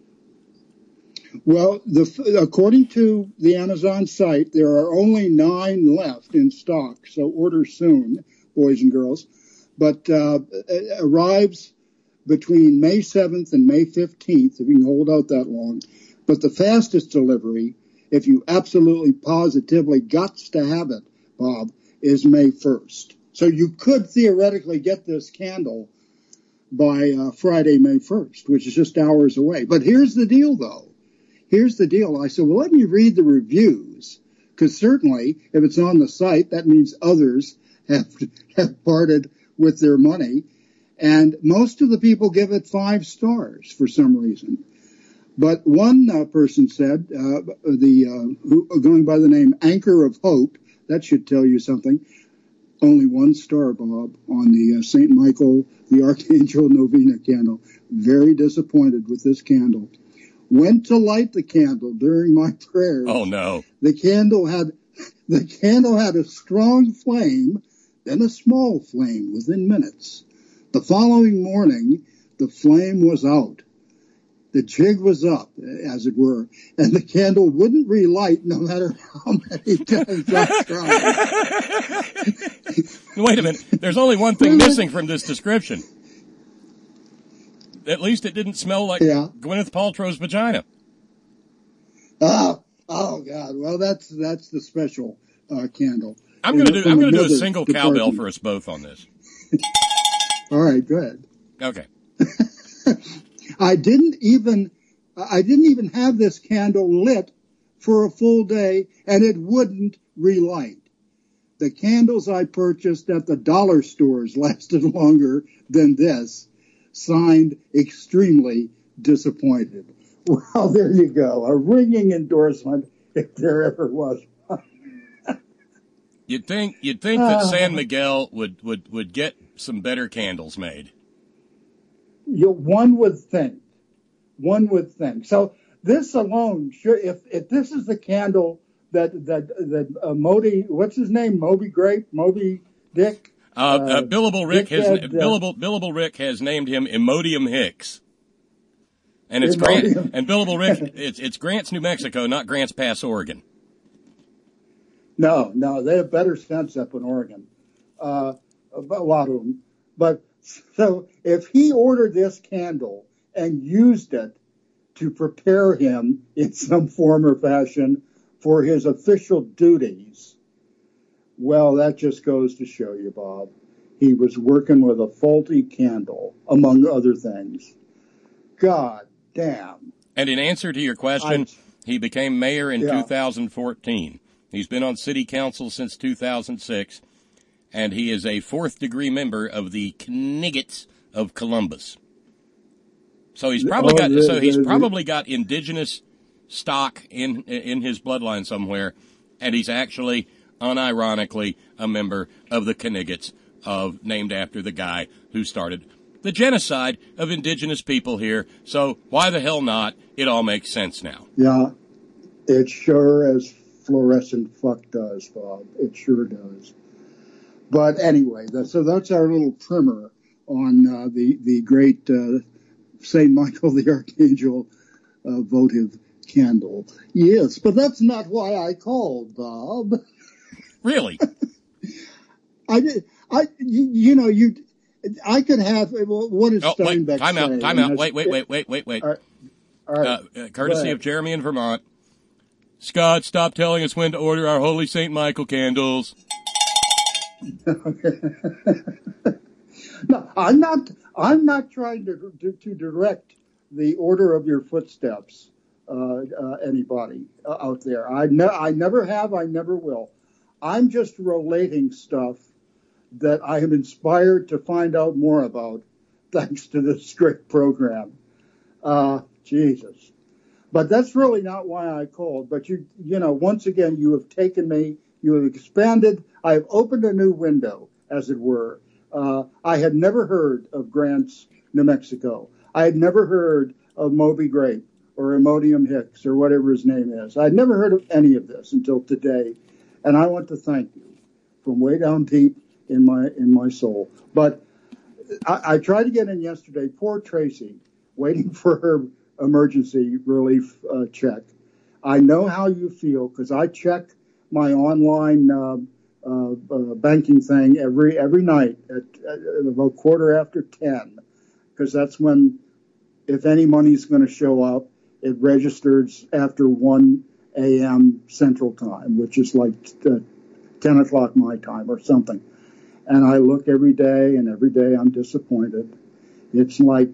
Well, according to the Amazon site, there are only 9 left in stock, so order soon, boys and girls. But it arrives between May 7th and May 15th, if you can hold out that long. But the fastest delivery, if you absolutely positively guts to have it, Bob, is May 1st. So you could theoretically get this candle by Friday, May 1st, which is just hours away. But here's the deal, though. Here's the deal. I said, well, let me read the reviews, because certainly if it's on the site, that means others have parted with their money. And most of the people give it 5 stars for some reason. But one person said, going by the name Anchor of Hope, that should tell you something, only 1 star, Bob, on the St. Michael, the Archangel Novena candle. Very disappointed with this candle. Went to light the candle during my prayers. Oh, no. The candle had a strong flame, then a small flame within minutes. The following morning, the flame was out. The jig was up, as it were, and the candle wouldn't relight no matter how many times I tried. Wait a minute. There's only one thing missing from this description. At least it didn't smell like Gwyneth Paltrow's vagina. Oh God! Well, that's the special candle. I'm going to do a single cowbell for us both on this. All right, go ahead. Okay. I didn't even have this candle lit for a full day, and it wouldn't relight. The candles I purchased at the dollar stores lasted longer than this. Signed, extremely disappointed. Well, there you go. A ringing endorsement, if there ever was one. You'd think that San Miguel would get some better candles made. One would think. So this alone, sure, if this is the candle that Moby, what's his name? Moby Dick. Billable Rick has named him Imodium Hicks, and it's Grant. And Billable Rick, it's Grants, New Mexico, not Grants Pass, Oregon. No, they have better sense up in Oregon, a lot of them. But so if he ordered this candle and used it to prepare him in some form or fashion for his official duties, well, that just goes to show you, Bob. He was working with a faulty candle, among other things. God damn. And in answer to your question, he became mayor in 2014. He's been on city council since 2006, and he is a 4th-degree member of the Kniggets of Columbus. So he's probably got indigenous stock in his bloodline somewhere, and he's actually, unironically, a member of the Kniggets, named after the guy who started the genocide of indigenous people here. So why the hell not? It all makes sense now. Yeah, it sure as fluorescent fuck does, Bob. It sure does. But anyway, so that's our little primer on the great St. Michael the Archangel votive candle. Yes, but that's not why I called, Bob. Really? I could have. What is Steinbeck time out. Wait. All right. Courtesy of Jeremy in Vermont. Scott, stop telling us when to order our Holy St. Michael candles. No, I'm not trying to direct the order of your footsteps. Anybody out there? I never have. I never will. I'm just relating stuff that I am inspired to find out more about, thanks to this great program. Jesus. But that's really not why I called. But you know, once again, you have taken me You have expanded. I have opened a new window, as it were. I had never heard of Grants, New Mexico. I had never heard of Moby Grape or Imodium Hicks or whatever his name is. I'd never heard of any of this until today, and I want to thank you from way down deep in my soul. But I tried to get in yesterday. Poor Tracy, waiting for her emergency relief check. I know how you feel because I check my online banking thing every night at about 10:15, because that's when, if any money's going to show up, it registers after 1 a.m. Central Time, which is like 10 o'clock my time or something. And I look every day, and every day I'm disappointed. It's like,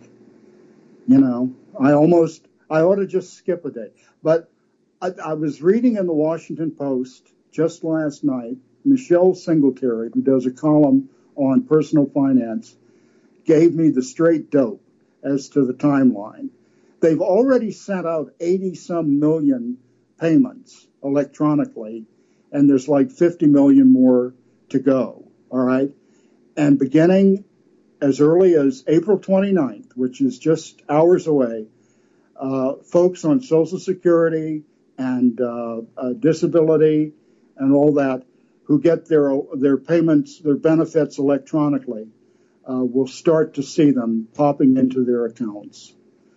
I ought to just skip a day. But I was reading in the Washington Post just last night, Michelle Singletary, who does a column on personal finance, gave me the straight dope as to the timeline. They've already sent out 80-some million payments electronically, and there's like 50 million more to go, all right? And beginning as early as April 29th, which is just hours away, folks on Social Security and disability and all that who get their payments, their benefits electronically, will start to see them popping into their accounts.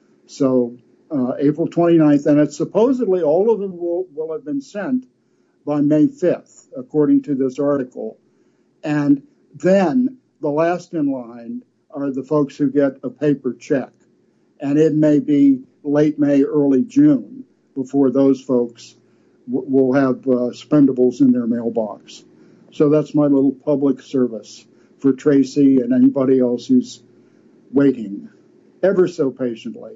So April 29th, and it's supposedly all of them will have been sent by May 5th, according to this article. And then the last in line are the folks who get a paper check. And it may be late May, early June before those folks will have spendables in their mailbox. So that's my little public service for Tracy and anybody else who's waiting ever so patiently.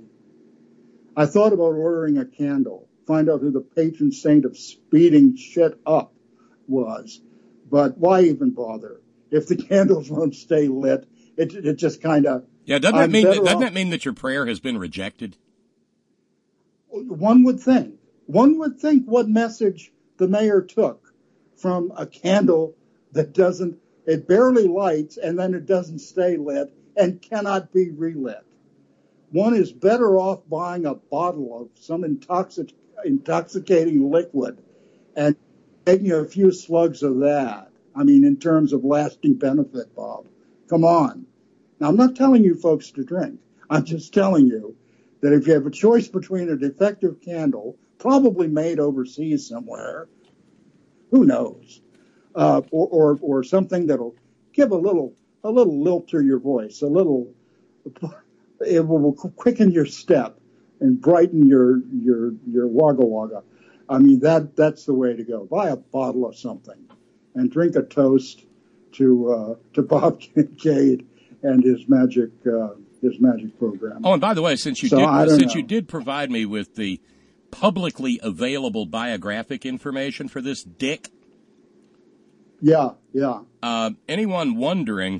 I thought about ordering a candle, find out who the patron saint of speeding shit up was. But why even bother? If the candles won't stay lit, it just kind of... Yeah, doesn't that mean that your prayer has been rejected? One would think. One would think what message the mayor took from a candle that it barely lights and then it doesn't stay lit and cannot be relit. One is better off buying a bottle of some intoxicating liquid and taking a few slugs of that. I mean, in terms of lasting benefit, Bob. Come on. Now, I'm not telling you folks to drink. I'm just telling you that if you have a choice between a defective candle, probably made overseas somewhere, who knows, or something that'll give a little lilt to your voice, it will quicken your step and brighten your wagga wagga. I mean, that's the way to go. Buy a bottle of something and drink a toast to Bob Kincaid and his magic program. Oh, and by the way, since you did provide me with the publicly available biographic information for this dick. Yeah. Anyone wondering?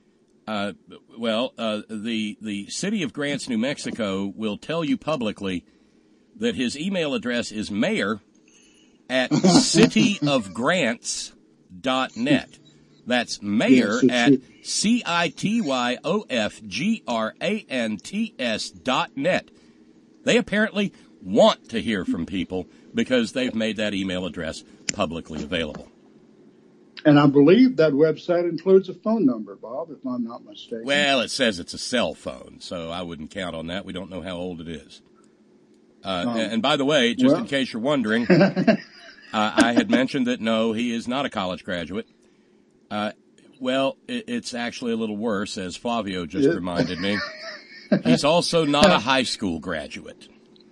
The city of Grants, New Mexico, will tell you publicly that his email address is mayor@cityofgrants.net. That's mayor@cityofgrants.net. They apparently want to hear from people because they've made that email address publicly available. And I believe that website includes a phone number, Bob, if I'm not mistaken. Well, it says it's a cell phone, so I wouldn't count on that. We don't know how old it is. And by the way, just in case you're wondering, I had mentioned that, no, he is not a college graduate. It's actually a little worse, as Flavio just reminded me. He's also not a high school graduate.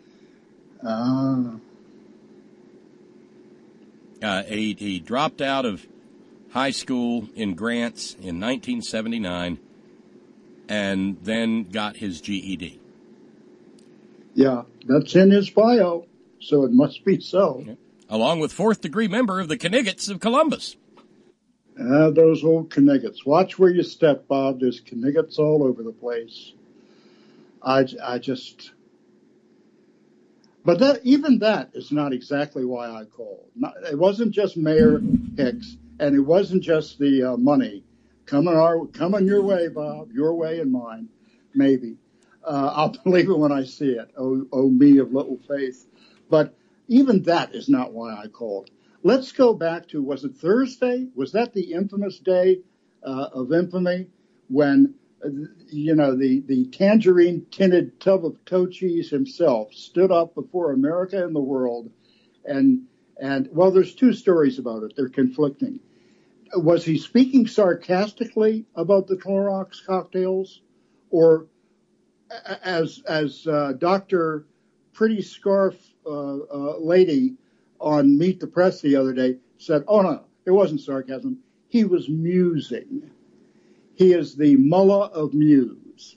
He dropped out of high school in Grants in 1979 and then got his GED. Yeah, that's in his bio, so it must be so. Yeah. Along with fourth-degree member of the Kniggets of Columbus. Those old Kniggets. Watch where you step, Bob. There's Kniggets all over the place. But even that is not exactly why I called. It wasn't just Mayor Hicks, and it wasn't just the money coming your way, Bob, your way and mine, maybe. I'll believe it when I see it. Oh, me of little faith. But even that is not why I called. Let's go back to, was it Thursday? Was that the infamous day of infamy when, the tangerine-tinted tub of toe cheese himself stood up before America and the world? And well, there's two stories about it. They're conflicting. Was he speaking sarcastically about the Clorox cocktails? Or as Dr. Pretty Scarf lady on Meet the Press the other day said, oh, no, it wasn't sarcasm. He was musing. He is the mullah of Muse.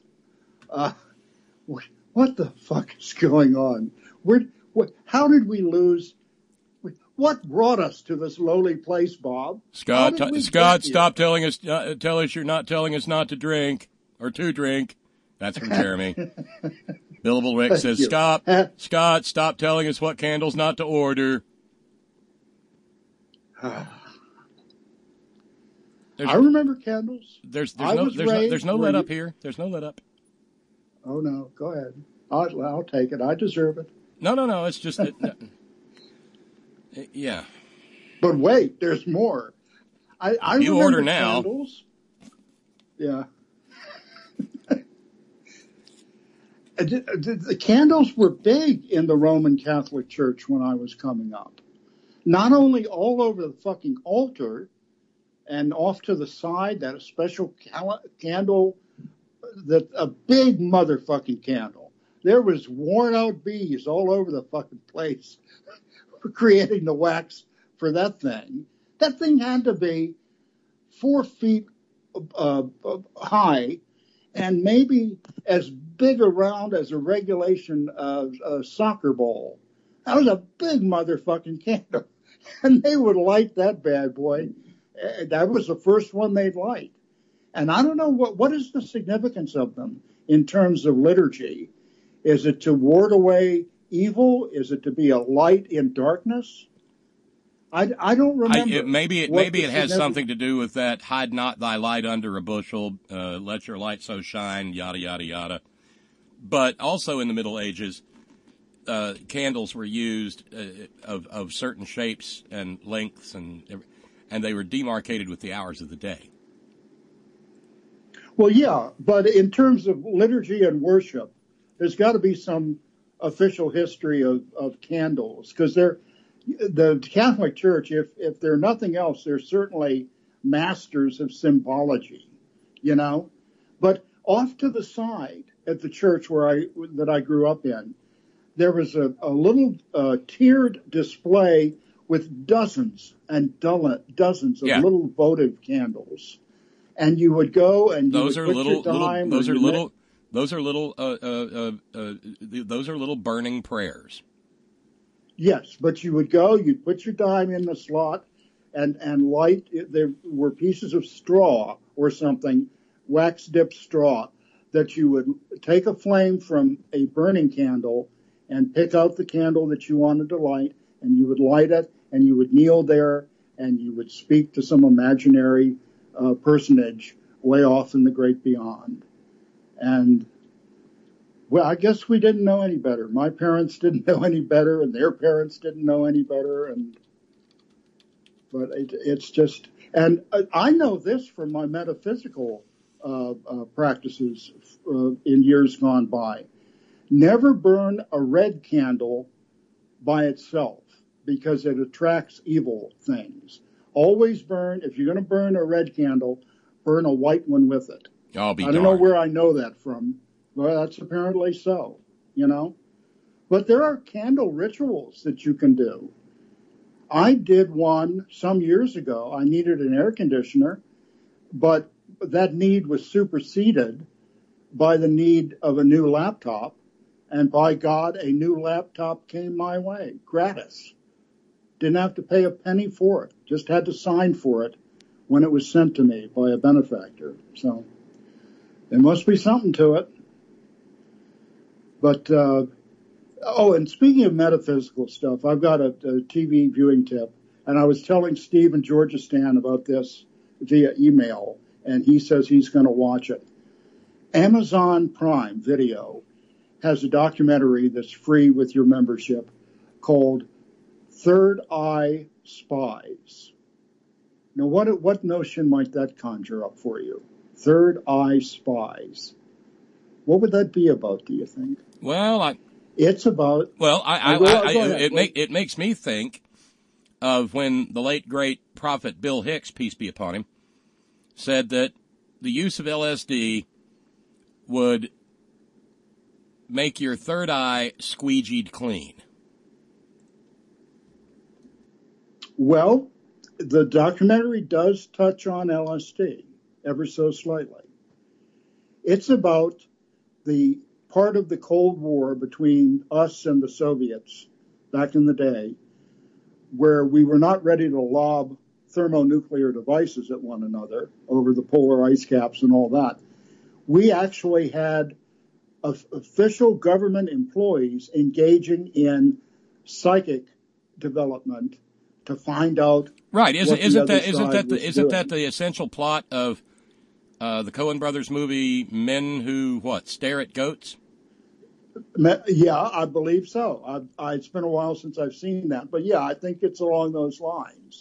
What the fuck is going on? How did we lose? What brought us to this lowly place, Bob? Scott, stop telling us you're not telling us not to drink or to drink. That's from Jeremy. Billable Rick says, Scott, stop telling us what candles not to order. I remember candles. There's no let up here. There's no let up. Oh no, go ahead. I'll take it. I deserve it. No. It's just yeah. But wait, there's more. I you remember order now. Candles. Yeah. The candles were big in the Roman Catholic Church when I was coming up. Not only all over the fucking altar and off to the side, that special candle, a big motherfucking candle. There was worn out bees all over the fucking place for creating the wax for that thing. That thing had to be 4 feet high and maybe as big around as a regulation soccer ball. That was a big motherfucking candle. And they would light that bad boy. That was the first one they'd light. And I don't know what is the significance of them in terms of liturgy. Is it to ward away evil? Is it to be a light in darkness? I don't remember. Maybe it has something to do with that. Hide not thy light under a bushel. Let your light so shine. Yada yada yada. But also in the Middle Ages, candles were used of certain shapes and lengths, and they were demarcated with the hours of the day. Well, yeah, but in terms of liturgy and worship, there's got to be some official history of candles, because the Catholic Church, if they're nothing else, they're certainly masters of symbology, But off to the side at the church that I grew up in, there was a little tiered display with dozens and dozens of little votive candles, and you would go and those are little burning prayers. Yes, but you would go, you'd put your dime in the slot and light. There were pieces of straw or something, wax dipped straw, that you would take a flame from a burning candle and pick out the candle that you wanted to light, and you would light it, and you would kneel there, and you would speak to some imaginary personage way off in the great beyond. And, well, I guess we didn't know any better. My parents didn't know any better, and their parents didn't know any better. But it's just, and I know this from my metaphysical practices in years gone by. Never burn a red candle by itself, because it attracts evil things. Always burn, if you're going to burn a red candle, burn a white one with it. I don't know where I know that from. Well, that's apparently so, But there are candle rituals that you can do. I did one some years ago. I needed an air conditioner, but that need was superseded by the need of a new laptop. And by God, a new laptop came my way, gratis. Didn't have to pay a penny for it. Just had to sign for it when it was sent to me by a benefactor. So there must be something to it. But Oh, and speaking of metaphysical stuff, I've got a TV viewing tip, and I was telling Steve in Georgistan about this via email, and he says he's going to watch it. Amazon Prime Video has a documentary that's free with your membership called Third Eye Spies. Now, what notion might that conjure up for you? Third Eye Spies. What would that be about, do you think? Well, it's about... Well, it makes me think of when the late, great prophet Bill Hicks, peace be upon him, said that the use of LSD would make your third eye squeegeed clean. Well, the documentary does touch on LSD ever so slightly. It's about the part of the Cold War between us and the Soviets back in the day, where we were not ready to lob thermonuclear devices at one another over the polar ice caps and all that. We actually had official government employees engaging in psychic development to find out. Right? Isn't that the essential plot of the Coen Brothers movie Men Who Stare at Goats? Yeah, I believe so. It's been a while since I've seen that, but yeah, I think it's along those lines.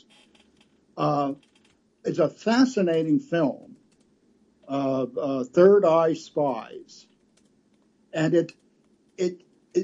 It's a fascinating film. Third Eye Spies, and it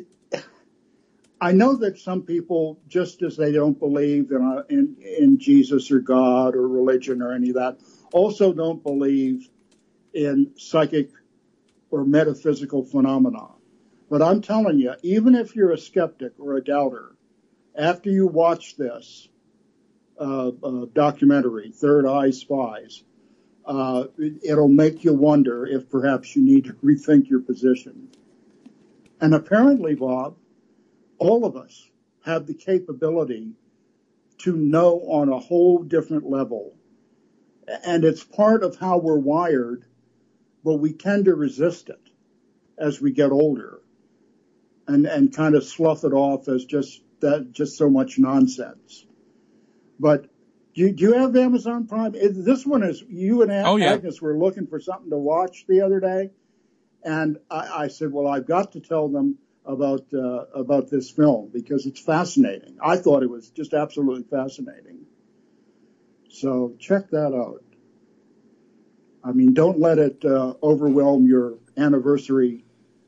I know that some people, just as they don't believe in Jesus or God or religion or any of that, also don't believe in psychic or metaphysical phenomena. But I'm telling you, even if you're a skeptic or a doubter, after you watch this documentary, Third Eye Spies, it'll make you wonder if perhaps you need to rethink your position. And apparently, Bob, all of us have the capability to know on a whole different level. And it's part of how we're wired, but we tend to resist it as we get older and kind of slough it off as just so much nonsense. But do you have Amazon Prime? This one is, you and Agnes were looking for something to watch the other day. And I said, well, I've got to tell them about this film because it's fascinating. I thought it was just absolutely fascinating. So check that out. I mean, don't let it overwhelm your anniversary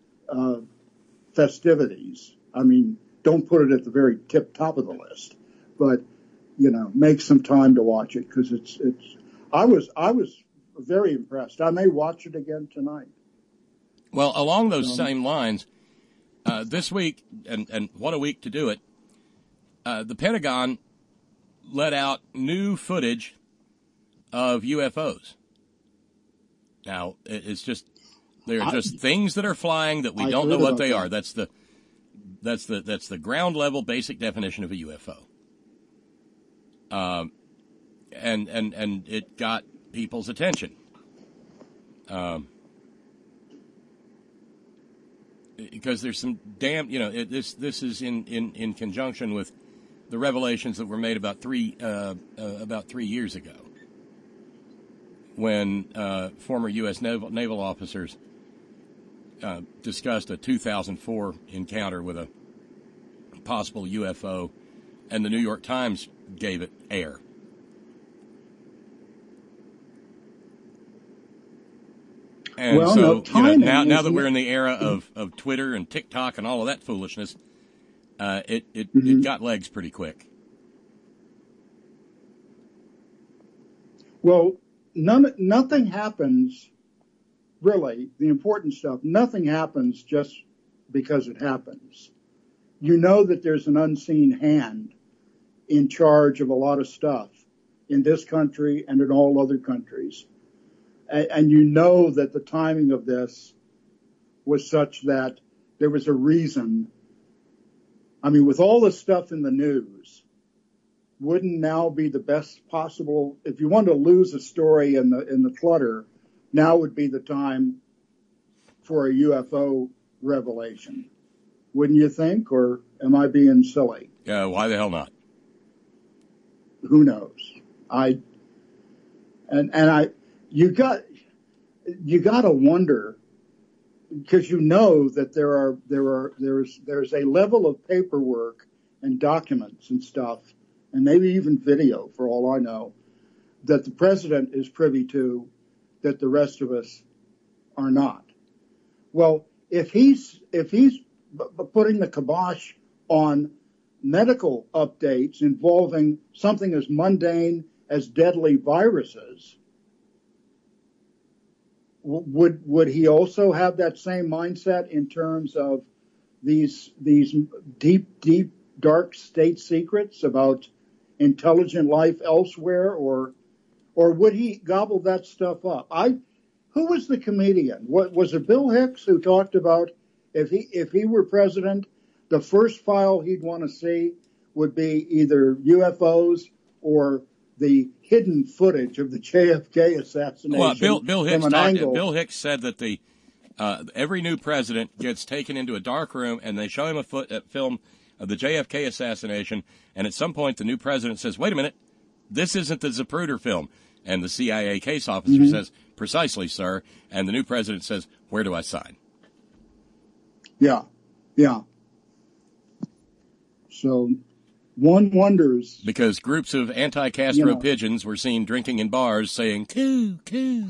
festivities. I mean, don't put it at the very top of the list, but make some time to watch it because I was very impressed. I may watch it again tonight. Well, along those same lines, this week, and what a week to do it, the Pentagon let out new footage of UFOs. Now, it's just, they're just things that are flying that we don't know what they are. That's the ground level basic definition of a UFO. And it got people's attention. Because there's some this is in conjunction with the revelations that were made about 3 years ago, when former U.S. naval officers discussed a 2004 encounter with a possible UFO, and the New York Times gave it air. And now that we're in the era of Twitter and TikTok and all of that foolishness, it got legs pretty quick. Well, nothing happens, really, the important stuff, nothing happens just because it happens. You know that there's an unseen hand in charge of a lot of stuff in this country and in all other countries. And you know that the timing of this was such that there was a reason. I mean, with all this stuff in the news, wouldn't now be the best possible, if you want to lose a story in the clutter, now would be the time for a UFO revelation. wouldn't you think? Or am I being silly? Why the hell not? Who knows? You got to wonder, because you know that there's a level of paperwork and documents and stuff, and maybe even video, for all I know, that the president is privy to, that the rest of us are not. Well, if he's putting the kibosh on medical updates involving something as mundane as deadly viruses, would he also have that same mindset in terms of these deep, dark state secrets about intelligent life elsewhere, or would he gobble that stuff up? Who was the comedian? Was it Bill Hicks who talked about if he were president, the first file he'd want to see would be either UFOs or the hidden footage of the JFK assassination? Well, Bill Hicks said that every new president gets taken into a dark room and they show him a film of the JFK assassination, and at some point the new president says, "Wait a minute, this isn't the Zapruder film." And the CIA case officer says, "Precisely, sir." And the new president says, "Where do I sign?" Yeah. So one wonders. Because groups of anti-Castro pigeons were seen drinking in bars saying, "Coo, coo."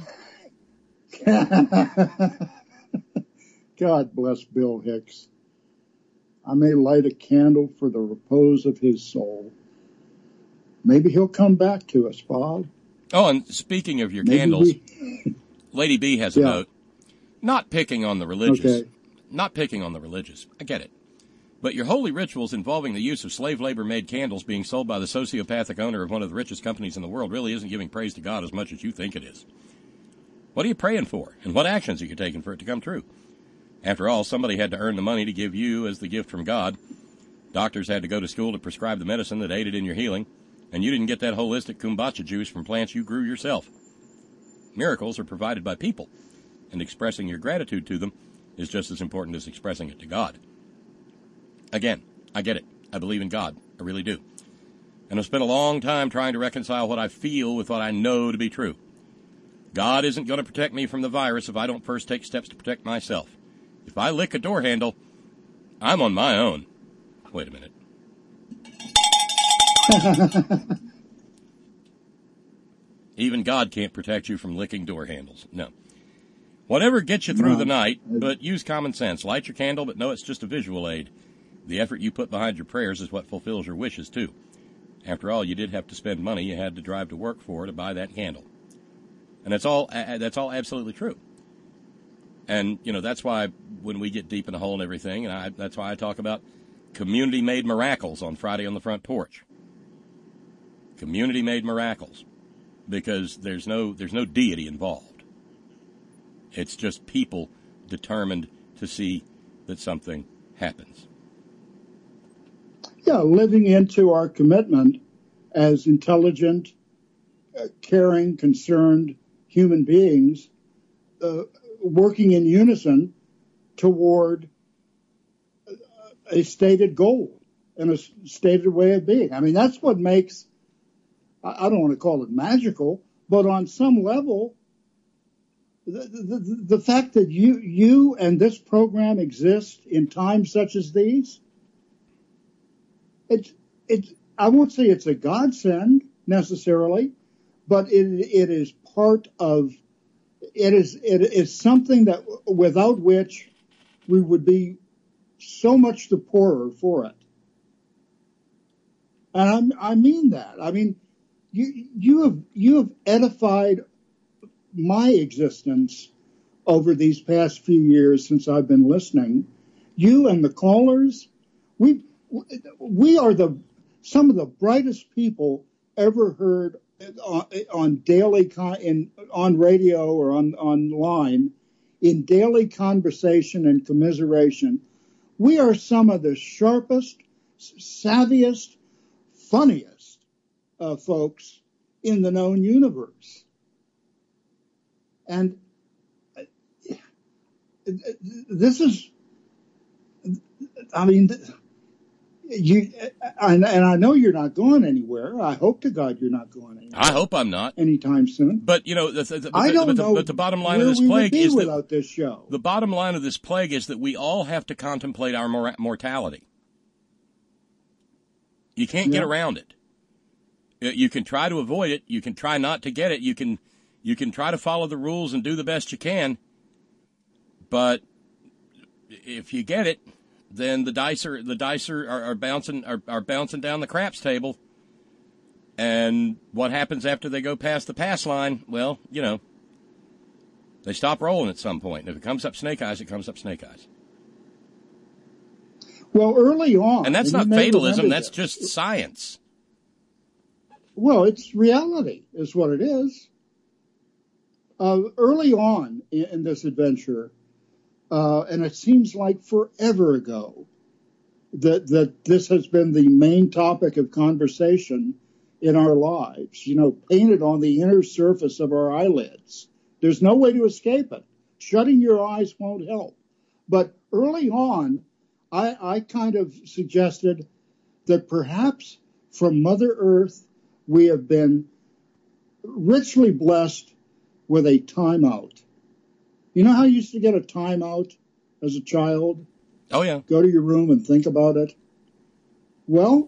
God bless Bill Hicks. I may light a candle for the repose of his soul. Maybe he'll come back to us, Bob. Oh, and speaking of your candles, Lady B has a note. Not picking on the religious. Okay. Not picking on the religious. I get it. But your holy rituals involving the use of slave labor-made candles being sold by the sociopathic owner of one of the richest companies in the world really isn't giving praise to God as much as you think it is. What are you praying for? And what actions are you taking for it to come true? After all, somebody had to earn the money to give you as the gift from God. Doctors had to go to school to prescribe the medicine that aided in your healing. And you didn't get that holistic kombucha juice from plants you grew yourself. Miracles are provided by people, and expressing your gratitude to them is just as important as expressing it to God. Again, I get it. I believe in God. I really do. And I've spent a long time trying to reconcile what I feel with what I know to be true. God isn't going to protect me from the virus if I don't first take steps to protect myself. If I lick a door handle, I'm on my own. Wait a minute. Even God can't protect you from licking door handles. No. Whatever gets you through the night, but use common sense. Light your candle, but know it's just a visual aid. The effort you put behind your prayers is what fulfills your wishes, too. After all, you did have to spend money you had to drive to work for to buy that candle. And that's all absolutely true. And, that's why when we get deep in the hole and everything, and that's why I talk about community-made miracles on Friday on the Front Porch. Community-made miracles. Because there's no deity involved. It's just people determined to see that something happens. Yeah, living into our commitment as intelligent, caring, concerned human beings, working in unison toward a stated goal and a stated way of being. I mean, that's what makes, I don't want to call it magical, but on some level, the fact that you and this program exist in times such as these, I won't say it's a godsend necessarily, but it is part of, it is something that without which we would be so much the poorer for it. And I mean that. I mean, you have edified my existence over these past few years since I've been listening. You and the callers, we are some of the brightest people ever heard on daily on radio or online in daily conversation and commiseration. We are some of the sharpest, savviest, funniest folks in the known universe. And this is, I mean, and I know you're not going anywhere. I hope to God you're not going anywhere. I hope I'm not anytime soon. But you know, but the bottom line of this plague is that this show. The bottom line of this plague is that we all have to contemplate our mortality. You can't get around it. You can try to avoid it. You can try not to get it. You can try to follow the rules and do the best you can. But if you get it, then the dice are bouncing down the craps table. And what happens after they go past the pass line? Well, you know, they stop rolling at some point. And if it comes up snake eyes, it comes up snake eyes. Well, early on. And that's not fatalism, that's just science. Well, it's reality is what it is. Early on in this adventure, and it seems like forever ago, that this has been the main topic of conversation in our lives, you know, painted on the inner surface of our eyelids. There's no way to escape it. Shutting your eyes won't help. But early on, I kind of suggested that perhaps from Mother Earth, we have been richly blessed with a timeout. You know how you used to get a timeout as a child? Oh, yeah. Go to your room and think about it. Well,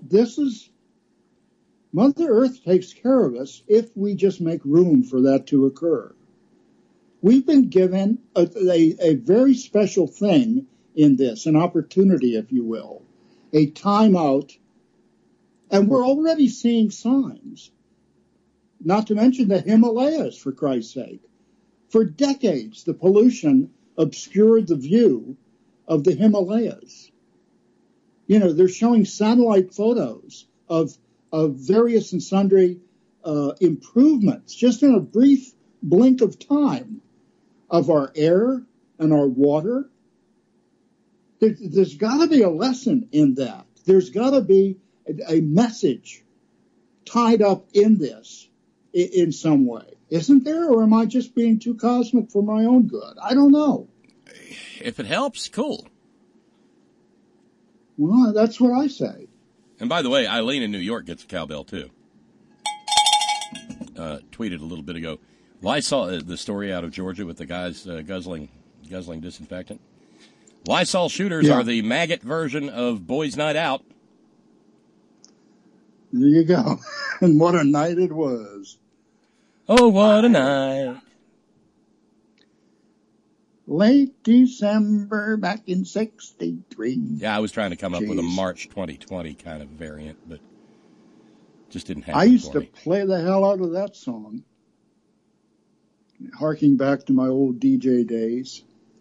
Mother Earth takes care of us if we just make room for that to occur. We've been given a very special thing in this, an opportunity, if you will, a timeout, and we're already seeing signs. Not to mention the Himalayas, for Christ's sake. For decades, the pollution obscured the view of the Himalayas. You know, they're showing satellite photos of various and sundry improvements, just in a brief blink of time, of our air and our water. There's got to be a lesson in that. There's got to be a message tied up in this in some way. Isn't there? Or am I just being too cosmic for my own good? I don't know. If it helps, cool. Well, that's what I say. And by the way, Eileen in New York gets a cowbell, too. Tweeted a little bit ago. Well, I saw the story out of Georgia with the guys guzzling disinfectant. Lysol shooters are the maggot version of Boys' Night Out. There you go. And what a night it was. Oh, what a night. Late December back in 63. Yeah, I was trying to come up with a March 2020 kind of variant, but just didn't happen. I used to play the hell out of that song, harking back to my old DJ days.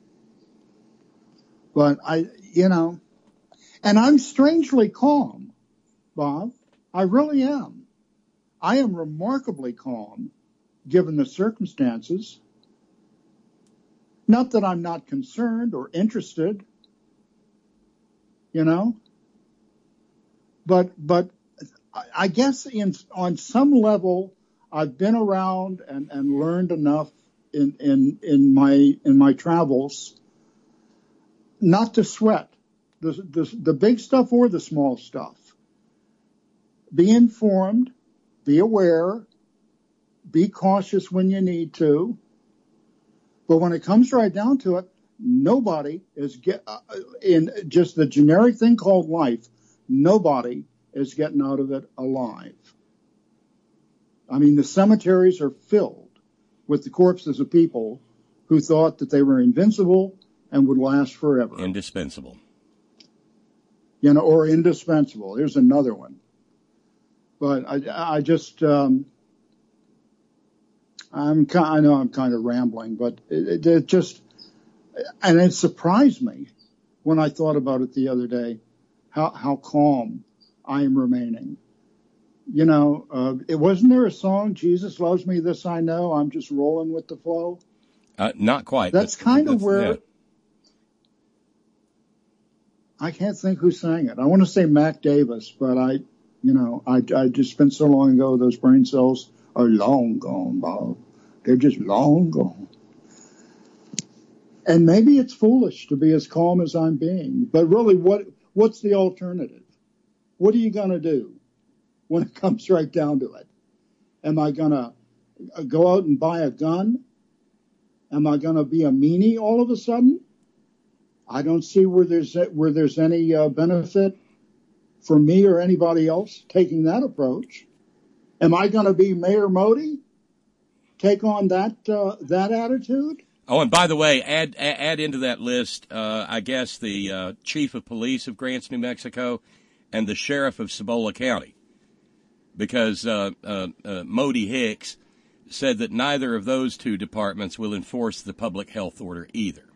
But and I'm strangely calm, Bob. I really am. I am remarkably calm, given the circumstances. Not that I'm not concerned or interested, but I guess on some level I've been around and learned enough in my travels not to sweat the big stuff or the small stuff. Be informed, be aware, be cautious when you need to. But when it comes right down to it, nobody is in just the generic thing called life. Nobody is getting out of it alive. I mean, the cemeteries are filled with the corpses of people who thought that they were invincible and would last forever. Indispensable. Or indispensable. Here's another one. But I just, I know I'm kind of rambling, but it just, and it surprised me when I thought about it the other day, how calm I am remaining. It wasn't there a song, Jesus Loves Me, This I Know, I'm just rolling with the flow? Not quite. That's kind of where, I can't think who sang it. I want to say Mac Davis, but I just spent so long ago, those brain cells are long gone, Bob. They're just long gone. And maybe it's foolish to be as calm as I'm being, but really, what's the alternative? What are you going to do when it comes right down to it? Am I going to go out and buy a gun? Am I going to be a meanie all of a sudden? I don't see where there's any benefit for me or anybody else taking that approach. Am I going to be Mayor Modi? Take on that attitude? Oh, and by the way, add into that list, I guess, the chief of police of Grants, New Mexico, and the sheriff of Cibola County, because Modi Hicks said that neither of those two departments will enforce the public health order either.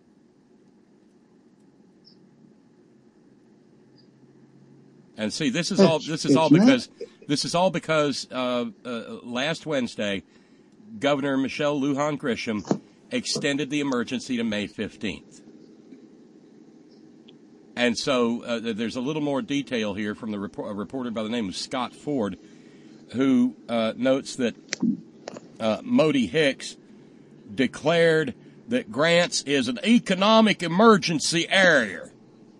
And see, this is all because last Wednesday, Governor Michelle Lujan Grisham extended the emergency to May 15th. And so there's a little more detail here from a reporter by the name of Scott Ford, who notes that Modi Hicks declared that Grants is an economic emergency area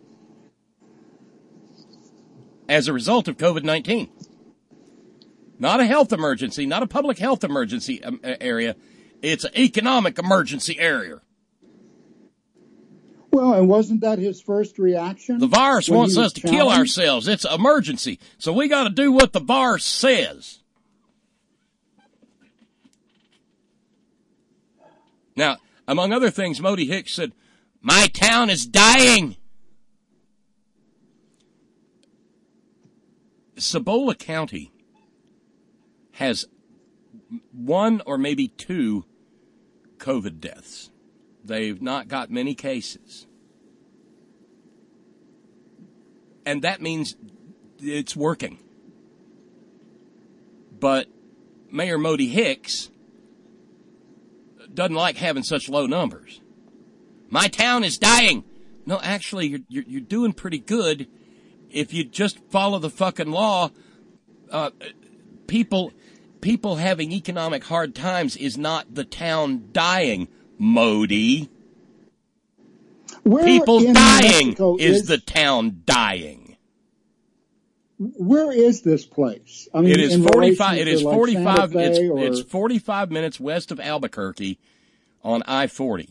as a result of COVID-19. Not a health emergency, not a public health emergency area. It's an economic emergency area. Well, and wasn't that his first reaction? The virus wants us to kill ourselves. It's an emergency. So we got to do what the virus says. Now, among other things, Modi Hicks said, "My town is dying." Cibola County has one or maybe two COVID deaths. They've not got many cases. And that means it's working. But Mayor Modi Hicks doesn't like having such low numbers. My town is dying. No, actually, you're doing pretty good if you just follow the fucking law. People having economic hard times is not the town dying, Modi. People dying is the town dying. Where is this place? I mean, it is 45. It is like 45. It's 45 minutes west of Albuquerque on I-40.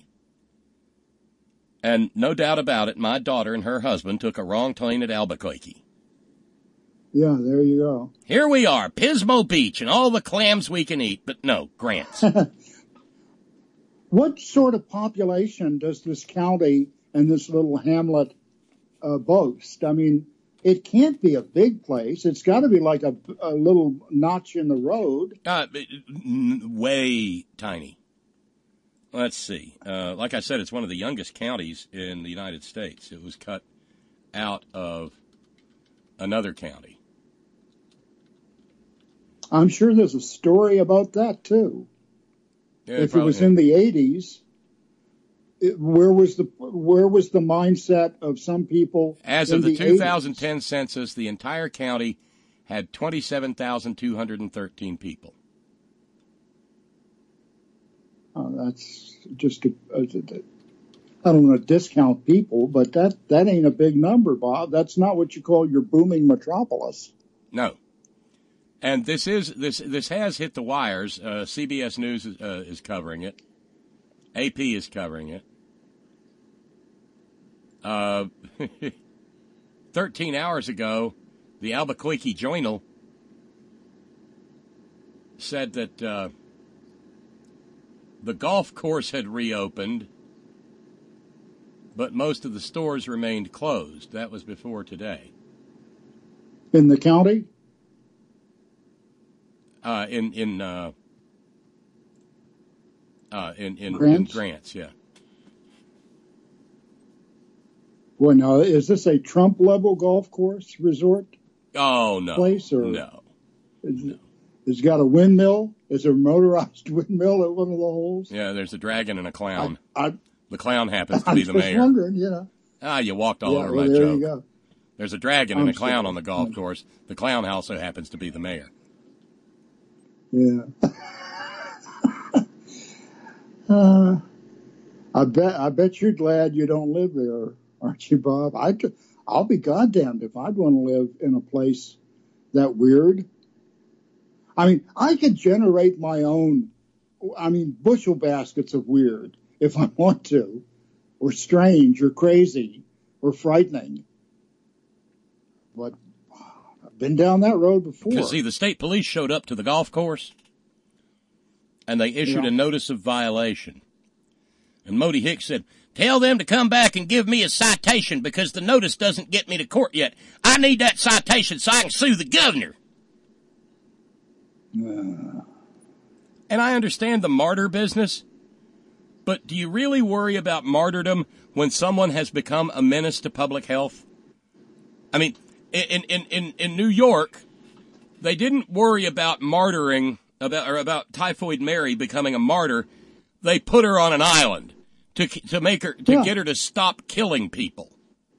And no doubt about it, my daughter and her husband took a wrong turn at Albuquerque. Yeah, there you go. Here we are, Pismo Beach, and all the clams we can eat. But no, Grants. What sort of population does this county and this little hamlet boast? I mean, it can't be a big place. It's got to be like a little notch in the road. Way tiny. Let's see. Like I said, it's one of the youngest counties in the United States. It was cut out of another county. I'm sure there's a story about that, too. Yeah, if it was in the 80s, where was the mindset of some people? As of the 2010 census, the entire county had 27,213 people. Oh, that's just I don't want to discount people, but that ain't a big number, Bob. That's not what you call your booming metropolis. No. And this has hit the wires. CBS News is covering it. AP is covering it. 13 hours ago, the Albuquerque Journal said that the golf course had reopened, but most of the stores remained closed. That was before today. In the county? In Grants, yeah. Well, now, is this a Trump-level golf course resort? Oh, no. Place, or no. It's got a windmill? Is there a motorized windmill at one of the holes? Yeah, there's a dragon and a clown. The clown happens to be the mayor. I was wondering, you know. You walked all over my there joke. You go. There's a dragon and a clown on the golf course. The clown also happens to be the mayor. Yeah. I bet you're glad you don't live there, aren't you, Bob? I'll be goddamned if I'd want to live in a place that weird. I mean, I could generate my own, bushel baskets of weird if I want to, or strange, or crazy, or frightening. But I've been down that road before. Because, see, the state police showed up to the golf course, and they issued a notice of violation. And Modi Hicks said, tell them to come back and give me a citation because the notice doesn't get me to court yet. I need that citation so I can sue the governor. And I understand the martyr business, but do you really worry about martyrdom when someone has become a menace to public health? I mean, in New York, they didn't worry about martyring, about Typhoid Mary becoming a martyr. They put her on an island to make her, get her to stop killing people.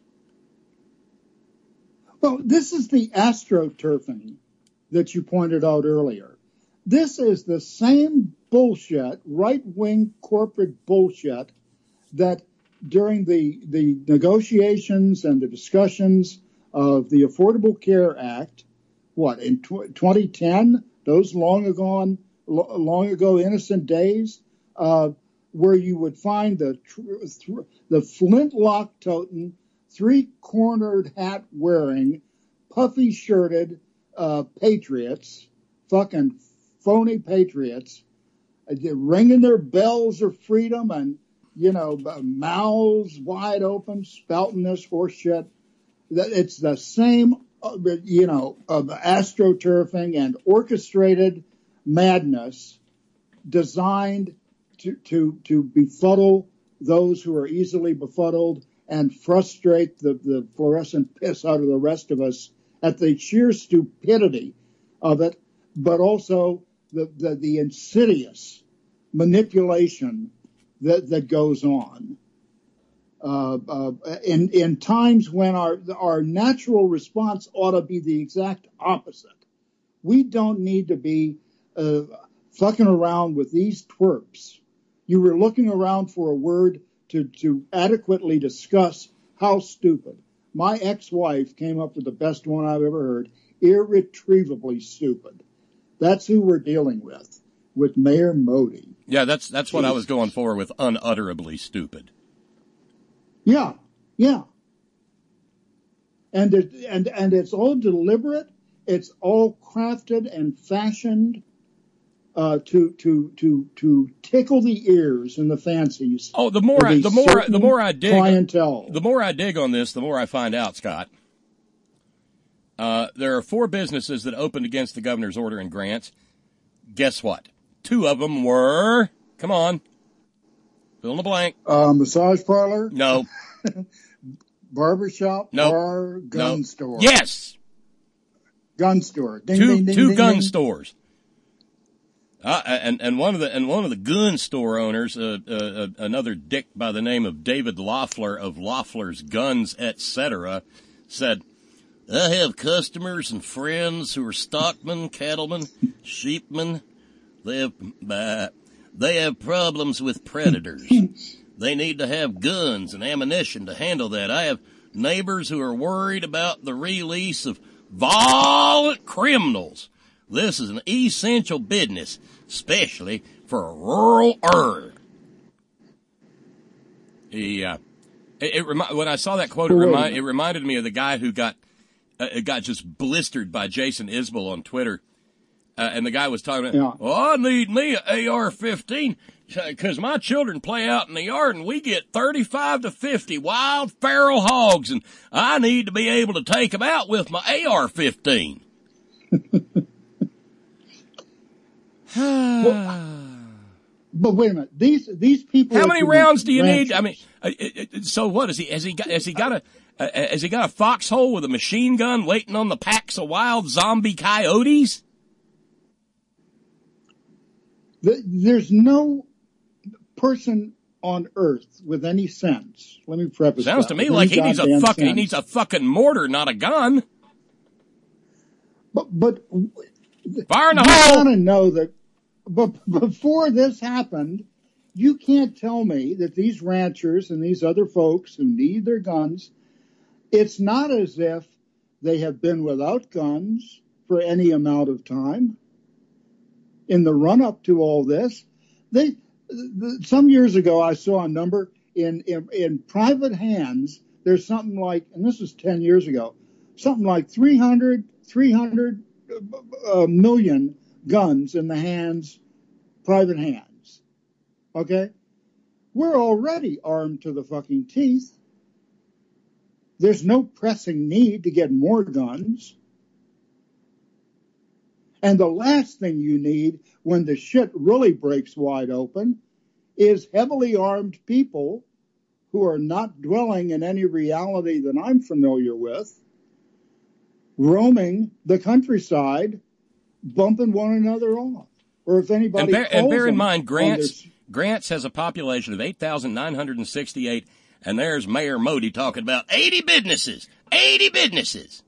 Well, this is the astroturfing that you pointed out earlier. This is the same bullshit, right-wing corporate bullshit that during the negotiations and the discussions of the Affordable Care Act, in 2010, those long ago innocent days, where you would find the flintlock-toting, three-cornered hat-wearing, puffy-shirted patriots, fucking phony patriots, ringing their bells of freedom and, mouths wide open, spouting this horse shit. It's the same, astroturfing and orchestrated madness designed to befuddle those who are easily befuddled and frustrate the fluorescent piss out of the rest of us at the sheer stupidity of it, but also the insidious manipulation that goes on. In times when our natural response ought to be the exact opposite. We don't need to be fucking around with these twerps. You were looking around for a word to adequately discuss how stupid. My ex-wife came up with the best one I've ever heard, irretrievably stupid. That's who we're dealing with Mayor Modi. Yeah, that's what I was going for with unutterably stupid. Yeah. And it's all deliberate. It's all crafted and fashioned to tickle the ears and the fancies. Oh, the more I dig, clientele. The more I dig on this, the more I find out, Scott. There are 4 businesses that opened against the governor's order and grants. Guess what? 2 of them were, come on, fill in the blank. Massage parlor? No. Barbershop? No. Bar? Gun store? Yes. Gun store. Ding, two ding, ding, two ding, gun ding. stores. And one of the gun store owners, another dick by the name of David Loeffler of Loeffler's Guns, etc., said, I have customers and friends who are stockmen, cattlemen, sheepmen. They have problems with predators. They need to have guns and ammunition to handle that. I have neighbors who are worried about the release of violent criminals. This is an essential business, especially for a rural area. When I saw that quote, it reminded me of the guy who got just blistered by Jason Isbell on Twitter. And the guy was talking about, I need me an AR-15 because my children play out in the yard and we get 35 to 50 wild feral hogs and I need to be able to take them out with my AR-15. But wait a minute, these people. How many rounds do you need? I mean, so what is he? Has he got a foxhole with a machine gun waiting on the packs of wild zombie coyotes? There's no person on earth with any sense. Let me preface. Sounds to me like he needs a fucking mortar, not a gun. But fire in the hole. I want to know that. But before this happened, you can't tell me that these ranchers and these other folks who need their guns, it's not as if they have been without guns for any amount of time. In the run-up to all this, some years ago I saw a number in private hands. There's something like, and this was 10 years ago, something like 300 million guns in the hands, private hands. Okay? We're already armed to the fucking teeth. There's no pressing need to get more guns. And the last thing you need when the shit really breaks wide open is heavily armed people who are not dwelling in any reality that I'm familiar with, roaming the countryside, bumping one another off. Or if anybody and bear in mind, Grants has a population of 8,968, and there's Mayor Modi talking about 80 businesses. 80 businesses.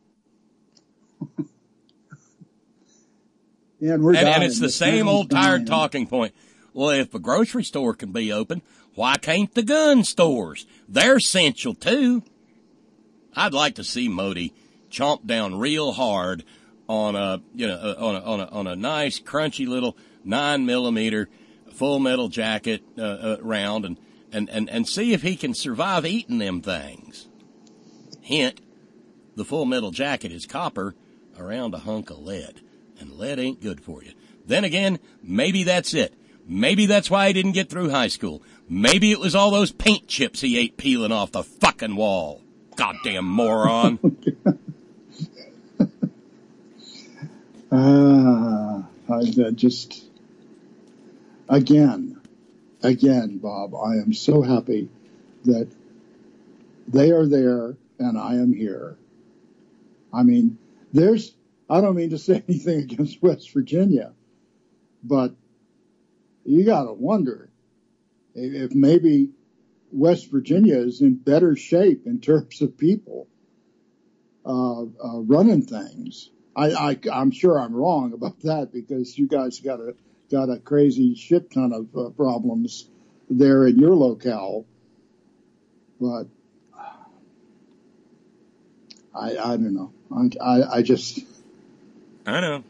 Yeah, and it's the same old tired talking point. Well, if a grocery store can be open, why can't the gun stores? They're essential too. I'd like to see Modi chomp down real hard on a nice crunchy little 9mm full metal jacket round and see if he can survive eating them things. Hint: the full metal jacket is copper around a hunk of lead. And lead ain't good for you. Then again, maybe that's it. Maybe that's why he didn't get through high school. Maybe it was all those paint chips he ate peeling off the fucking wall. Goddamn moron. Again, Bob, I am so happy that they are there and I am here. I mean, I don't mean to say anything against West Virginia, but you got to wonder if maybe West Virginia is in better shape in terms of people running things. I'm sure I'm wrong about that because you guys got a crazy shit ton of problems there in your locale, but I don't know. I know.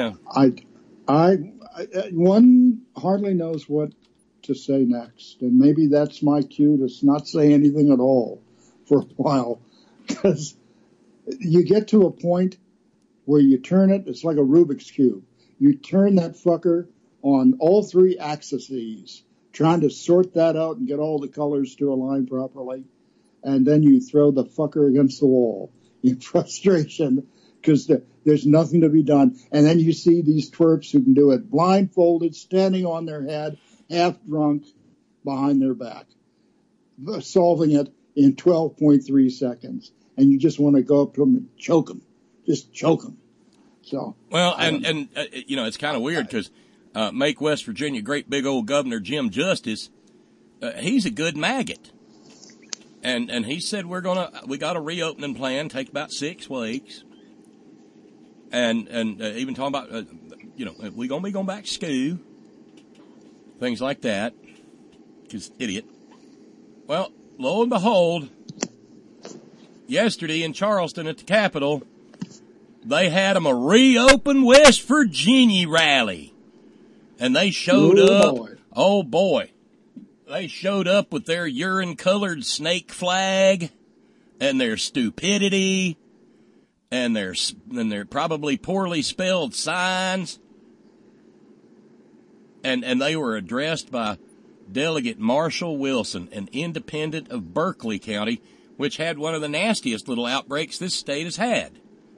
One hardly knows what to say next, and maybe that's my cue to not say anything at all for a while, because you get to a point where you turn it. It's like a Rubik's Cube. You turn that fucker on all three axes, trying to sort that out and get all the colors to align properly, and then you throw the fucker against the wall in frustration because there's nothing to be done. And then you see these twerps who can do it blindfolded, standing on their head, half drunk, behind their back, solving it in 12.3 seconds. And you just want to go up to them and choke them. Just choke them. So, well, and it's kind of weird because Make West Virginia great big old Governor Jim Justice, he's a good maggot. And he said we got a reopening plan, take about 6 weeks. And even talking about, we gonna be going back to school, things like that. 'Cause idiot. Well, lo and behold, yesterday in Charleston at the Capitol, they had them a reopen West Virginia rally, and they showed up. Oh boy, they showed up with their urine-colored snake flag, and their stupidity. And they're probably poorly spelled signs. And they were addressed by Delegate Marshall Wilson, an independent of Berkeley County, which had one of the nastiest little outbreaks this state has had.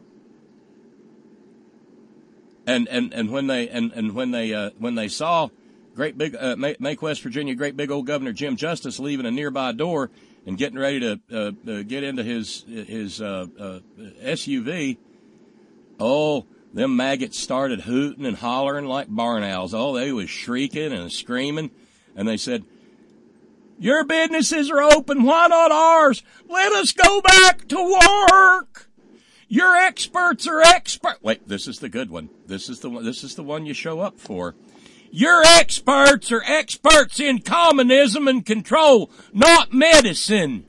And when they saw great big Make West Virginia great big old Governor Jim Justice leaving a nearby door and getting ready to get into his SUV, oh, them maggots started hooting and hollering like barn owls. Oh, they was shrieking and screaming, and they said, "Your businesses are open, why not ours? Let us go back to work. Your experts are expert." Wait, this is the good one. This is the one you show up for. Your experts are experts in communism and control, not medicine.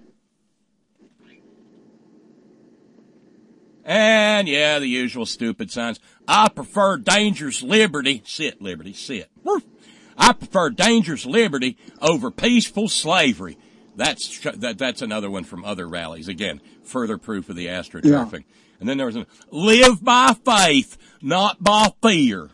And, yeah, the usual stupid signs. I prefer dangerous liberty. Sit, liberty, sit. I prefer dangerous liberty over peaceful slavery. That's another one from other rallies. Again, further proof of the astroturfing. Yeah. And then there was live by faith, not by fear.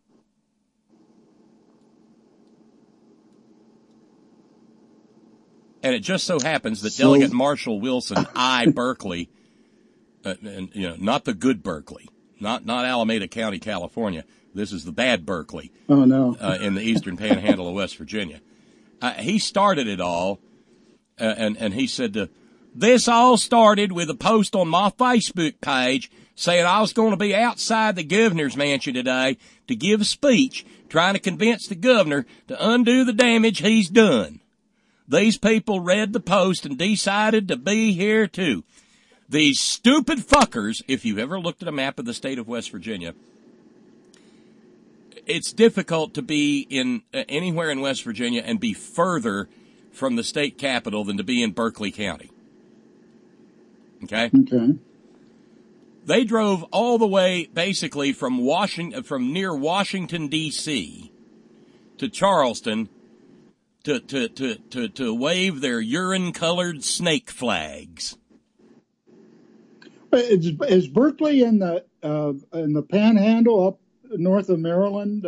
And it just so happens that Delegate Marshall Wilson, Berkeley, and not the good Berkeley, not Alameda County, California. This is the bad Berkeley. Oh no! In the eastern panhandle of West Virginia, he started it all, and he said, "This all started with a post on my Facebook page saying I was going to be outside the governor's mansion today to give a speech, trying to convince the governor to undo the damage he's done. These people read the post and decided to be here too." These stupid fuckers, if you've ever looked at a map of the state of West Virginia, it's difficult to be in anywhere in West Virginia and be further from the state capital than to be in Berkeley County. Okay? Okay. They drove all the way basically from near Washington D.C. to Charleston to wave their urine-colored snake flags. Is Berkeley in the Panhandle up north of Maryland?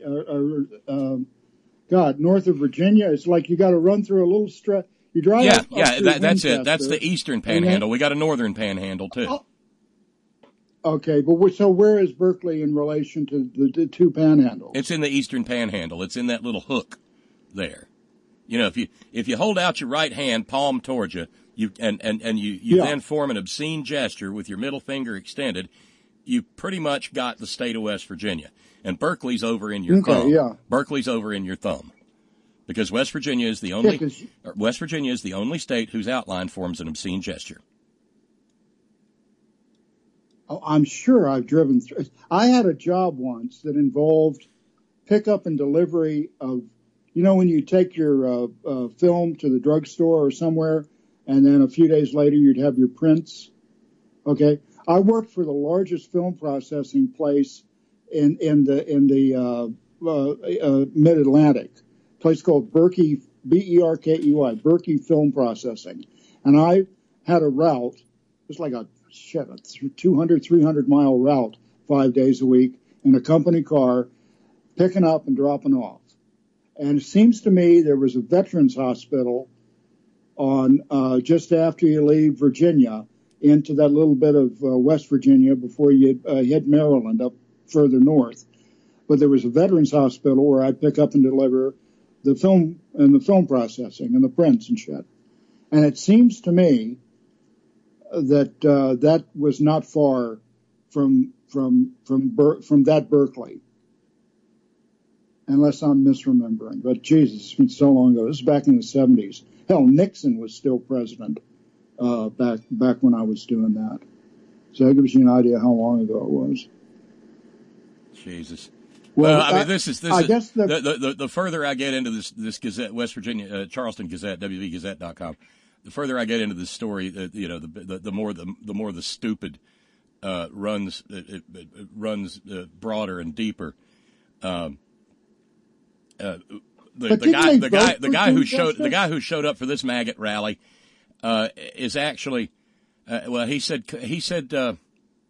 North of Virginia? It's like you got to run through a little stretch. You drive. That's it. That's the eastern Panhandle. We got a northern Panhandle too. Okay, but so where is Berkeley in relation to the two Panhandles? It's in the eastern Panhandle. It's in that little hook there. If you hold out your right hand, palm towards you. You then form an obscene gesture with your middle finger extended, you pretty much got the state of West Virginia. And Berkeley's over in your thumb. Yeah. Berkeley's over in your thumb. Because West Virginia is the only state whose outline forms an obscene gesture. Oh, I'm sure I've driven through. I had a job once that involved pickup and delivery of, when you take your film to the drugstore or somewhere, and then a few days later you'd have your prints. Okay, I worked for the largest film processing place in the Mid-Atlantic, a place called Berkey, Berkey, Berkey Film Processing, and I had a route. It was like a 200, 300 mile route 5 days a week in a company car, picking up and dropping off. And it seems to me there was a veterans hospital on just after you leave Virginia into that little bit of West Virginia before you hit Maryland up further north. But there was a veterans hospital where I'd pick up and deliver the film and the film processing and the prints and shit. And it seems to me that that was not far from that Berkeley. Unless I'm misremembering. But Jesus, it's been so long ago. This is back in the 70s. Hell, Nixon was still president back when I was doing that. So that gives you an idea how long ago it was. Jesus. Well, I mean, I guess the further I get into this Gazette, West Virginia, Charleston Gazette, WVGazette.com, the further I get into this story, the more the stupid runs broader and deeper. The guy who showed up for this maggot rally is actually he said the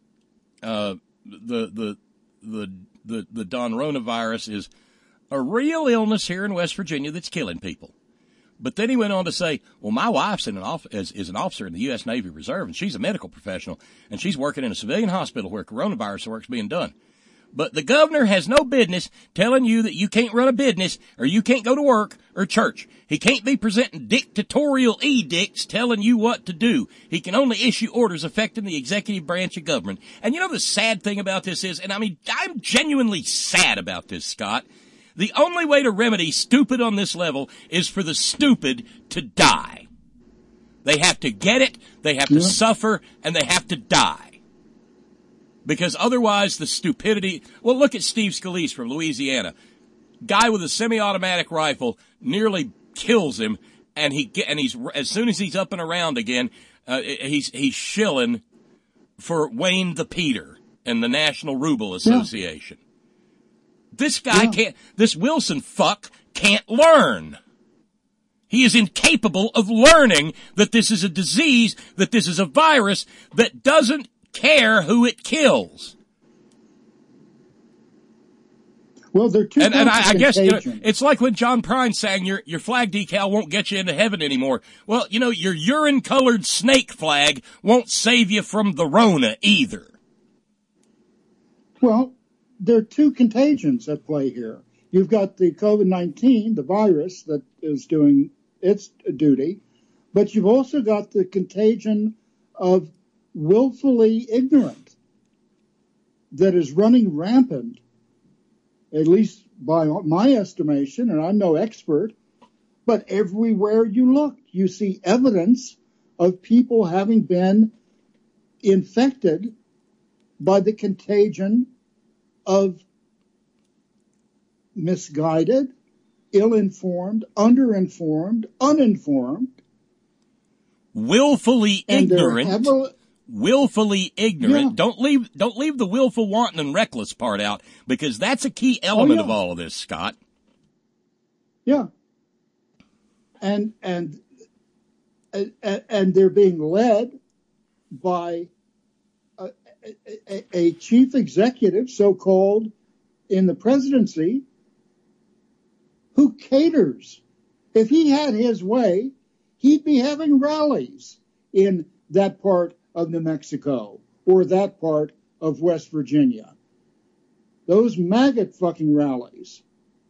Donronavirus is a real illness here in West Virginia that's killing people. But then he went on to say, well, my wife's is an officer in the U.S. Navy Reserve, and she's a medical professional, and she's working in a civilian hospital where coronavirus work's being done. But the governor has no business telling you that you can't run a business or you can't go to work or church. He can't be presenting dictatorial edicts telling you what to do. He can only issue orders affecting the executive branch of government. And the sad thing about this is, and I mean, I'm genuinely sad about this, Scott. The only way to remedy stupid on this level is for the stupid to die. They have to get it, they have to suffer, and they have to die. Because otherwise the stupidity... Well, look at Steve Scalise from Louisiana. Guy with a semi-automatic rifle nearly kills him, and he's as soon as he's up and around again, he's shilling for Wayne the Peter and the National Ruble Association. This guy this Wilson fuck can't learn. He is incapable of learning that this is a disease, that this is a virus that doesn't care who it kills. Well, they're two. And I guess it's like when John Prine sang, "Your flag decal won't get you into heaven anymore." Well, your urine-colored snake flag won't save you from the Rona either. Well, there are two contagions at play here. You've got the COVID-19, the virus that is doing its duty, but you've also got the contagion of willfully ignorant that is running rampant, at least by my estimation, and I'm no expert, but everywhere you look, you see evidence of people having been infected by the contagion of misguided, ill-informed, underinformed, uninformed, willfully ignorant. Willfully ignorant. Yeah. Don't leave the willful, wanton, and reckless part out, because that's a key element of all of this, Scott. Yeah. And they're being led by a chief executive, so-called, in the presidency, who caters. If he had his way, he'd be having rallies in that part of New Mexico or that part of West Virginia. Those maggot fucking rallies.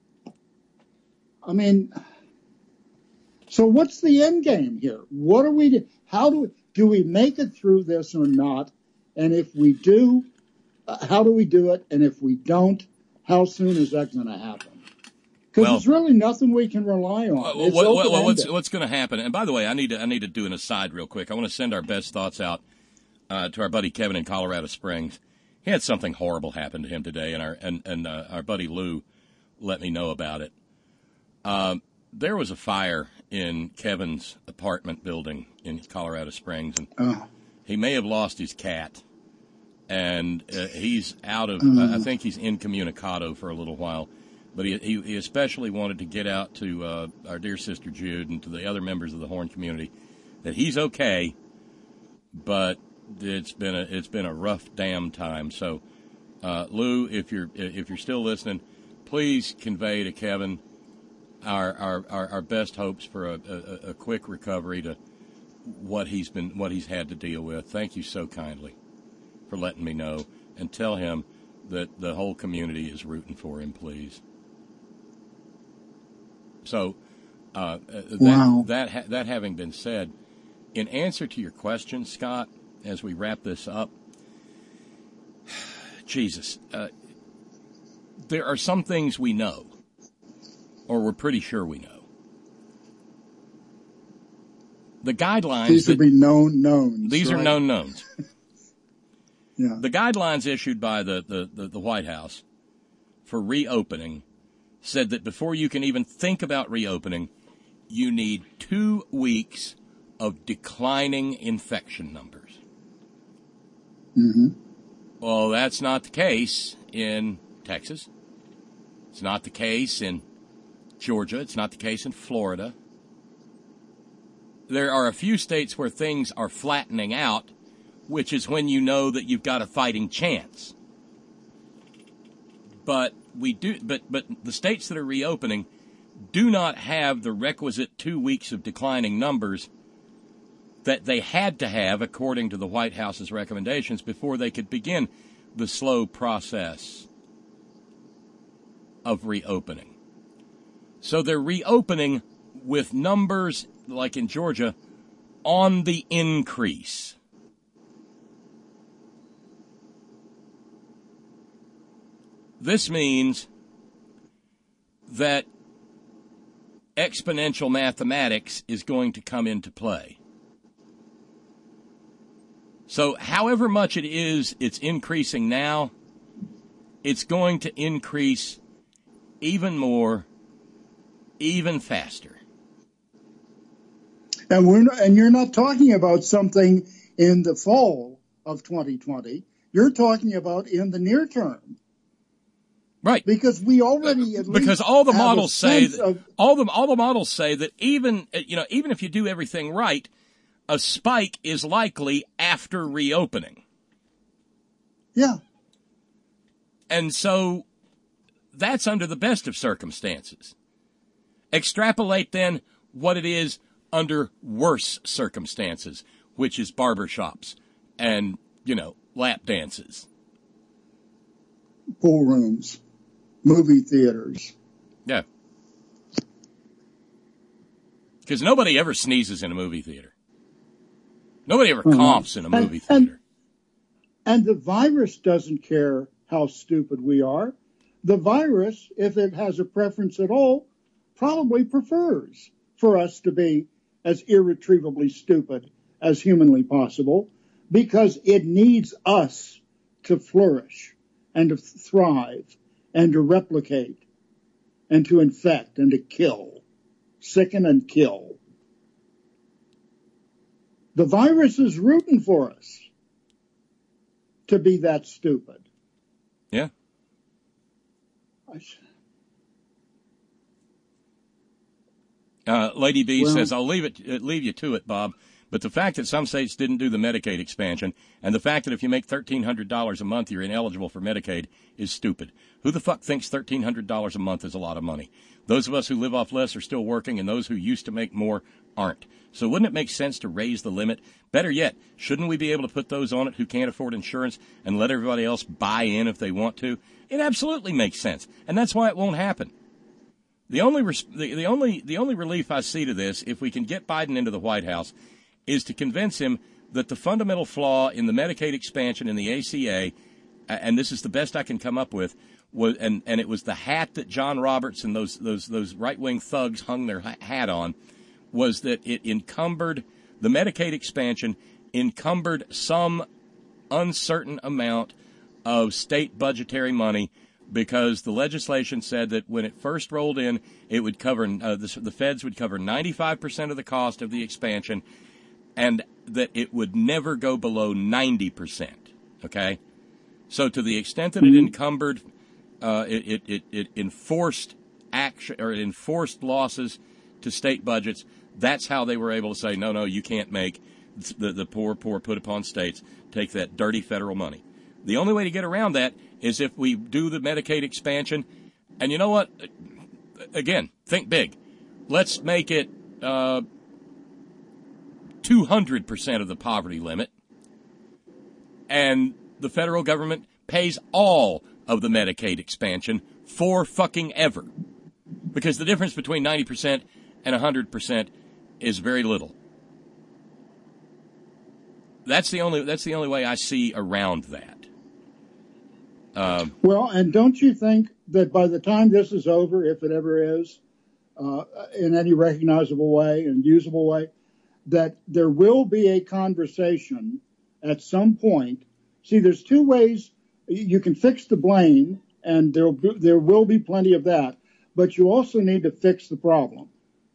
I mean, so what's the end game here? What are we? How do we make it through this or not? And if we do, how do we do it? And if we don't, how soon is that going to happen? Because there's really nothing we can rely on. What's going to happen? And by the way, I need to do an aside real quick. I want to send our best thoughts out to our buddy Kevin in Colorado Springs. He had something horrible happen to him today, and our buddy Lou let me know about it. There was a fire in Kevin's apartment building in Colorado Springs, and he may have lost his cat, and he's out of. I think he's incommunicado for a little while. But he especially wanted to get out to our dear sister Jude and to the other members of the Horn community that he's okay, but it's been a rough damn time. So, Lou, if you're still listening, please convey to Kevin our best hopes for a quick recovery to what he's had to deal with. Thank you so kindly for letting me know, and tell him that the whole community is rooting for him, please. So, that having been said, in answer to your question, Scott, as we wrap this up, Jesus, there are some things we know, or we're pretty sure we know. The guidelines. These would be known knowns. These are known knowns. Yeah. The guidelines issued by the White House for reopening said that before you can even think about reopening, you need 2 weeks of declining infection numbers. Mm-hmm. Well, that's not the case in Texas. It's not the case in Georgia. It's not the case in Florida. There are a few states where things are flattening out, which is when you know that you've got a fighting chance. But the states that are reopening do not have the requisite 2 weeks of declining numbers that they had to have according to the White House's recommendations before they could begin the slow process of reopening. So they're reopening with numbers, like in Georgia, on the increase. This means that exponential mathematics is going to come into play. So however much it's increasing now, it's going to increase even more, even faster. And you're not talking about something in the fall of 2020. You're talking about in the near term. Right. Because we already because all the models say that, all the models say that even if you do everything right, a spike is likely after reopening. Yeah. And so that's under the best of circumstances. Extrapolate then what it is under worse circumstances, which is barbershops and, lap dances. Pool rooms, movie theaters. Yeah. Because nobody ever sneezes in a movie theater. Nobody ever coughs in a movie theater. And the virus doesn't care how stupid we are. The virus, if it has a preference at all, probably prefers for us to be as irretrievably stupid as humanly possible, because it needs us to flourish and to thrive and to replicate and to infect and to kill, sicken and kill. The virus is rooting for us to be that stupid. Yeah. Lady B says, I'll leave you to it, Bob. But the fact that some states didn't do the Medicaid expansion, and the fact that if you make $1,300 a month, you're ineligible for Medicaid, is stupid. Who the fuck thinks $1,300 a month is a lot of money? Those of us who live off less are still working, and those who used to make more aren't. So wouldn't it make sense to raise the limit? Better yet, shouldn't we be able to put those on it who can't afford insurance and let everybody else buy in if they want to? It absolutely makes sense, and that's why it won't happen. The only relief I see to this, if we can get Biden into the White House, is to convince him that the fundamental flaw in the Medicaid expansion in the ACA, and this is the best I can come up with, was and it was the hat that John Roberts and those right-wing thugs hung their hat on, was that it encumbered the Medicaid expansion encumbered some uncertain amount of state budgetary money, because the legislation said that when it first rolled in, it would cover the feds would cover 95% of the cost of the expansion, and that it would never go below 90%. Okay, so to the extent that it encumbered, it enforced action, or it enforced losses to state budgets. That's how they were able to say, no, you can't make the poor put upon states. Take that dirty federal money. The only way to get around that is if we do the Medicaid expansion. And you know what? Again, think big. Let's make it 200% of the poverty limit. And the federal government pays all of the Medicaid expansion for fucking ever. Because the difference between 90% and 100% is very little. That's the only way I see around that. Well, and don't you think that by the time this is over, if it ever is, in any recognizable way and usable way, that there will be a conversation at some point. See, there's two ways you can fix the blame, and there will be plenty of that, but you also need to fix the problem,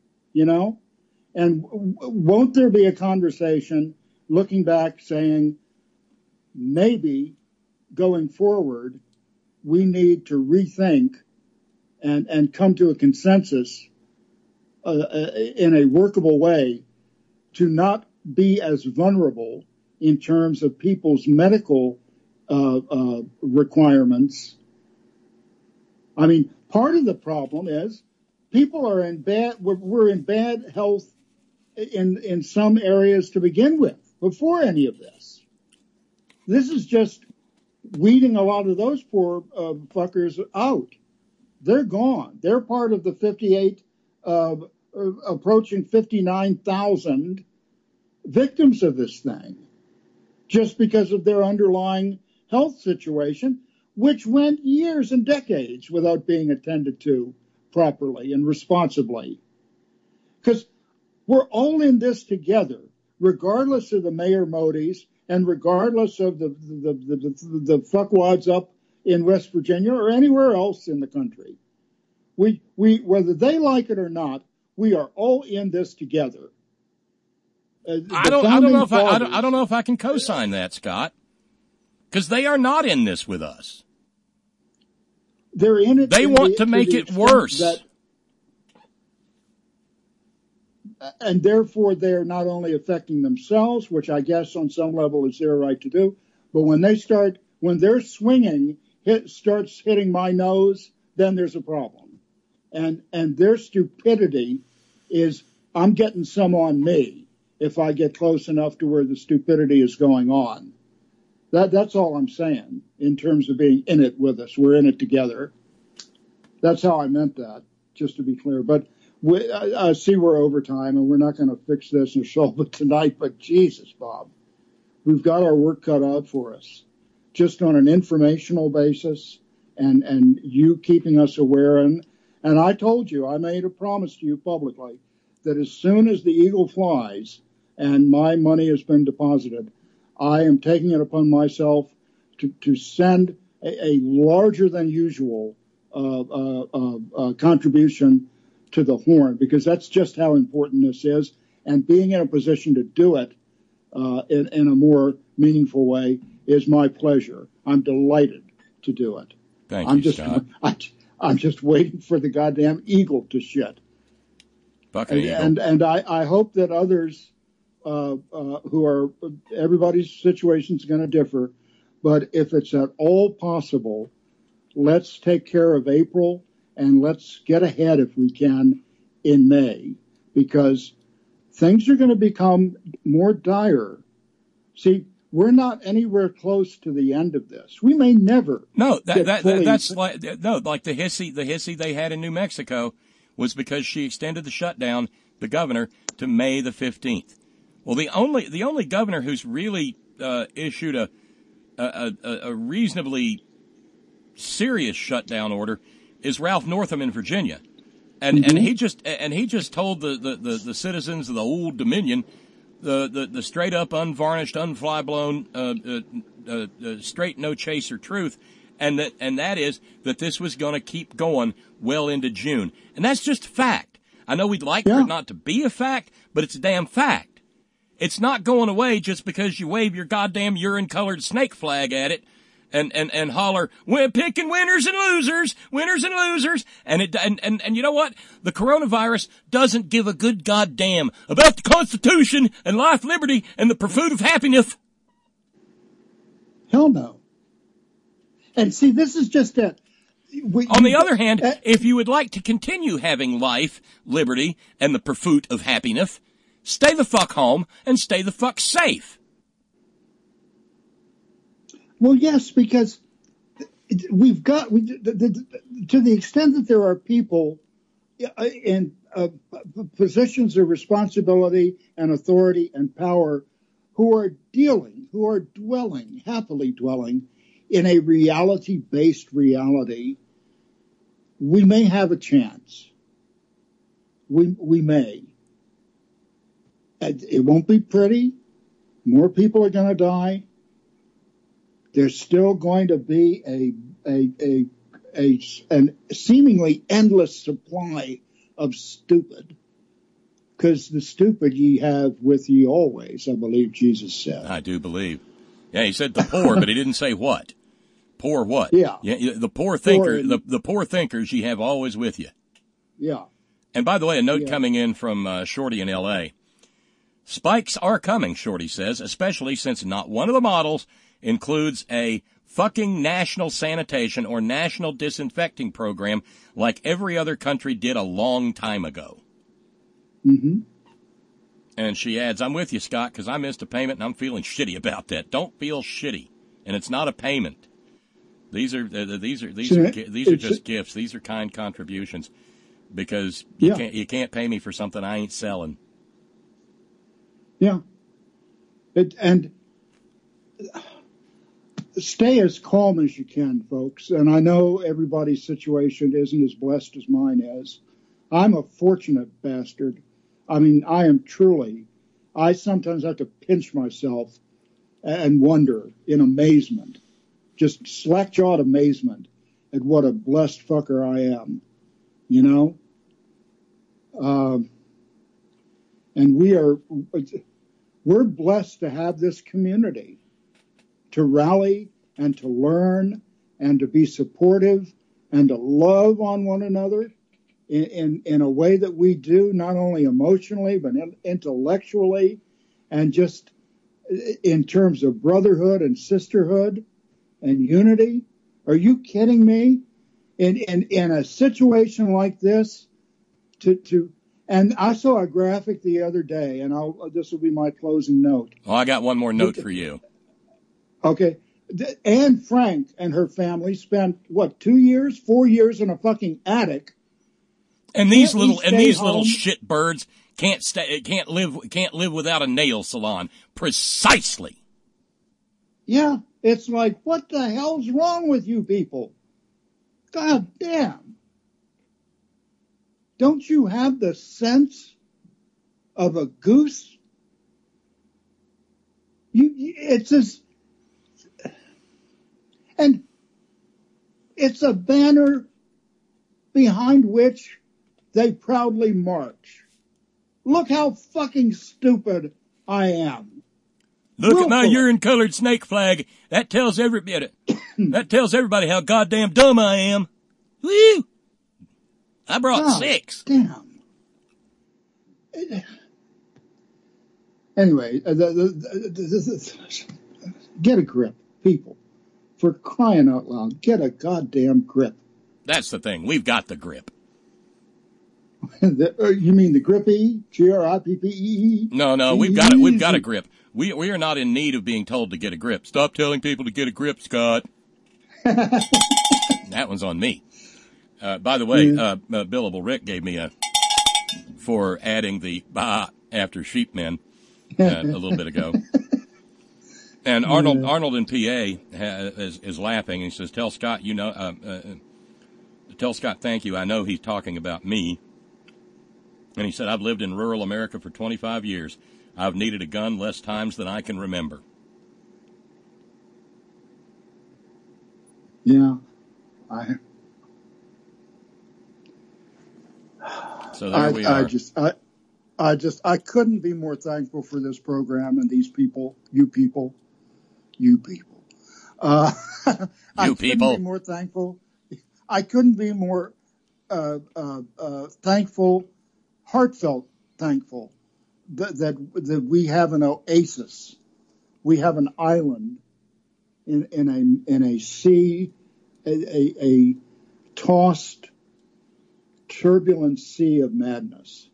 And won't there be a conversation looking back saying, maybe going forward, we need to rethink and come to a consensus in a workable way to not be as vulnerable in terms of people's medical requirements. I mean, part of the problem is people are we're in bad health in some areas to begin with, before any of this. This is just weeding a lot of those poor fuckers out. They're gone. They're part of the 58, approaching 59,000 victims of this thing, just because of their underlying health situation, which went years and decades without being attended to properly and responsibly. Because we're all in this together, regardless of the Mayor Modis and regardless of the fuckwads up in West Virginia or anywhere else in the country. We whether they like it or not, we are all in this together. I don't know if I can co-sign that, Scott, because they are not in this with us. They're in it. They want to make it worse. And therefore, they're not only affecting themselves, which I guess on some level is their right to do, but when they're swinging, starts hitting my nose, then there's a problem. And their stupidity is, I'm getting some on me if I get close enough to where the stupidity is going on. That's all I'm saying in terms of being in it with us. We're in it together. That's how I meant that, just to be clear. But I see we're over time, and we're not going to fix this or solve it tonight. But Jesus, Bob, we've got our work cut out for us, just on an informational basis, and you keeping us aware. And I told you, I made a promise to you publicly that as soon as the eagle flies and my money has been deposited, I am taking it upon myself to send a larger than usual contribution to the Horn, because that's just how important this is. And being in a position to do it in a more meaningful way is my pleasure. I'm delighted to do it. Thank you, Scott. I'm just waiting for the goddamn eagle to shit. And I hope that others who are, everybody's situation is going to differ, but if it's at all possible, let's take care of April and let's get ahead if we can in May, because things are going to become more dire. See, we're not anywhere close to the end of this. We may never. No, that's like the hissy they had in New Mexico was because she extended the shutdown, the governor, to May the 15th. Well, the only governor who's really issued a reasonably serious shutdown order is Ralph Northam in Virginia, and he just told the citizens of the Old Dominion the straight up, unvarnished, unfly-blown, straight no chaser truth, and that is that this was going to keep going well into June, and that's just fact. I know we'd like for it not to be a fact, but it's a damn fact. It's not going away just because you wave your goddamn urine-colored snake flag at it and holler, we're picking winners and losers. And you know what? The coronavirus doesn't give a good goddamn about the Constitution and life, liberty, and the pursuit of happiness. Hell no. And see, this is just it. On the other hand, if you would like to continue having life, liberty, and the pursuit of happiness, stay the fuck home and stay the fuck safe. Well, yes, because we've got, to the extent that there are people in positions of responsibility and authority and power who are happily dwelling in a reality-based reality, we may have a chance. We may. It won't be pretty. More people are going to die. There's still going to be a seemingly endless supply of stupid, because the stupid ye have with ye always, I believe Jesus said. I do believe. Yeah, he said the poor, but he didn't say what. Poor what? Yeah. The poor thinker, the poor thinkers ye have always with you. Yeah. And by the way, a note coming in from Shorty in L.A. Spikes are coming, Shorty says, especially since not one of the models includes a fucking national sanitation or national disinfecting program like every other country did a long time ago. Mm-hmm. And she adds, I'm with you, Scott, because I missed a payment and I'm feeling shitty about that. Don't feel shitty. And it's not a payment. These are just gifts. These are kind contributions, because you can't pay me for something I ain't selling. Yeah. And stay as calm as you can, folks. And I know everybody's situation isn't as blessed as mine is. I'm a fortunate bastard. I mean, I sometimes have to pinch myself and wonder in amazement, just slack-jawed amazement at what a blessed fucker I am. you know? And we're blessed to have this community to rally and to learn and to be supportive and to love on one another in a way that we do, not only emotionally, but intellectually, and just in terms of brotherhood and sisterhood and unity. Are you kidding me? In a situation like this, and I saw a graphic the other day, and this will be my closing note. Oh, I got one more note for you. Okay. Anne Frank and her family spent, 4 years in a fucking attic. And these little shit birds can't live without a nail salon. Precisely. Yeah. It's like, what the hell's wrong with you people? God damn. Don't you have the sense of a goose? It's just, and it's a banner behind which they proudly march. Look how fucking stupid I am. Look at my urine-colored snake flag. That tells everybody how goddamn dumb I am. Woo! I brought 6. Damn. Anyway, get a grip, people. For crying out loud, get a goddamn grip. That's the thing. We've got the grip. You mean the grippy? Grippee? No, we've got a grip. We are not in need of being told to get a grip. Stop telling people to get a grip, Scott. That one's on me. By the way, Billable Rick gave me for adding the "bah" after sheepmen a little bit ago. And Arnold in PA is laughing and he says, "Tell Scott, tell Scott thank you. I know he's talking about me." And he said, "I've lived in rural America for 25 years. I've needed a gun less times than I can remember." Yeah, So there we are. I couldn't be more thankful for this program and these people, you people. I couldn't be more thankful. I couldn't be more thankful, heartfelt thankful that we have an oasis. We have an island in a sea, a tossed, turbulent sea of madness.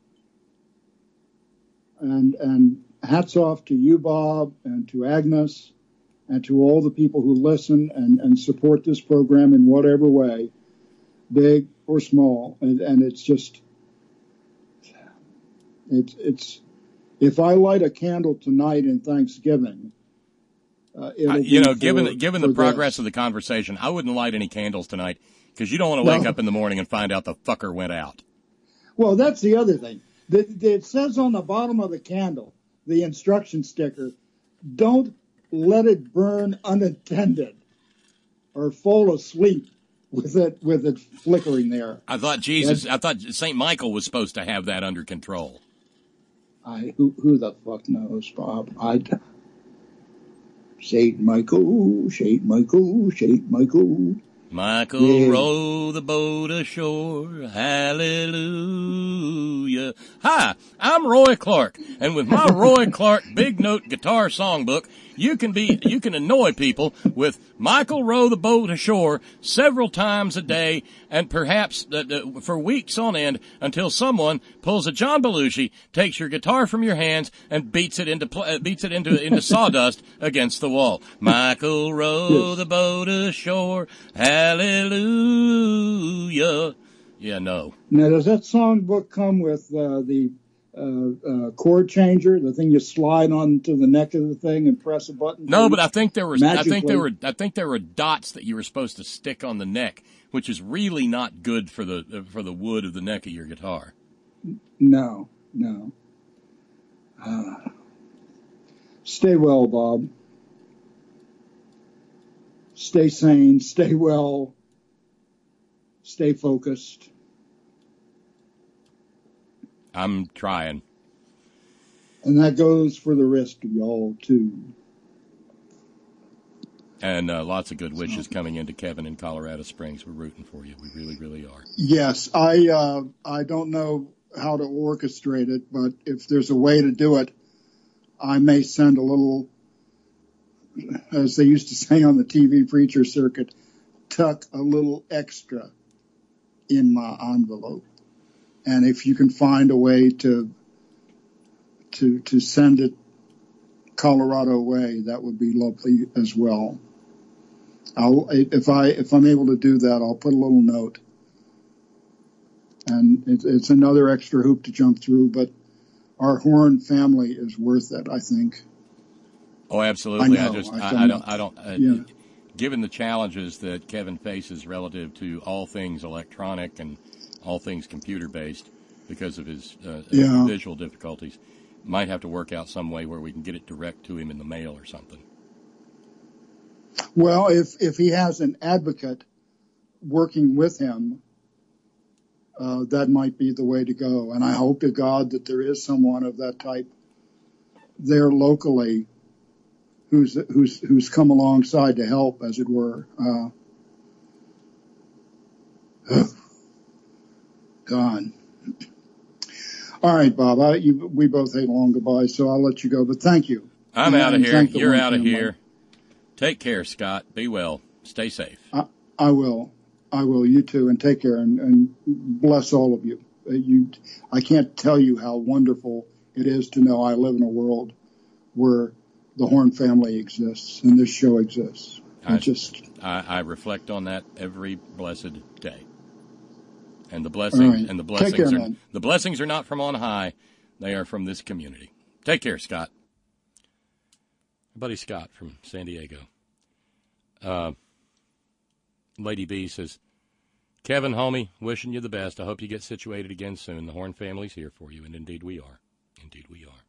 And hats off to you, Bob, and to Agnes, and to all the people who listen and support this program in whatever way, big or small. And it's just, it's if I light a candle tonight in Thanksgiving, given the progress of the conversation, I wouldn't light any candles tonight because you don't want to wake up in the morning and find out the fucker went out. Well, that's the other thing. It says on the bottom of the candle, the instruction sticker, don't let it burn unattended or fall asleep with it flickering there. I thought St. Michael was supposed to have that under control. Who the fuck knows, Bob? St. Michael, St. Michael, St. Michael. Michael, row the boat ashore, hallelujah. Hi, I'm Roy Clark, and with my Roy Clark Big Note Guitar Songbook, you can annoy people with Michael, row the boat ashore several times a day, and perhaps for weeks on end until someone pulls a John Belushi, takes your guitar from your hands, and beats it into sawdust against the wall. Michael, row the boat ashore, hallelujah. Yeah, no. Now, does that songbook come with the chord changer, the thing you slide onto the neck of the thing and press a button? No, but I think there were dots that you were supposed to stick on the neck, which is really not good for the wood of the neck of your guitar. No. Stay well, Bob. Stay sane. Stay well. Stay focused. I'm trying. And that goes for the rest of y'all, too. And lots of good wishes coming into Kevin in Colorado Springs. We're rooting for you. We really, really are. Yes, I don't know how to orchestrate it, but if there's a way to do it, I may send a little, as they used to say on the TV preacher circuit, tuck a little extra in my envelope. And if you can find a way to send it Colorado way, that would be lovely as well. If I'm able to do that, I'll put a little note. And it's another extra hoop to jump through, but our Horn family is worth it, I think. Oh, absolutely. I don't. Given the challenges that Kevin faces relative to all things electronic and all things computer-based because of his visual difficulties, might have to work out some way where we can get it direct to him in the mail or something. Well, if he has an advocate working with him, that might be the way to go. And I hope to God that there is someone of that type there locally who's come alongside to help, as it were. God. All right, Bob. We both hate long goodbyes, so I'll let you go. But thank you. I'm out of here. You're out of here. Take care, Scott. Be well. Stay safe. I will. You too. And take care. And bless all of you. I can't tell you how wonderful it is to know I live in a world where the Horn family exists and this show exists. I reflect on that every blessed day. And the blessings are not from on high. They are from this community. Take care, Scott. My buddy Scott from San Diego. Lady B says, Kevin, homie, wishing you the best. I hope you get situated again soon. The Horn family's here for you, and indeed we are. Indeed we are.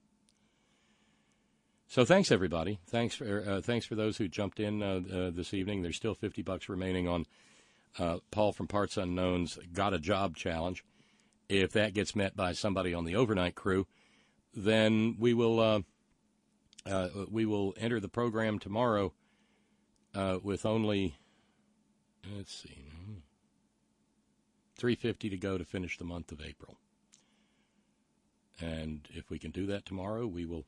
So thanks, everybody. Thanks for those who jumped in this evening. There's still $50 remaining on Paul from Parts Unknown's Got a Job Challenge. If that gets met by somebody on the overnight crew, then we will enter the program tomorrow with only, let's see, $350 to go to finish the month of April. And if we can do that tomorrow, we will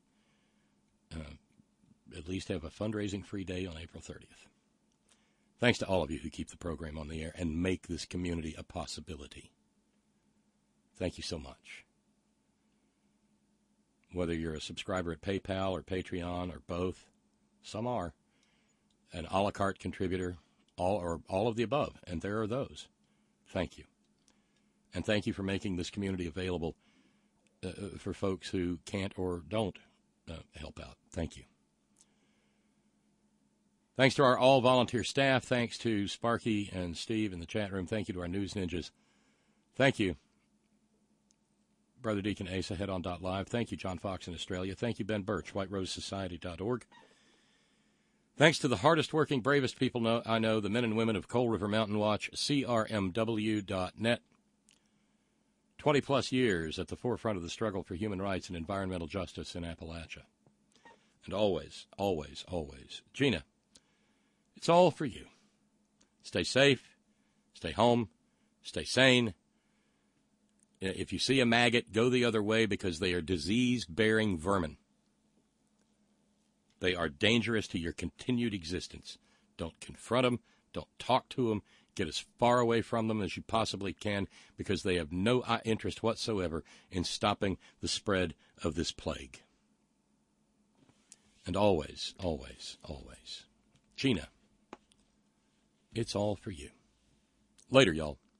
at least have a fundraising-free day on April 30th. Thanks to all of you who keep the program on the air and make this community a possibility. Thank you so much. Whether you're a subscriber at PayPal or Patreon or both, some are, an a la carte contributor, all of the above, and there are those. Thank you. And thank you for making this community available for folks who can't or don't help out. Thank you. Thanks to our all-volunteer staff. Thanks to Sparky and Steve in the chat room. Thank you to our news ninjas. Thank you, Brother Deacon Asa, headon.live. Thank you, John Fox in Australia. Thank you, Ben Birch, whiterosesociety.org. Thanks to the hardest-working, bravest people I know, the men and women of Coal River Mountain Watch, CRMW.net. 20-plus years at the forefront of the struggle for human rights and environmental justice in Appalachia. And always, always, always, Gina, it's all for you. Stay safe, stay home, stay sane. If you see a maggot, go the other way because they are disease-bearing vermin. They are dangerous to your continued existence. Don't confront them. Don't talk to them. Get as far away from them as you possibly can because they have no interest whatsoever in stopping the spread of this plague. And always, always, always, Gina, it's all for you. Later, y'all.